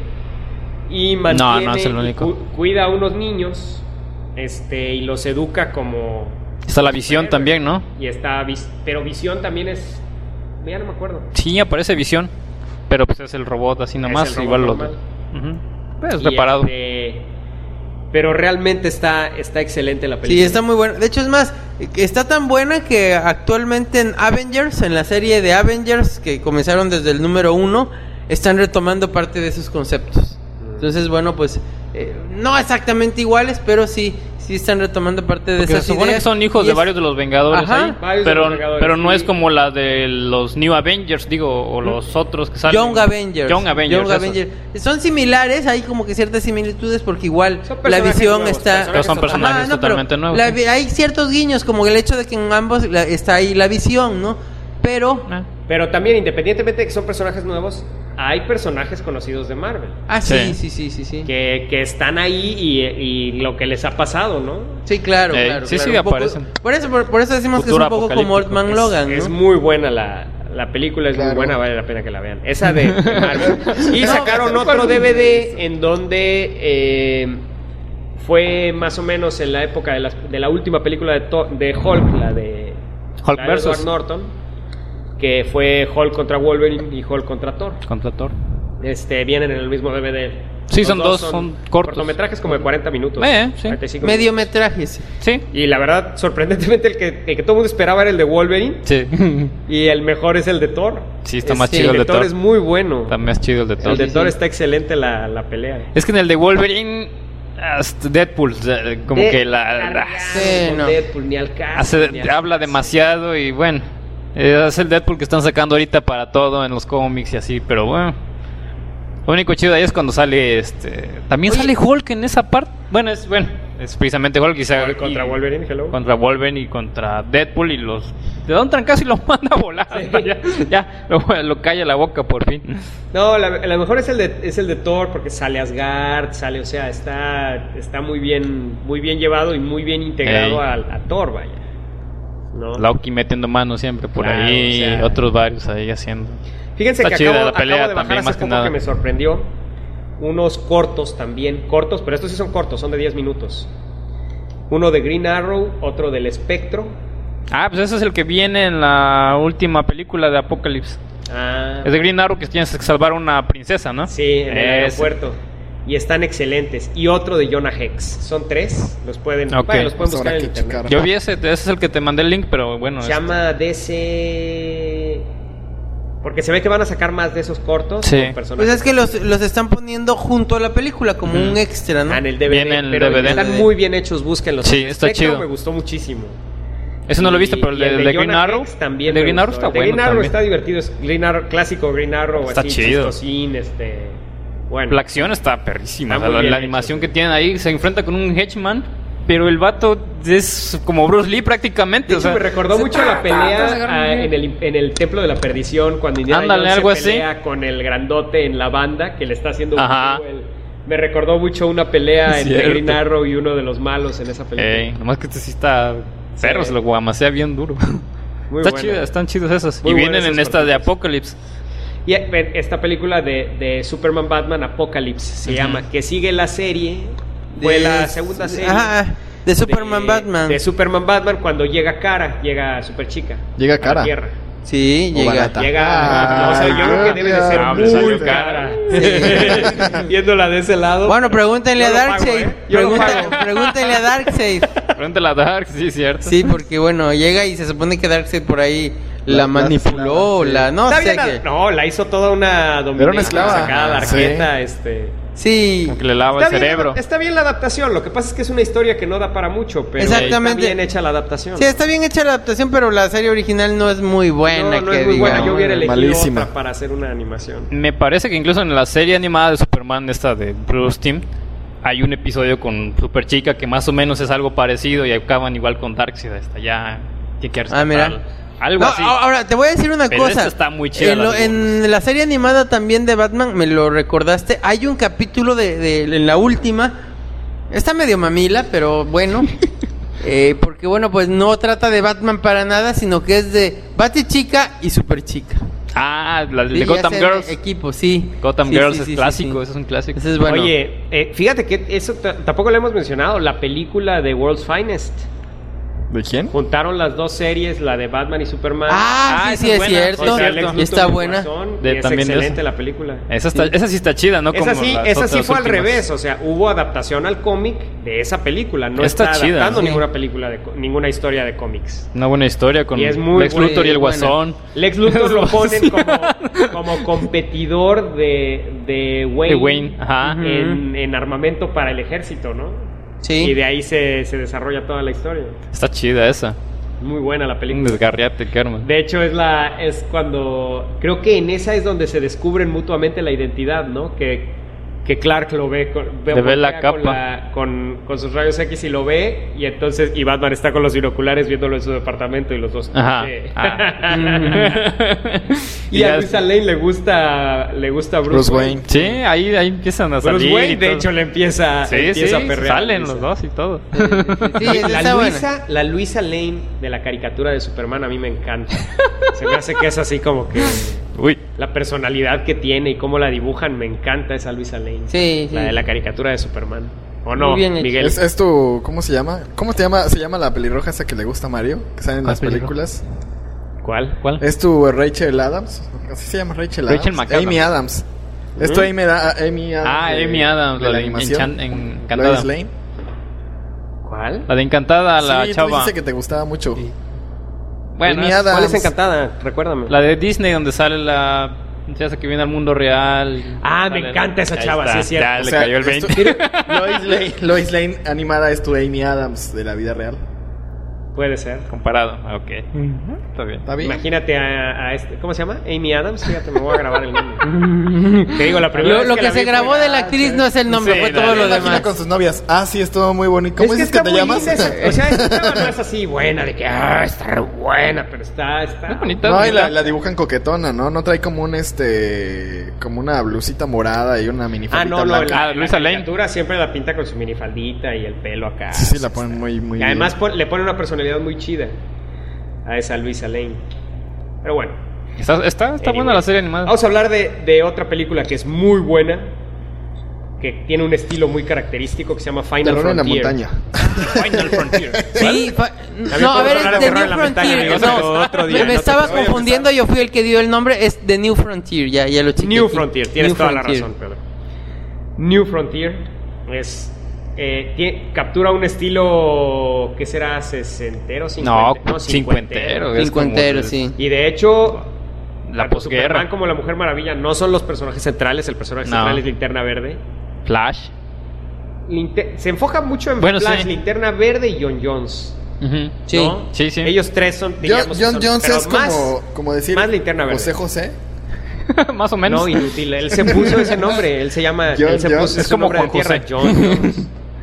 y mantiene no es el y único. cu- cuida a unos niños este y los educa como Está la Visión superhéroes. también, ¿no? Y está Vis- pero Visión también es ya no me acuerdo. Sí, aparece Visión. Pero pues es el robot así nomás. el robot igual lo. normal. Ujú. Pues Y, preparado. este, pero realmente está está excelente la película. Sí, está muy buena. De hecho, es más, está tan buena que actualmente en Avengers, en la serie de Avengers, que comenzaron desde el número uno, están retomando parte de esos conceptos. Entonces, bueno, pues, eh, no exactamente iguales, pero sí, sí están retomando parte de Porque esas se supone ideas. que son hijos Y de es- varios de los Vengadores Ajá. ahí. Varios de Pero, los Vengadores, pero no sí. es como la de los New Avengers, digo, o los otros que salen. Young Avengers. Young Avengers. Young esos. Avengers. Son similares, hay como que ciertas similitudes porque igual Son la personajes visión nuevos, está... Pero son personajes Ajá, no, pero totalmente nuevos. la sí. vi- hay ciertos guiños, como el hecho de que en ambos la- está ahí la visión, ¿no? Pero... Ah. Pero también independientemente de que son personajes nuevos, hay personajes conocidos de Marvel Ah, sí, Sí. sí, sí, sí, sí. que, que están ahí y, y lo que les ha pasado, ¿no? Sí, claro, Ey, claro. sí, claro, sí, un poco- aparecen. Por eso, por, por eso decimos Futuro que es un poco como Old Man apocalíptico. Logan, ¿no? Es muy buena la, la película, es muy Claro. buena, vale la pena que la vean. Esa de, de Marvel. Y sacaron otro D V D en donde eh, fue más o menos en la época de, las, de la última película de, To- de Hulk, la de, Hulk la de versus. Edward Norton, que fue Hulk contra Wolverine y Hulk contra Thor. Contra Thor. Este, vienen en el mismo D V D. Sí, Los son dos, son cortos. Cortometrajes como de cuarenta minutos. Eh, sí. cuarenta y cinco Medio minutos. metraje, sí. Sí. Y la verdad, sorprendentemente, el que, el que todo el mundo esperaba era el de Wolverine. Sí. Y el mejor es el de Thor. Sí, está Es- más chido el el de Thor. es muy bueno. Está más chido el de Thor. El de Sí, Thor sí. está excelente la, la pelea. Es que en el de Wolverine, hasta Deadpool, eh, como De- que la, la- cargado Sí, con no. Deadpool, ni al caso, hace, ni al- habla demasiado y bueno, eh, es el Deadpool que están sacando ahorita para todo en los cómics y así, pero bueno. Lo único chido ahí es cuando sale este. También Oye. sale Hulk en esa parte. Bueno, es bueno, es precisamente Hulk y se- Hulk contra y- Wolverine, hello. Contra Wolverine y contra Deadpool y los. Le da un trancazo y los manda a volar. Ya, ya lo, lo calla la boca por fin. No, la, la mejor es el de es el de Thor porque sale Asgard, sale, o sea, está está muy bien muy bien llevado y muy bien integrado Ey. a, a Thor, vaya. ¿No? Loki metiendo mano siempre por Claro, ahí, o sea. otros varios ahí haciendo. Fíjense Está que chida acabo, la pelea acabo de bajar también, hace más que poco nada. que me sorprendió unos cortos también, cortos, pero estos sí son cortos, son de diez minutos. Uno de Green Arrow, otro del Espectro. Ah, pues ese es el que viene en la última película de Apocalypse. Ah, Es de Green Arrow que tienes que salvar a una princesa, ¿no? sí, en el Ese. aeropuerto. Y están excelentes. Y otro de Jonah Hex. Son tres. Los pueden, Ok. bueno, los pueden Pues buscar habrá en que internet. checar. Yo vi ese, ese es el que te mandé el link, pero bueno. Se este- llama D C. Porque se ve que van a sacar más de esos cortos. Sí. con personajes. Pues es que los, los están poniendo junto a la película como Ujú. un extra, ¿no? Ah, en el D V D. Viene en el pero D V D. están muy bien hechos, búsquenlos. Sí, El está Spectro chido. Me gustó muchísimo. Ese no lo Y- viste, pero el y de, el de Green Jonah Arrow. Hex también el de me Green Arrow gustó. está El de bueno Green Arrow también. está divertido. Es Green Arrow, clásico Green Arrow. Está así, chido. chistosín, este. Bueno. La acción está perrísima. Está o sea, muy la, bien la hecho, animación sí. que tienen ahí se enfrenta con un Hedgeman pero el vato es como Bruce Lee prácticamente. De o hecho, sea, me recordó mucho ta, la ta, pelea ta, ta, ah, en, el, en el Templo de la Perdición, cuando Indiana Ándale, Jones algo se pelea así. con el grandote en la banda que le está haciendo un Ajá. juego, el- Me recordó mucho una pelea entre Cierto. Green Arrow y uno de los malos en esa película. Ey, nomás que este sí está perro, Sí. se lo guamasea bien duro. Muy Está buena. chido, están chidos esos. Muy y buenos vienen en esos esta de cortitos. Apocalypse. Y eh, esta película de, de Superman Batman Apocalypse se Ujú. llama, que sigue la serie, fue De- la segunda serie. Ajá, de Superman Batman. De Superman Batman cuando llega Kara, llega Superchica. Llega a la Kara. Tierra. Sí, O llega. Barata. Llega, Ah, no, o sea, yo creo que debe de ser ah, muy salió cara. Sí. Viéndola de ese lado. Bueno, pregúntenle Yo a lo pago, Darkseid. ¿eh? Yo lo Pregunta- pago. Pregúntenle a Darkseid. Pregúntale a Dark, sí, cierto. Sí, porque bueno, llega y se supone que Darkseid por ahí la, La- manipuló, la- sí. la no Está sé bien, qué. no, la hizo toda una dominatrix Era una esclava. sacada de Sí. Arqueta, este. Sí, Como que le lava el Está bien, cerebro. está bien la adaptación, lo que pasa es que es una historia que no da para mucho, pero Exactamente. está bien hecha la adaptación. sí, está bien hecha la adaptación, pero la serie original no es muy buena. no, no que es muy buena, digamos. yo hubiera elegido Malísima. otra para hacer una animación. Me parece que incluso en la serie animada de Superman, esta de Bruce Timm, hay un episodio con Superchica que más o menos es algo parecido y acaban igual con Darkseid. Hasta ya tiene que Ah, mira. rescatarlo. Algo No, así. ahora te voy a decir una Pero cosa. esta está muy chida, En, la lo- de en la serie animada también de Batman, me lo recordaste. Hay un capítulo de, de- en la última. Está medio mamila, pero bueno. eh, porque bueno, pues no trata de Batman para nada, sino que es de Batichica y Superchica. Ah, la de Y Gotham hacen Girls. Equipo, sí. Gotham Sí, Girls sí, es sí, sí, clásico, sí. eso es un clásico. Ese es bueno. Oye, eh, fíjate que eso t- tampoco lo hemos mencionado, la película de World's Finest. ¿De quién? Juntaron las dos series, la de Batman y Superman. Ah, Ah, sí, esa sí, es es buena, cierto. sí, es Con cierto. Lex Y Luthor está y buena. Guasón, De- y es también de excelente eso. la película. Esa, está, esa sí está chida, ¿no? Esa Como sí, las esa sí otras fue al últimas. revés, o sea, hubo adaptación al cómic de esa película, no Está está, chida, adaptando sí. ninguna película de co- ninguna historia de cómics. Una buena historia con Y es muy Lex buena, Luthor y el buena. Guasón. Lex Luthor lo ponen Sí. como, como competidor de, de Wayne, De Wayne, ajá. En, en armamento para el ejército, ¿no? Sí. Y de ahí se, se desarrolla toda la historia. Está chida esa. Muy buena la Un película. desgarriate, Kerman. De hecho, es la es cuando creo que en esa es donde se descubren mutuamente la identidad, ¿no? Que, que Clark lo ve con, ve, Le ve la voltea con, capa. la- con, con sus rayos X y lo ve, y entonces y Batman está con los binoculares viéndolo en su departamento y los dos. Ajá. eh. Ah. Y a ya- Luisa Lane le gusta le gusta Bruce, Bruce Wayne. Sí, ahí, ahí empiezan a Bruce salir. Wayne, y de todo. hecho, le empieza, Sí, empieza sí, a perrear. a salen Luisa. los dos y todo. Sí, esa La está buena. Luisa, la Luisa Lane de la caricatura de Superman a mí me encanta. Se me hace que es así como que Uy. la personalidad que tiene y cómo la dibujan, me encanta esa Luisa Lane. Sí, La sí. de la caricatura de Superman. ¿O no, Muy bien hecho. Miguel? Es, es tu... ¿Cómo se llama? ¿Cómo te llama? ¿Se llama la pelirroja esa que le gusta a Mario? Que sale en ¿Cuál las pelirroja? películas. ¿Cuál? ¿Cuál? ¿Es tu Rachel Adams? ¿Así se llama Rachel Adams? Rachel McAdams. Amy Adams. Es tu Amy, Da- Amy Adams. Ah, de- Amy Adams, de la la de animación. Enchan- Encantada. Lois Lane. ¿Cuál? La de Encantada, la sí, tú chava. dijiste que te gustaba mucho. Bueno, Amy es- Adams. ¿Cuál es Encantada? Recuérdame. la de Disney donde sale la muchacha que viene al mundo real. Ah, me Sale- encanta esa Ahí chava, está, sí es cierto. Ya O le sea, cayó el esto- veinte. Lois Lane, Lois Lane animada es tu Amy Adams de la vida real. Puede ser. Comparado. Ah, ok. Está bien. ¿Está bien? Imagínate a, a este, ¿cómo se llama? Amy Adams. Fíjate, me voy a grabar el nombre. Te digo, la primera Lo, vez lo que, la se vi grabó fue- de la actriz no es el nombre, Sí, fue no, todo lo Me imagino demás. con sus novias. Ah, sí, estuvo muy bonito. ¿Cómo Es que dices que, está te muy llamas? linda esa- o sea, esta chava no es así buena, de que, ah, está re buena, pero está, está... Es bonita. No, y bonita. la, la dibujan coquetona, ¿no? No trae como un este, como una blusita morada y una Ah, minifaldita no, no, blanca. la, Ah, la Luisa Lane. caricatura siempre la pinta con su minifaldita y el pelo acá. Sí, sí, la ponen muy, muy Y además bien. pon- le pone una personalidad muy chida a esa Luisa Lane. Pero bueno, Está, está, está buena Anyway. la serie animada. vamos a hablar de, de otra película que es muy buena, que tiene un estilo muy característico que se llama Final Terror en la Frontier. montaña. Final Frontier. Sí, fa- También no, a podemos ver, hablar es de The Terror en New la montaña, Frontier. amigos, No, pero otro día, me, me no te estaba voy a confundiendo, yo fui el que dio el nombre, es The New Frontier, ya, ya lo chequeé New aquí. Frontier, tienes New toda Frontier. la razón, Pedro. New Frontier es eh, tie- captura un estilo que será sesentero, No, cincuentero, cincuentero. es Cincuentero, como- sí. Y de hecho, La tanto posguerra. Superman como la Mujer Maravilla no son los personajes centrales, el personaje No. central es Linterna Verde. Flash. Linte- se enfoca mucho en Bueno, Flash, sí. Linterna Verde y John Jones. Ujú. Sí. ¿no? Sí, sí. Ellos tres son, John, diríamos, que John son- Jones pero es más, como, como decir más Linterna Verde. José José. Más o menos. No, inútil. Él se puso ese nombre. Él se llama. John él se Jones. puso Es su como nombre de Juan tierra, José. John Jones.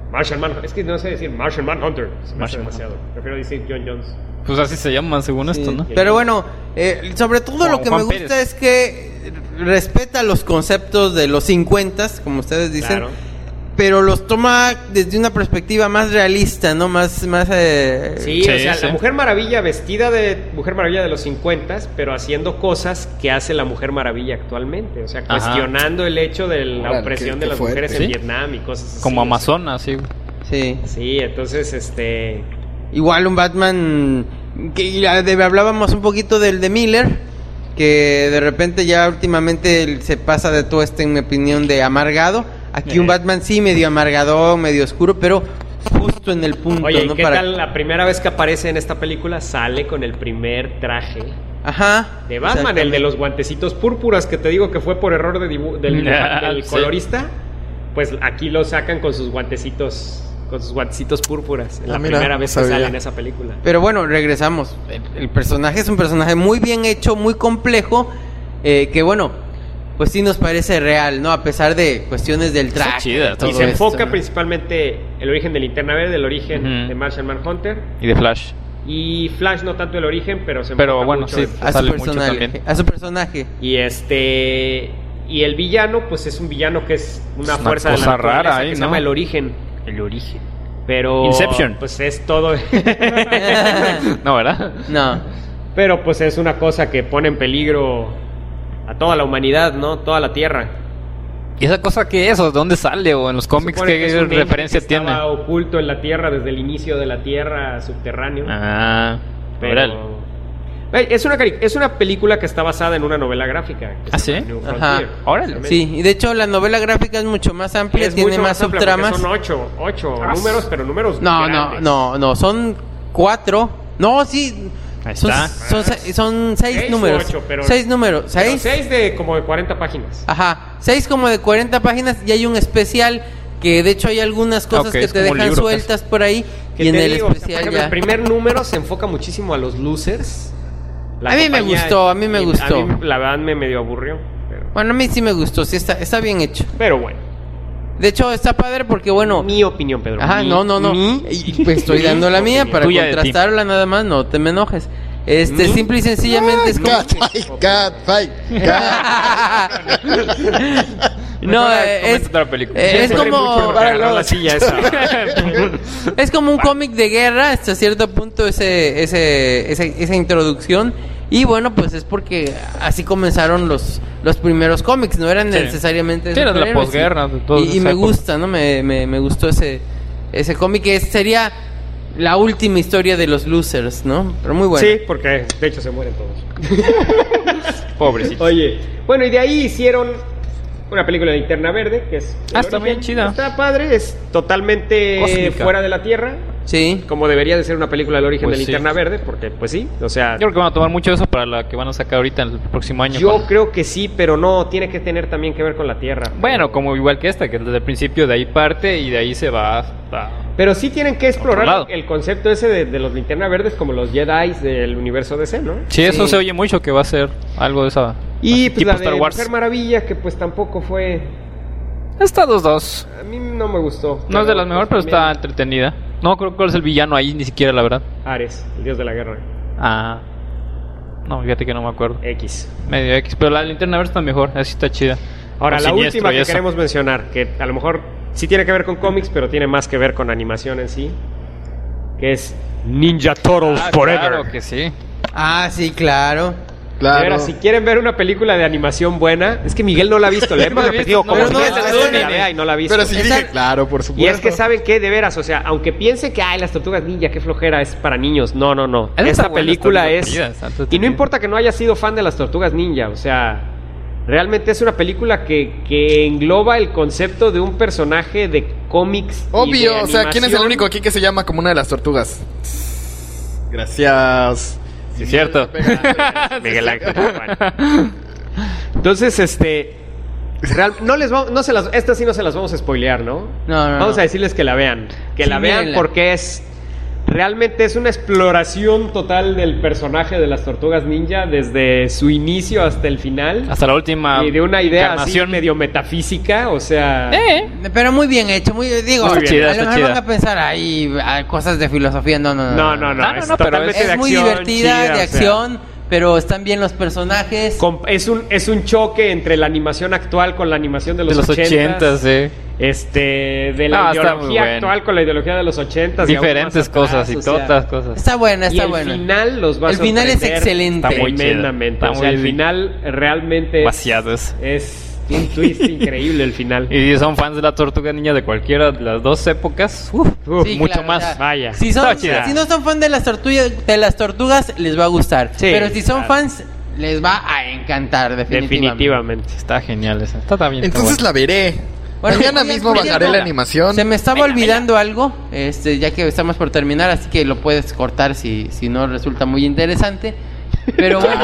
Martian Manhunter. Es que no sé decir Martian Manhunter. Se me hace Martian demasiado. Prefiero decir John Jones. Pues así se llaman según Sí. esto, ¿no? Pero bueno, eh, sobre todo Juan- lo que Juan me gusta Pérez. es que respeta los conceptos de los cincuenta, como ustedes dicen, Claro. pero los toma desde una perspectiva más realista, ¿no? Más, más eh, Sí, Sí, o sea, sí. la Mujer Maravilla vestida de Mujer Maravilla de los cincuenta, pero haciendo cosas que hace la Mujer Maravilla actualmente. O sea, Ajá. cuestionando el hecho de la Órale, opresión qué- de qué las fuerte. mujeres Sí. en Vietnam y cosas así. Como o sea. Amazonas, sí. sí. Sí, entonces, este... Igual un Batman que ya de- hablábamos un poquito del de Miller, que de repente ya últimamente él se pasa de todo este, en mi opinión, de amargado. Aquí Eh. un Batman sí medio amargado, medio oscuro, pero justo en el punto, Oye, ¿y ¿no? qué Para- tal la primera vez que aparece en esta película? Sale con el primer traje Ajá. de Batman, el de los guantecitos púrpuras, que te digo que fue por error de dibu- del, Ah, del sí. colorista. Pues aquí lo sacan con sus guantecitos, con sus guantecitos púrpuras. Ah, La mira, primera vez que sabía. sale en esa película. Pero bueno, regresamos. El, el personaje es un personaje muy bien hecho, muy complejo, eh, que bueno, pues sí nos parece real, ¿no? A pesar de cuestiones del Está traje. chida, de todo Y se esto, enfoca ¿no? principalmente el origen de Linterna Verde, el origen Ujú. de Martian Manhunter. Y de Flash. Y Flash no tanto el origen, pero se Pero enfoca bueno, mucho sí. en- A su Sale mucho personaje. también. A su personaje. Y este y el villano, pues es un villano que es una Es una fuerza de la cosa naturaleza rara ahí, que se ¿no? llama el origen. El origen. Pero Inception. pues es todo. No, ¿verdad? No. Pero pues es una cosa que pone en peligro a toda la humanidad, ¿no? Toda la Tierra. ¿Y esa cosa qué es? ¿O de dónde sale? ¿O en los cómics Se supone que qué es un ente referencia que tiene? Estaba oculto en la Tierra desde el inicio de la Tierra subterráneo. Ah, Pero... órale. Ey, Es una, cari- es una película que está basada en una novela gráfica. que ¿Ah, se llama sí? New Ajá. Frontier, Órale. precisamente. Sí, y de hecho la novela gráfica es mucho más amplia, Es tiene mucho más amplia porque subtramas. Son ocho, ocho Ah, números, pero números No, grandes. no, no, no, son cuatro. No, sí. Ahí Son, está. son, se- son seis, Seis números. u ocho, pero- seis números. Pero ¿Seis? seis de como de cuarenta páginas. Ajá. Seis como de cuarenta páginas y hay un especial que de hecho hay algunas cosas Ok, que es te como un dejan libro, sueltas por ahí Que y en te el digo, o sea, por especial ejemplo, ya. el primer número se enfoca muchísimo a los losers. La A mí me compañía- gustó, a mí me y gustó. A mí, la verdad me medio aburrió. Pero, Bueno, a mí sí me gustó, sí está, está bien hecho. pero bueno, De hecho está padre porque bueno. mi opinión, Pedro. Ajá, mi- no, no, no. mi- Y pues estoy mi dando la mía opinión. para Tuya de ti. contrastarla nada más, no te me enojes. Este, Mi- simple y sencillamente es como Cat fight, cat fight, cat. no, Mejor eh, comenta es, otra película. eh, es Me duele mucho como porque agarró la silla esa. es como un cómic de guerra hasta cierto punto ese, ese, ese- esa introducción. Y bueno, pues es porque así comenzaron los, los primeros cómics, no eran Sí. necesariamente Sí, era de la superhéroes, posguerra, y- de toda Y, y esa me época. gusta, ¿no? Me, me, me gustó ese, ese cómic, que es- sería la última historia de los losers, ¿no? Pero muy bueno. Sí, porque de hecho se mueren todos. Pobrecito. Oye, bueno, y de ahí hicieron una película de Linterna Verde, que es... Ah, el está origen. bien chida. Está padre, es totalmente Cósmica. fuera de la Tierra, Sí. como debería de ser una película del origen Pues de sí. Linterna Verde, porque pues sí, o sea... Yo creo que van a tomar mucho eso para la que van a sacar ahorita en el próximo año. Yo con- creo que sí, pero no, tiene que tener también que ver con la Tierra. Bueno, como igual que esta, que desde el principio de ahí parte y de ahí se va hasta... Pero sí tienen que Otro lado. explorar el concepto ese de, de los Linterna Verdes como los Jedi del universo D C, ¿no? Sí, eso Sí. se oye mucho que va a ser algo de esa... Y así, pues tipo la de Star Wars. Mujer Maravilla, que pues tampoco fue... Está dos dos. A mí no me gustó. No es de las pues, mejores, pero está también entretenida. No creo cuál es el villano ahí, ni siquiera, la verdad. Ares, el dios de la guerra. Ah. No, fíjate que no me acuerdo. X. Medio X, pero la linterna verde está mejor, así está chida. Ahora, Con la Siniestro última y que eso. queremos mencionar, que a lo mejor sí tiene que ver con cómics, pero tiene más que ver con animación en sí, que es Ninja Turtles Ah, Forever. claro que sí. Ah, sí, claro. De Claro. veras, si quieren ver una película de animación buena, es que Miguel no la ha visto, le hemos No la he repetido visto, como no, diez no, veces no, que la no, vea y no la ha visto. Pero sí Esa- dije, claro, por Y supuesto. es que saben que de veras, o sea, aunque piensen que ay, las tortugas ninja, qué flojera, es para niños. No, no, no. Esa está Esta buena, película está es divertida, está y entretenida. no importa que no hayas sido fan de las tortugas ninja, o sea, realmente es una película que, que engloba el concepto de un personaje de cómics. y Obvio, de o sea, ¿quién es el animación. único aquí que se llama como una de las tortugas? Gracias. Sí, cierto. Miguel Ángel Juan. Entonces, este real- no les vamos, no se las, estas sí no se las vamos a spoilear, ¿no? No, no, Vamos no. a decirles que la vean, que Sí, la vean mírenla. porque es realmente es una exploración total del personaje de las Tortugas Ninja desde su inicio hasta el final. Hasta la última Y de una idea así encarnación. medio metafísica, o sea... Eh, Pero muy bien hecho, muy digo, Está a chida, lo está mejor chida. van a pensar ahí hay cosas de filosofía, no, no, No, no, no, No, no, es no, pero totalmente Es de muy acción, divertida, chida, de o sea, acción, pero están bien los personajes. com- es un es un choque entre la animación actual con la animación de de los, los ochentas, eh. este de la No, está muy ideología bueno. actual con la ideología de los ochentas y aún Diferentes más atrás, cosas y o sea, todas cosas. Está buena, y está el buena. final los va a El final es sorprender excelente. Está muy chida. tremendamente. Está O sea, el muy- final realmente es, Vaciados. es un twist increíble el final. Y si son fans de la Tortuga Ninja de cualquiera de las dos épocas, uf, Uf, Sí, mucho claro, más. o sea, vaya. Si, son, Está chida. si no son fan de las, tortugas, de las tortugas, les va a gustar. Sí, pero si son claro. fans, les va a encantar, definitivamente. Definitivamente. Está genial esa. Está también. Entonces la veré. Bueno, Mañana oye, mismo por bajaré cierto, la animación. Se me estaba olvidando algo, este, ya que estamos por terminar, así que lo puedes cortar si, si no resulta muy interesante. Pero bueno.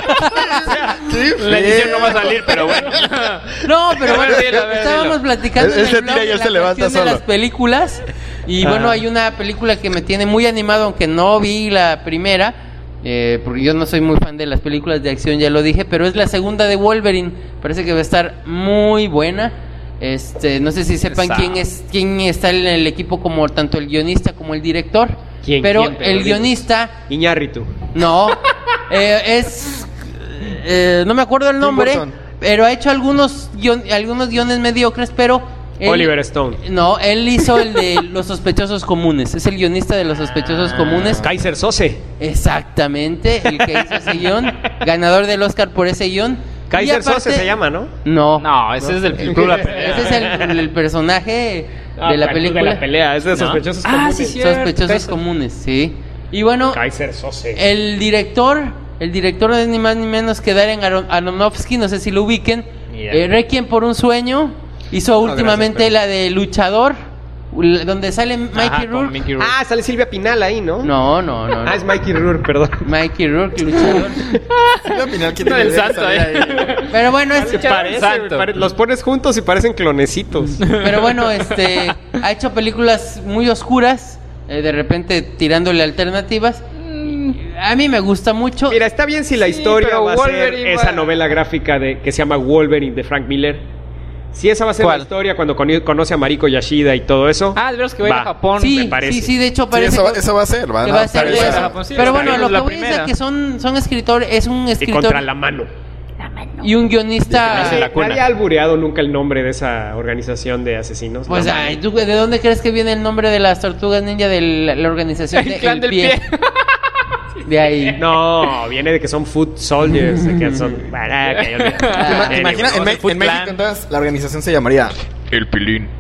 La edición no va a salir, pero bueno. No, pero bueno, A ver, dilo, a ver, estábamos dilo. platicando en Él se el blog tira y de él la se levanta cuestión de solo. las películas. Y Ah. bueno, hay una película que me tiene muy animado, aunque no vi la primera, eh, porque yo no soy muy fan de las películas de acción, ya lo dije, pero es la segunda de Wolverine. Parece que va a estar muy buena. Este, no sé si sepan Esa. quién es quién está en el equipo, como tanto el guionista como el director. ¿Quién, Pero quién, pero el digo? guionista Iñárritu. no, eh, es... eh, no me acuerdo el nombre, Burton. pero ha hecho algunos, guion- algunos guiones mediocres, pero... él- Oliver Stone. No, él hizo el de Los Sospechosos Comunes. Es el guionista de Los Sospechosos Comunes. Kaiser Sose. Exactamente, el que hizo ese guión. Ganador del Oscar por ese guión. Kaiser Y aparte- Sose se llama, ¿no? No. No, ese es del Club de la Pelea. Ese es el, el personaje Ah, de la el club película. De la pelea, es de ¿No? sospechosos Ah, comunes. sí, cierto. Sospechosos Kaiser. Comunes, sí. Y bueno, Kaiser Sose. el director, el director es ni más ni menos que Darren Aron- Aronofsky, no sé si lo ubiquen. Mira. Eh, Requiem por un sueño. Hizo últimamente la de Luchador, ul- donde sale Mikey Ajá, con Rourke. Mickey Rourke. Ah, sale Silvia Pinal ahí, ¿no? No, no, no. no. Ah, es Mikey Rourke, perdón. Mikey Rourke, Luchador. Al final quiere No, el ver santo, esa eh. idea. Pero bueno, es, Se parece, Santo. güey, pare- los pones juntos y parecen clonecitos. pero bueno, este, ha hecho películas muy oscuras, eh, de repente tirándole alternativas. A mí me gusta mucho. Mira, está bien si la Sí, historia pero va a ser Wolverine esa va- novela gráfica de que se llama Wolverine de Frank Miller. Si esa va a ser ¿Cuál? la historia cuando coni- conoce a Mariko Yashida y todo eso. Ah, de veras que va a ir a Va. Japón. sí, me parece. sí, sí, de hecho Sí, parece eso, va- que- eso va a ser. Van que a va a ser de aparecer. eso. Japón, sí, Pero está bueno, bien, lo es la que voy es primera. que son, son escritores, es un y escritor contra la mano. y un guionista. Hace la cuna. Nadie ha albureado nunca el nombre de esa organización de asesinos. Pues, ¿no? ay, ¿tú de dónde crees que viene el nombre de las tortugas ninja de la, la organización de El clan El del Pie? pie. De ahí. No, viene de que son foot soldiers, de que son... Ah, que olvida. Ah, Ima- Imagina, en, no, Me- el Foot en México Clan. entonces la organización se llamaría El Pilín.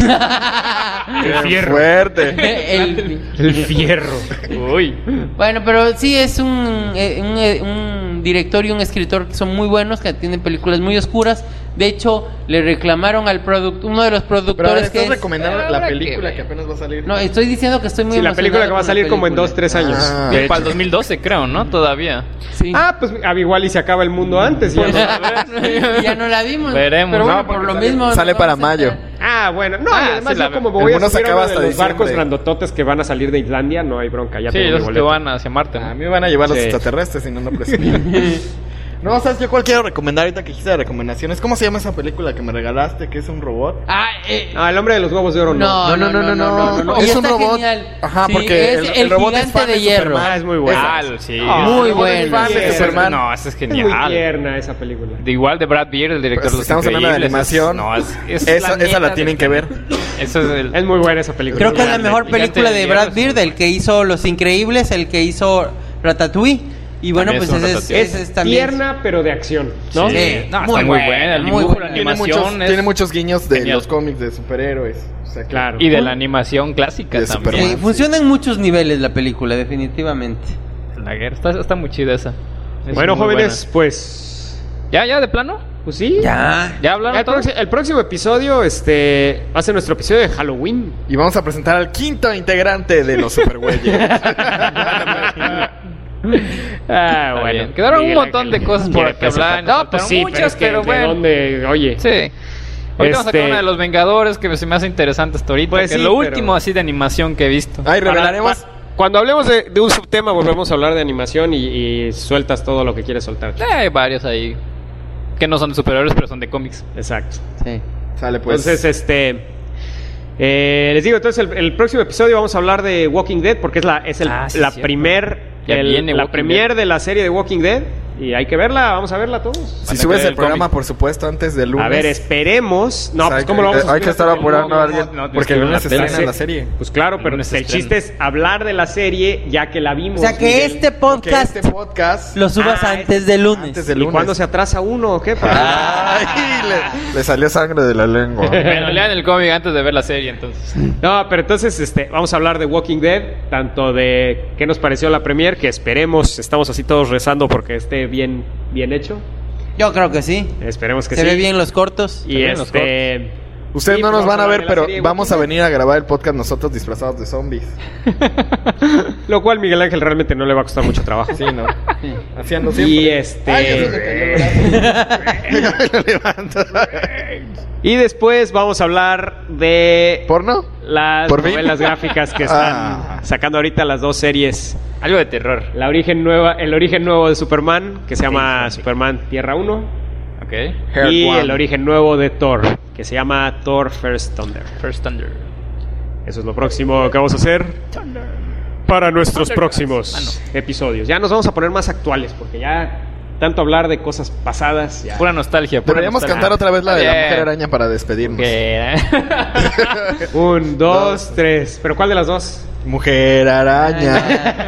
El fierro. Fuerte. El- El fierro. Uy. bueno, pero sí es un, eh, un, eh, un director y un escritor que son muy buenos, que tienen películas muy oscuras. De hecho, le reclamaron al productor, uno de los Pero productores estás que es... recomendando Habrá la que película ver. que apenas va a salir. No, estoy diciendo que estoy muy Sí, la emocionado película que va a con la salir como en película. dos, tres años. Ah. De Para el hecho. dos mil doce, creo, ¿no? Todavía. Sí. Ah, pues ah, igual y se acaba el mundo antes. Ya Pues, no- ya no la vimos. Veremos. Pero bueno, No, por porque lo sale- mismo. sale nos para vamos a mayo. enterar. Ah, bueno. No, Ah, y además sí, la yo como veo. me voy El a mundo se subir a acaba uno de hasta los barcos diciembre. grandototes que van a salir de Islandia, no hay bronca. Ya Sí, tengo mi los que boleto. van hacia Marte. A ¿no? mí me van a llevar los Sí. extraterrestres si no, no presumían. No, ¿sabes? Yo cuál quiero recomendar ahorita que dijiste de recomendaciones. ¿Cómo se llama esa película que me regalaste? Que es un robot. Ah, eh, Ah, el hombre de los huevos de oro no. no, no, no, no, no, Es Y un está robot. genial. Ajá, Sí, porque es el, el el robot es gigante fan de de hierro. Superman. Ah, es muy bueno. Ah, Esa. sí. Ah, Muy el robot es buena. fan de Sí, Superman. No, ese es Es muy genial. tierna esa película. De igual de Brad Beard, el director Pues, de Los estamos hablando de Increíbles, animación. es- no, es, es Esa, esa neta la de- tienen que ver. Eso es el... Es muy buena esa película. Creo que es la El mejor gigante película de de hierro Brad es Beard, muy- el que hizo Los Increíbles, el que hizo Ratatouille. Y bueno, También pues es un ese es, Ratatouille. ese Es es también. tierna, pero de acción, ¿no? Sí. Sí, No, muy está muy buena, buena. El muy dibujo, buena. la Tiene animación muchos, es tiene muchos guiños de genial. los cómics de superhéroes. O sea, que- Claro. Y de la animación clásica De también. Superman. Sí, funciona en muchos niveles la película, definitivamente. La guerra. Está, está muy chida esa. Es Bueno, muy jóvenes, pues... buena. ¿Ya, ya, de plano? Pues sí. Ya. ¿Ya hablaron El, todos? proxi- el próximo episodio este, va a ser nuestro episodio de Halloween. Y vamos a presentar al quinto integrante de los supergüeyes. Ah, Está bueno. bien. Quedaron un Miguel montón de Ángel cosas por quiere que hablar. presentar. Nos No, pues faltaron sí, muchas, pero es que pero ¿de bueno. dónde? Oye. Sí. Ahorita vamos a Este- sacar una de los Vengadores que se me hace interesante hasta ahorita. Pues que sí, es lo pero- último así de animación que he visto. Ay, Para- revelaremos. pa- cuando hablemos de, de un subtema, volvemos a hablar de animación y, y sueltas todo lo que quieres soltar. Eh, hay varios ahí que no son de superhéroes, pero son de cómics. Exacto. Sí. Sale pues. Entonces, este... Eh, les digo, entonces el, el próximo episodio vamos a hablar de Walking Dead porque es la, es el, Ah, sí, la cierto. primer... Ya el- viene la Walking premier Dead. de la serie de Walking Dead. Y hay que verla, vamos a verla todos. Si Van a subes creer el el programa, cómic. por supuesto, antes del lunes. A ver, esperemos. No, O sea, pues ¿cómo lo vamos a Hay subir que estar antes del apurando a lunes? alguien. no, no, porque el no, lunes la se tele. estrena la serie. Pues claro, pero lunes el se chiste es hablar de la serie ya que la vimos. O sea, que Miguel. este Que podcast este podcast. lo subas Ah, antes del lunes. Antes del ¿Y lunes. cuándo se atrasa uno o qué? Ay, le, le salió sangre de la lengua. Bueno, lean el cómic antes de ver la serie, entonces. No, pero entonces este, vamos a hablar de Walking Dead, tanto de qué nos pareció la premier, que esperemos, estamos así todos rezando porque esté bien, bien hecho. Yo creo que sí. Esperemos que Se sí. ve bien los cortos. Y Se ven los este... Ustedes sí, no pues nos van vamos a ver, hablar de la pero serie de vamos a Walking venir a grabar el podcast nosotros disfrazados de zombies. Dead, lo cual Miguel Ángel realmente no le va a costar mucho trabajo. Sí, ¿no? Así ando siempre. Y Ay, ya se me este... cayó el brazo. Lo levanto. y después vamos a hablar de ¿Porno? las ¿Por fin? novelas gráficas que están Ah. sacando ahorita las dos series. Algo de terror. La origen nueva, el origen nuevo de Superman, que se llama Superman Tierra uno. Ok. Hair Y One. el origen nuevo de Thor, que se llama Thor First Thunder. First Thunder. Eso es lo próximo que vamos a hacer para nuestros Thundercats. próximos episodios. Ya nos vamos a poner más actuales, porque ya tanto hablar de cosas pasadas. Ya. Pura nostalgia. Pura Deberíamos nostalgia. cantar otra vez la de la Bien. Mujer Araña para despedirnos. Que- Un, dos, tres. ¿Pero cuál de las dos? Mujer Araña.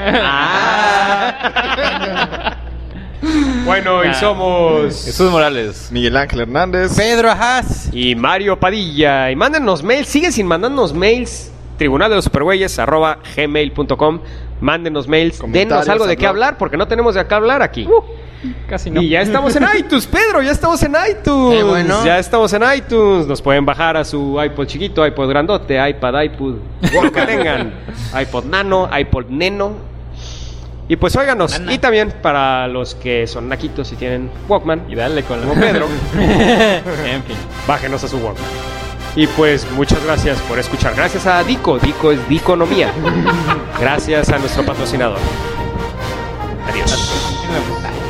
Ah. Bueno, y Ah. somos Jesús Morales. Miguel Ángel Hernández. Pedro Ajaz. y Mario Padilla. Y mándenos mails, siguen sin mandarnos mails. Tribunal de los Supergüeyes arroba gmail punto com. Mándenos mails, Comentarios, denos algo de qué hablar. hablar, porque no tenemos de qué hablar aquí. Casi no. Y ya estamos en iTunes, Pedro, ya estamos en iTunes. Qué bueno. Ya estamos en iTunes. Nos pueden bajar a su iPod chiquito, iPod grandote, iPad, iPod, lo que tengan. iPod Nano, iPod Neno. Y pues óiganos. Nana. Y también para los que son naquitos y tienen Walkman, Y dale con la... como Pedro, En fin. bájenos a su Walkman. Y pues muchas gracias por escuchar. Gracias a Dico. Dico es Diconomía. Gracias a nuestro patrocinador. Adiós.